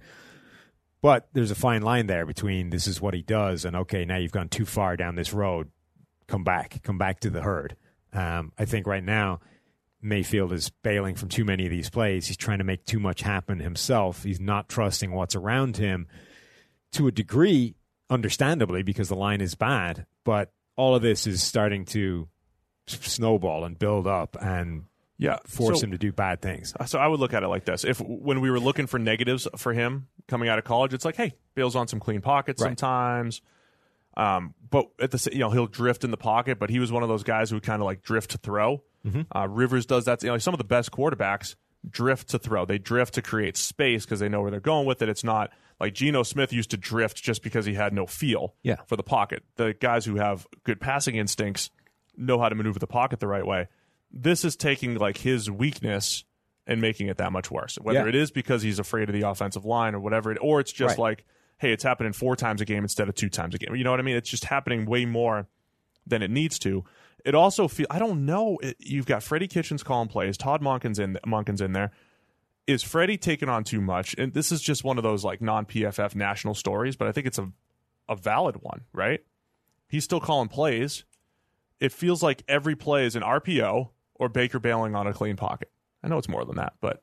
But there's a fine line there between this is what he does and, okay, now you've gone too far down this road. Come back. Come back to the herd. Um, I think right now Mayfield is bailing from too many of these plays. He's trying to make too much happen himself. He's not trusting what's around him to a degree, understandably, because the line is bad. But all of this is starting to snowball and build up and yeah, force so, him to do bad things. So I would look at it like this. If when we were looking for negatives for him coming out of college, it's like, hey, bails on some clean pockets right. sometimes. Um, but at the you know he'll drift in the pocket, but he was one of those guys who would kind of like drift to throw. Mm-hmm. Uh, Rivers does that. You know, some of the best quarterbacks drift to throw. They drift to create space because they know where they're going with it. It's not like Geno Smith used to drift just because he had no feel yeah. for the pocket. The guys who have good passing instincts know how to maneuver the pocket the right way. This is taking like his weakness and making it that much worse. Whether yeah. it is because he's afraid of the offensive line or whatever, it, or it's just right. like, hey, it's happening four times a game instead of two times a game. You know what I mean? It's just happening way more than it needs to. It also feel I don't know. It, you've got Freddie Kitchens calling plays. Todd Monken's in Monken's in there. Is Freddie taking on too much? And this is just one of those like non-P F F national stories, but I think it's a a valid one, right? He's still calling plays. It feels like every play is an R P O or Baker bailing on a clean pocket. I know it's more than that, but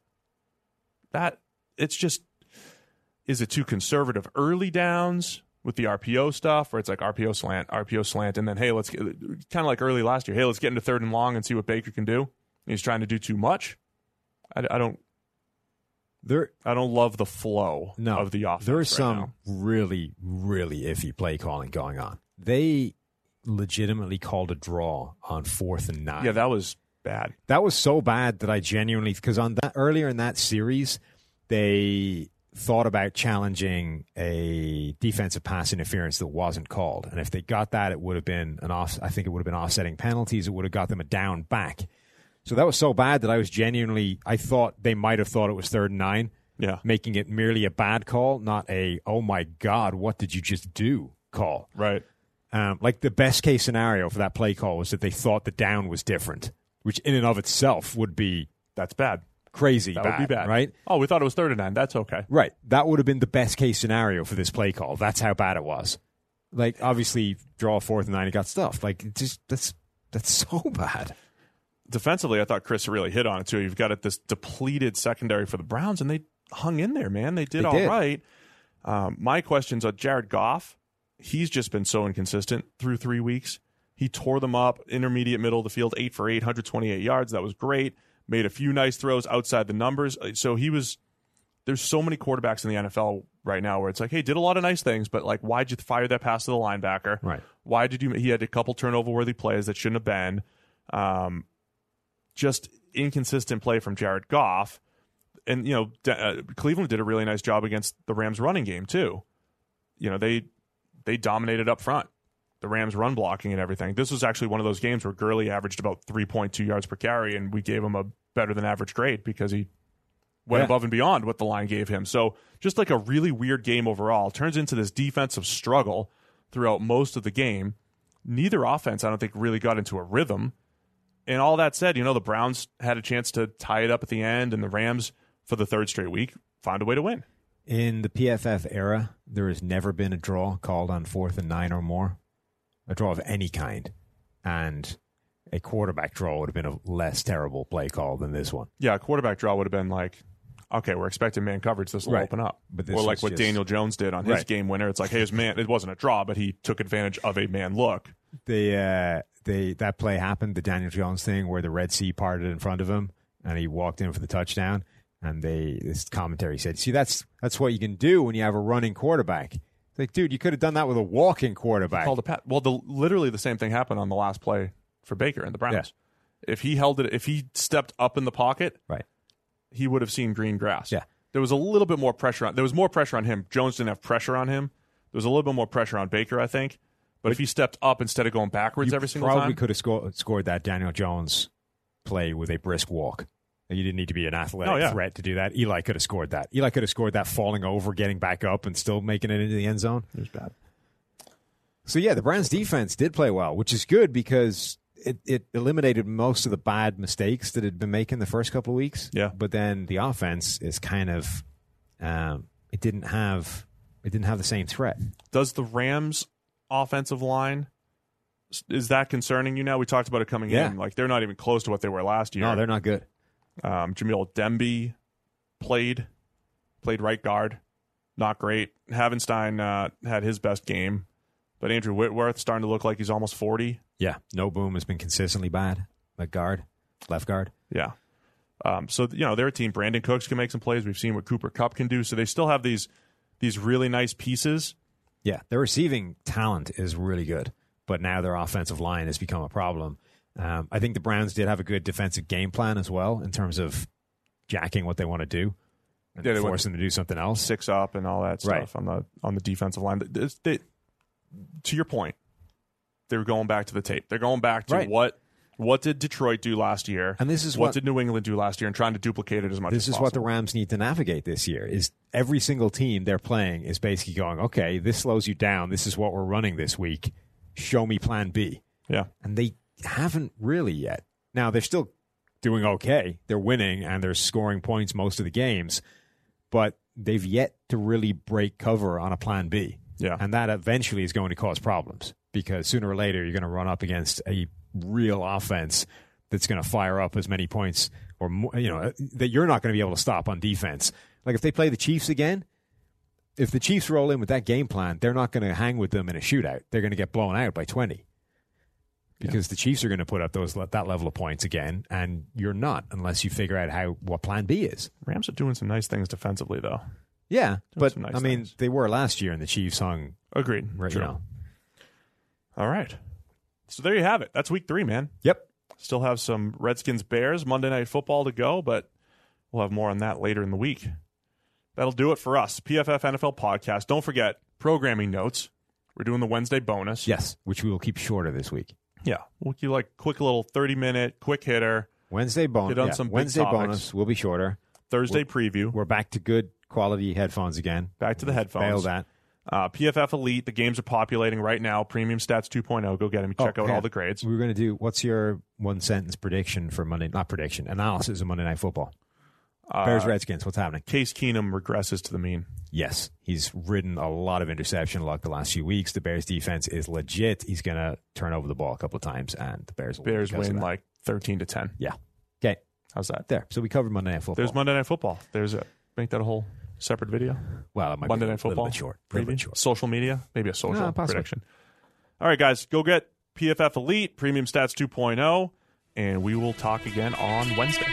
that it's just. Is it too conservative early downs with the R P O stuff, where it's like R P O slant, R P O slant, and then, hey, let's get kind of like early last year. Hey, let's get into third and long and see what Baker can do. He's trying to do too much. I, I don't. There, I don't love the flow no, of the offense. There's right some now. really, really iffy play calling going on. They legitimately called a draw on fourth and nine. Yeah, that was bad. That was so bad that I genuinely, because on that earlier in that series, they thought about challenging a defensive pass interference that wasn't called. And if they got that, it would have been an off, I think it would have been offsetting penalties. It would have got them a down back. So that was so bad that I was genuinely, I thought they might have thought it was third and nine. Yeah. Making it merely a bad call, not a, oh my God, what did you just do call. Right. Um, like the best case scenario for that play call was that they thought the down was different, which in and of itself would be That's bad. crazy That bad, would be bad. right? Oh, we thought it was third and nine. That's okay. Right. That would have been the best case scenario for this play call. That's how bad it was. Like, obviously, draw fourth and nine, it got stuffed. Like, it just that's that's so bad. Defensively, I thought Chris really hit on it, too. You've got it, this depleted secondary for the Browns, and they hung in there, man. They did They all did. right. Um, my question's on Jared Goff. He's just been so inconsistent through three weeks. He tore them up, intermediate middle of the field, eight for eight, one hundred twenty-eight yards. That was great. Made a few nice throws outside the numbers. So he was – there's so many quarterbacks in the N F L right now where it's like, hey, did a lot of nice things, but like, why'd you fire that pass to the linebacker? Right. Why did you – he had a couple turnover-worthy plays that shouldn't have been. Um, just inconsistent play from Jared Goff. And, you know, uh, Cleveland did a really nice job against the Rams running game too. You know, they they dominated up front. The Rams run blocking and everything. This was actually one of those games where Gurley averaged about three point two yards per carry, and we gave him a better than average grade because he went Yeah. above and beyond what the line gave him. So just like a really weird game overall. Turns into this defensive struggle throughout most of the game. Neither offense, I don't think, really got into a rhythm. And all that said, you know, the Browns had a chance to tie it up at the end, and the Rams, for the third straight week, found a way to win. In the P F F era, there has never been a draw called on fourth and nine or more. A draw of any kind. And a quarterback draw would have been a less terrible play call than this one. Yeah, a quarterback draw would have been like, okay, we're expecting man coverage. This will Right. open up. But this or like was what just- Daniel Jones did on his Right. game winner. It's like, hey, his man, it wasn't a draw, but he took advantage of a man look. They, uh, they, that play happened, the Daniel Jones thing, where the Red Sea parted in front of him, and he walked in for the touchdown. And they, this commentary said, see, that's that's what you can do when you have a running quarterback. It's like, dude, you could have done that with a walking quarterback. Called a pat. Well, the, literally the same thing happened on the last play for Baker and the Browns. If he held it, if he stepped up in the pocket, Right. he would have seen green grass. Yeah. There was a little bit more pressure on. There was more pressure on him. Jones didn't have pressure on him. There was a little bit more pressure on Baker, I think. But, if he stepped up instead of going backwards You every single probably time, could have sco- scored that Daniel Jones play with a brisk walk. And you didn't need to be an athletic Oh, yeah. threat to do that. Eli could have scored that. Eli could have scored that falling over, getting back up, and still making it into the end zone. it was bad. So, yeah, the Browns' defense did play well, which is good because it, it eliminated most of the bad mistakes that had been making the first couple of weeks. Yeah. But then the offense is kind of um, it didn't have it didn't have the same threat. Does the Rams' offensive line, is that concerning you now? We talked about it coming Yeah. in. Like, they're not even close to what they were last year. No, they're not good. Um, Jamil Demby played, played right guard. Not great. Havenstein uh, had his best game. But Andrew Whitworth starting to look like he's almost forty. Yeah, No Boom has been consistently bad at guard, left guard. Yeah. Um, so, you know, they're a team. Brandon Cooks can make some plays. We've seen what Cooper Kupp can do. So they still have these these really nice pieces. Yeah, their receiving talent is really good, but now their offensive line has become a problem. Um, I think the Browns did have a good defensive game plan as well in terms of jacking what they want to do and Yeah, they force them to do something else. Six up and all that stuff Right. on the on the defensive line. They, they, to your point, they were going back to the tape. They're going back to Right. what what did Detroit do last year, And this is what, what- did New England do last year, and trying to duplicate it as much This as is possible. what the Rams need to navigate this year. Is every single team they're playing is basically going, okay, this slows you down. This is what we're running this week. Show me plan B. Yeah. And they haven't really yet. Now, they're still doing okay. They're winning and they're scoring points most of the games, but they've yet to really break cover on a plan B. Yeah. And that eventually is going to cause problems because sooner or later you're going to run up against a real offense that's going to fire up as many points or more, you know, that you're not going to be able to stop on defense. Like if they play the Chiefs again, if the Chiefs roll in with that game plan, they're not going to hang with them in a shootout. They're going to get blown out by twenty because yeah. the Chiefs are going to put up those that level of points again, and you're not unless you figure out how what plan B is. Rams are doing some nice things defensively, though. Yeah, doing but nice I mean, things. they were last year, and the Chiefs hung. Agreed. Right, True. you know. All right. So there you have it. That's week three, man. Yep. Still have some Redskins Bears Monday Night Football to go, but we'll have more on that later in the week. That'll do it for us. P F F N F L podcast. Don't forget programming notes. We're doing the Wednesday bonus. Yes, which we will keep shorter this week. Yeah, we'll keep like quick little thirty minute quick hitter. Wednesday bonus. Hit on yeah. some big Wednesday topics. bonus will be shorter. Thursday we're, preview. We're back to good quality headphones again. Back to the headphones. Fail that. Uh, P F F Elite. The games are populating right now. Premium Stats two point oh. Go get them. Check oh, out yeah. all the grades. We were going to do. What's your one sentence prediction for Monday? Not prediction. Analysis of Monday Night Football. Uh, Bears Redskins. What's happening? Case Keenum regresses to the mean. Yes, he's ridden a lot of interception luck the last few weeks. The Bears defense is legit. He's going to turn over the ball a couple of times, and the Bears will Bears win, win like thirteen to ten. Yeah. Okay. How's that? There. So we covered Monday Night Football. There's Monday Night Football. There's a make that a whole separate video. Well, it might Monday be Night a Football. little bit short. A little Maybe bit short. Social media. Maybe a social No, possibly. prediction. All right, guys. Go get P F F Elite, Premium Stats two point oh, and we will talk again on Wednesday.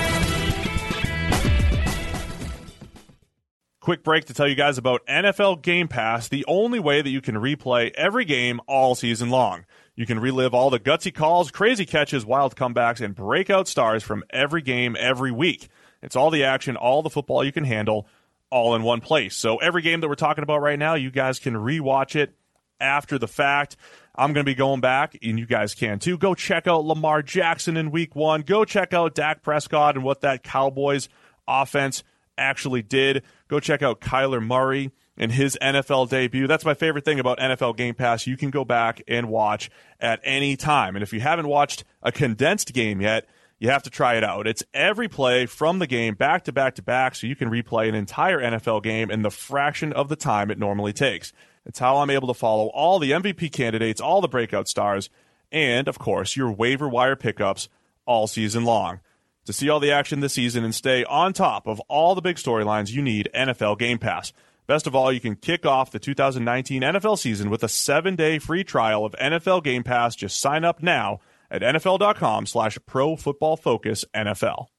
Quick break to tell you guys about N F L Game Pass, the only way that you can replay every game all season long. You can relive all the gutsy calls, crazy catches, wild comebacks, and breakout stars from every game every week. It's all the action, all the football you can handle, all in one place. So every game that we're talking about right now, you guys can rewatch it after the fact. I'm going to be going back, and you guys can too. Go check out Lamar Jackson in week one. Go check out Dak Prescott and what that Cowboys offense actually did. Go check out Kyler Murray and his N F L debut. That's my favorite thing about N F L Game Pass. You can go back and watch at any time. And if you haven't watched a condensed game yet, you have to try it out. It's every play from the game back to back to back, so you can replay an entire N F L game in the fraction of the time it normally takes. It's how I'm able to follow all the M V P candidates, all the breakout stars, and, of course, your waiver wire pickups all season long. To see all the action this season and stay on top of all the big storylines, you need N F L Game Pass. Best of all, you can kick off the two thousand nineteen N F L season with a seven-day free trial of N F L Game Pass. Just sign up now at nfl.com slash pro football focus NFL.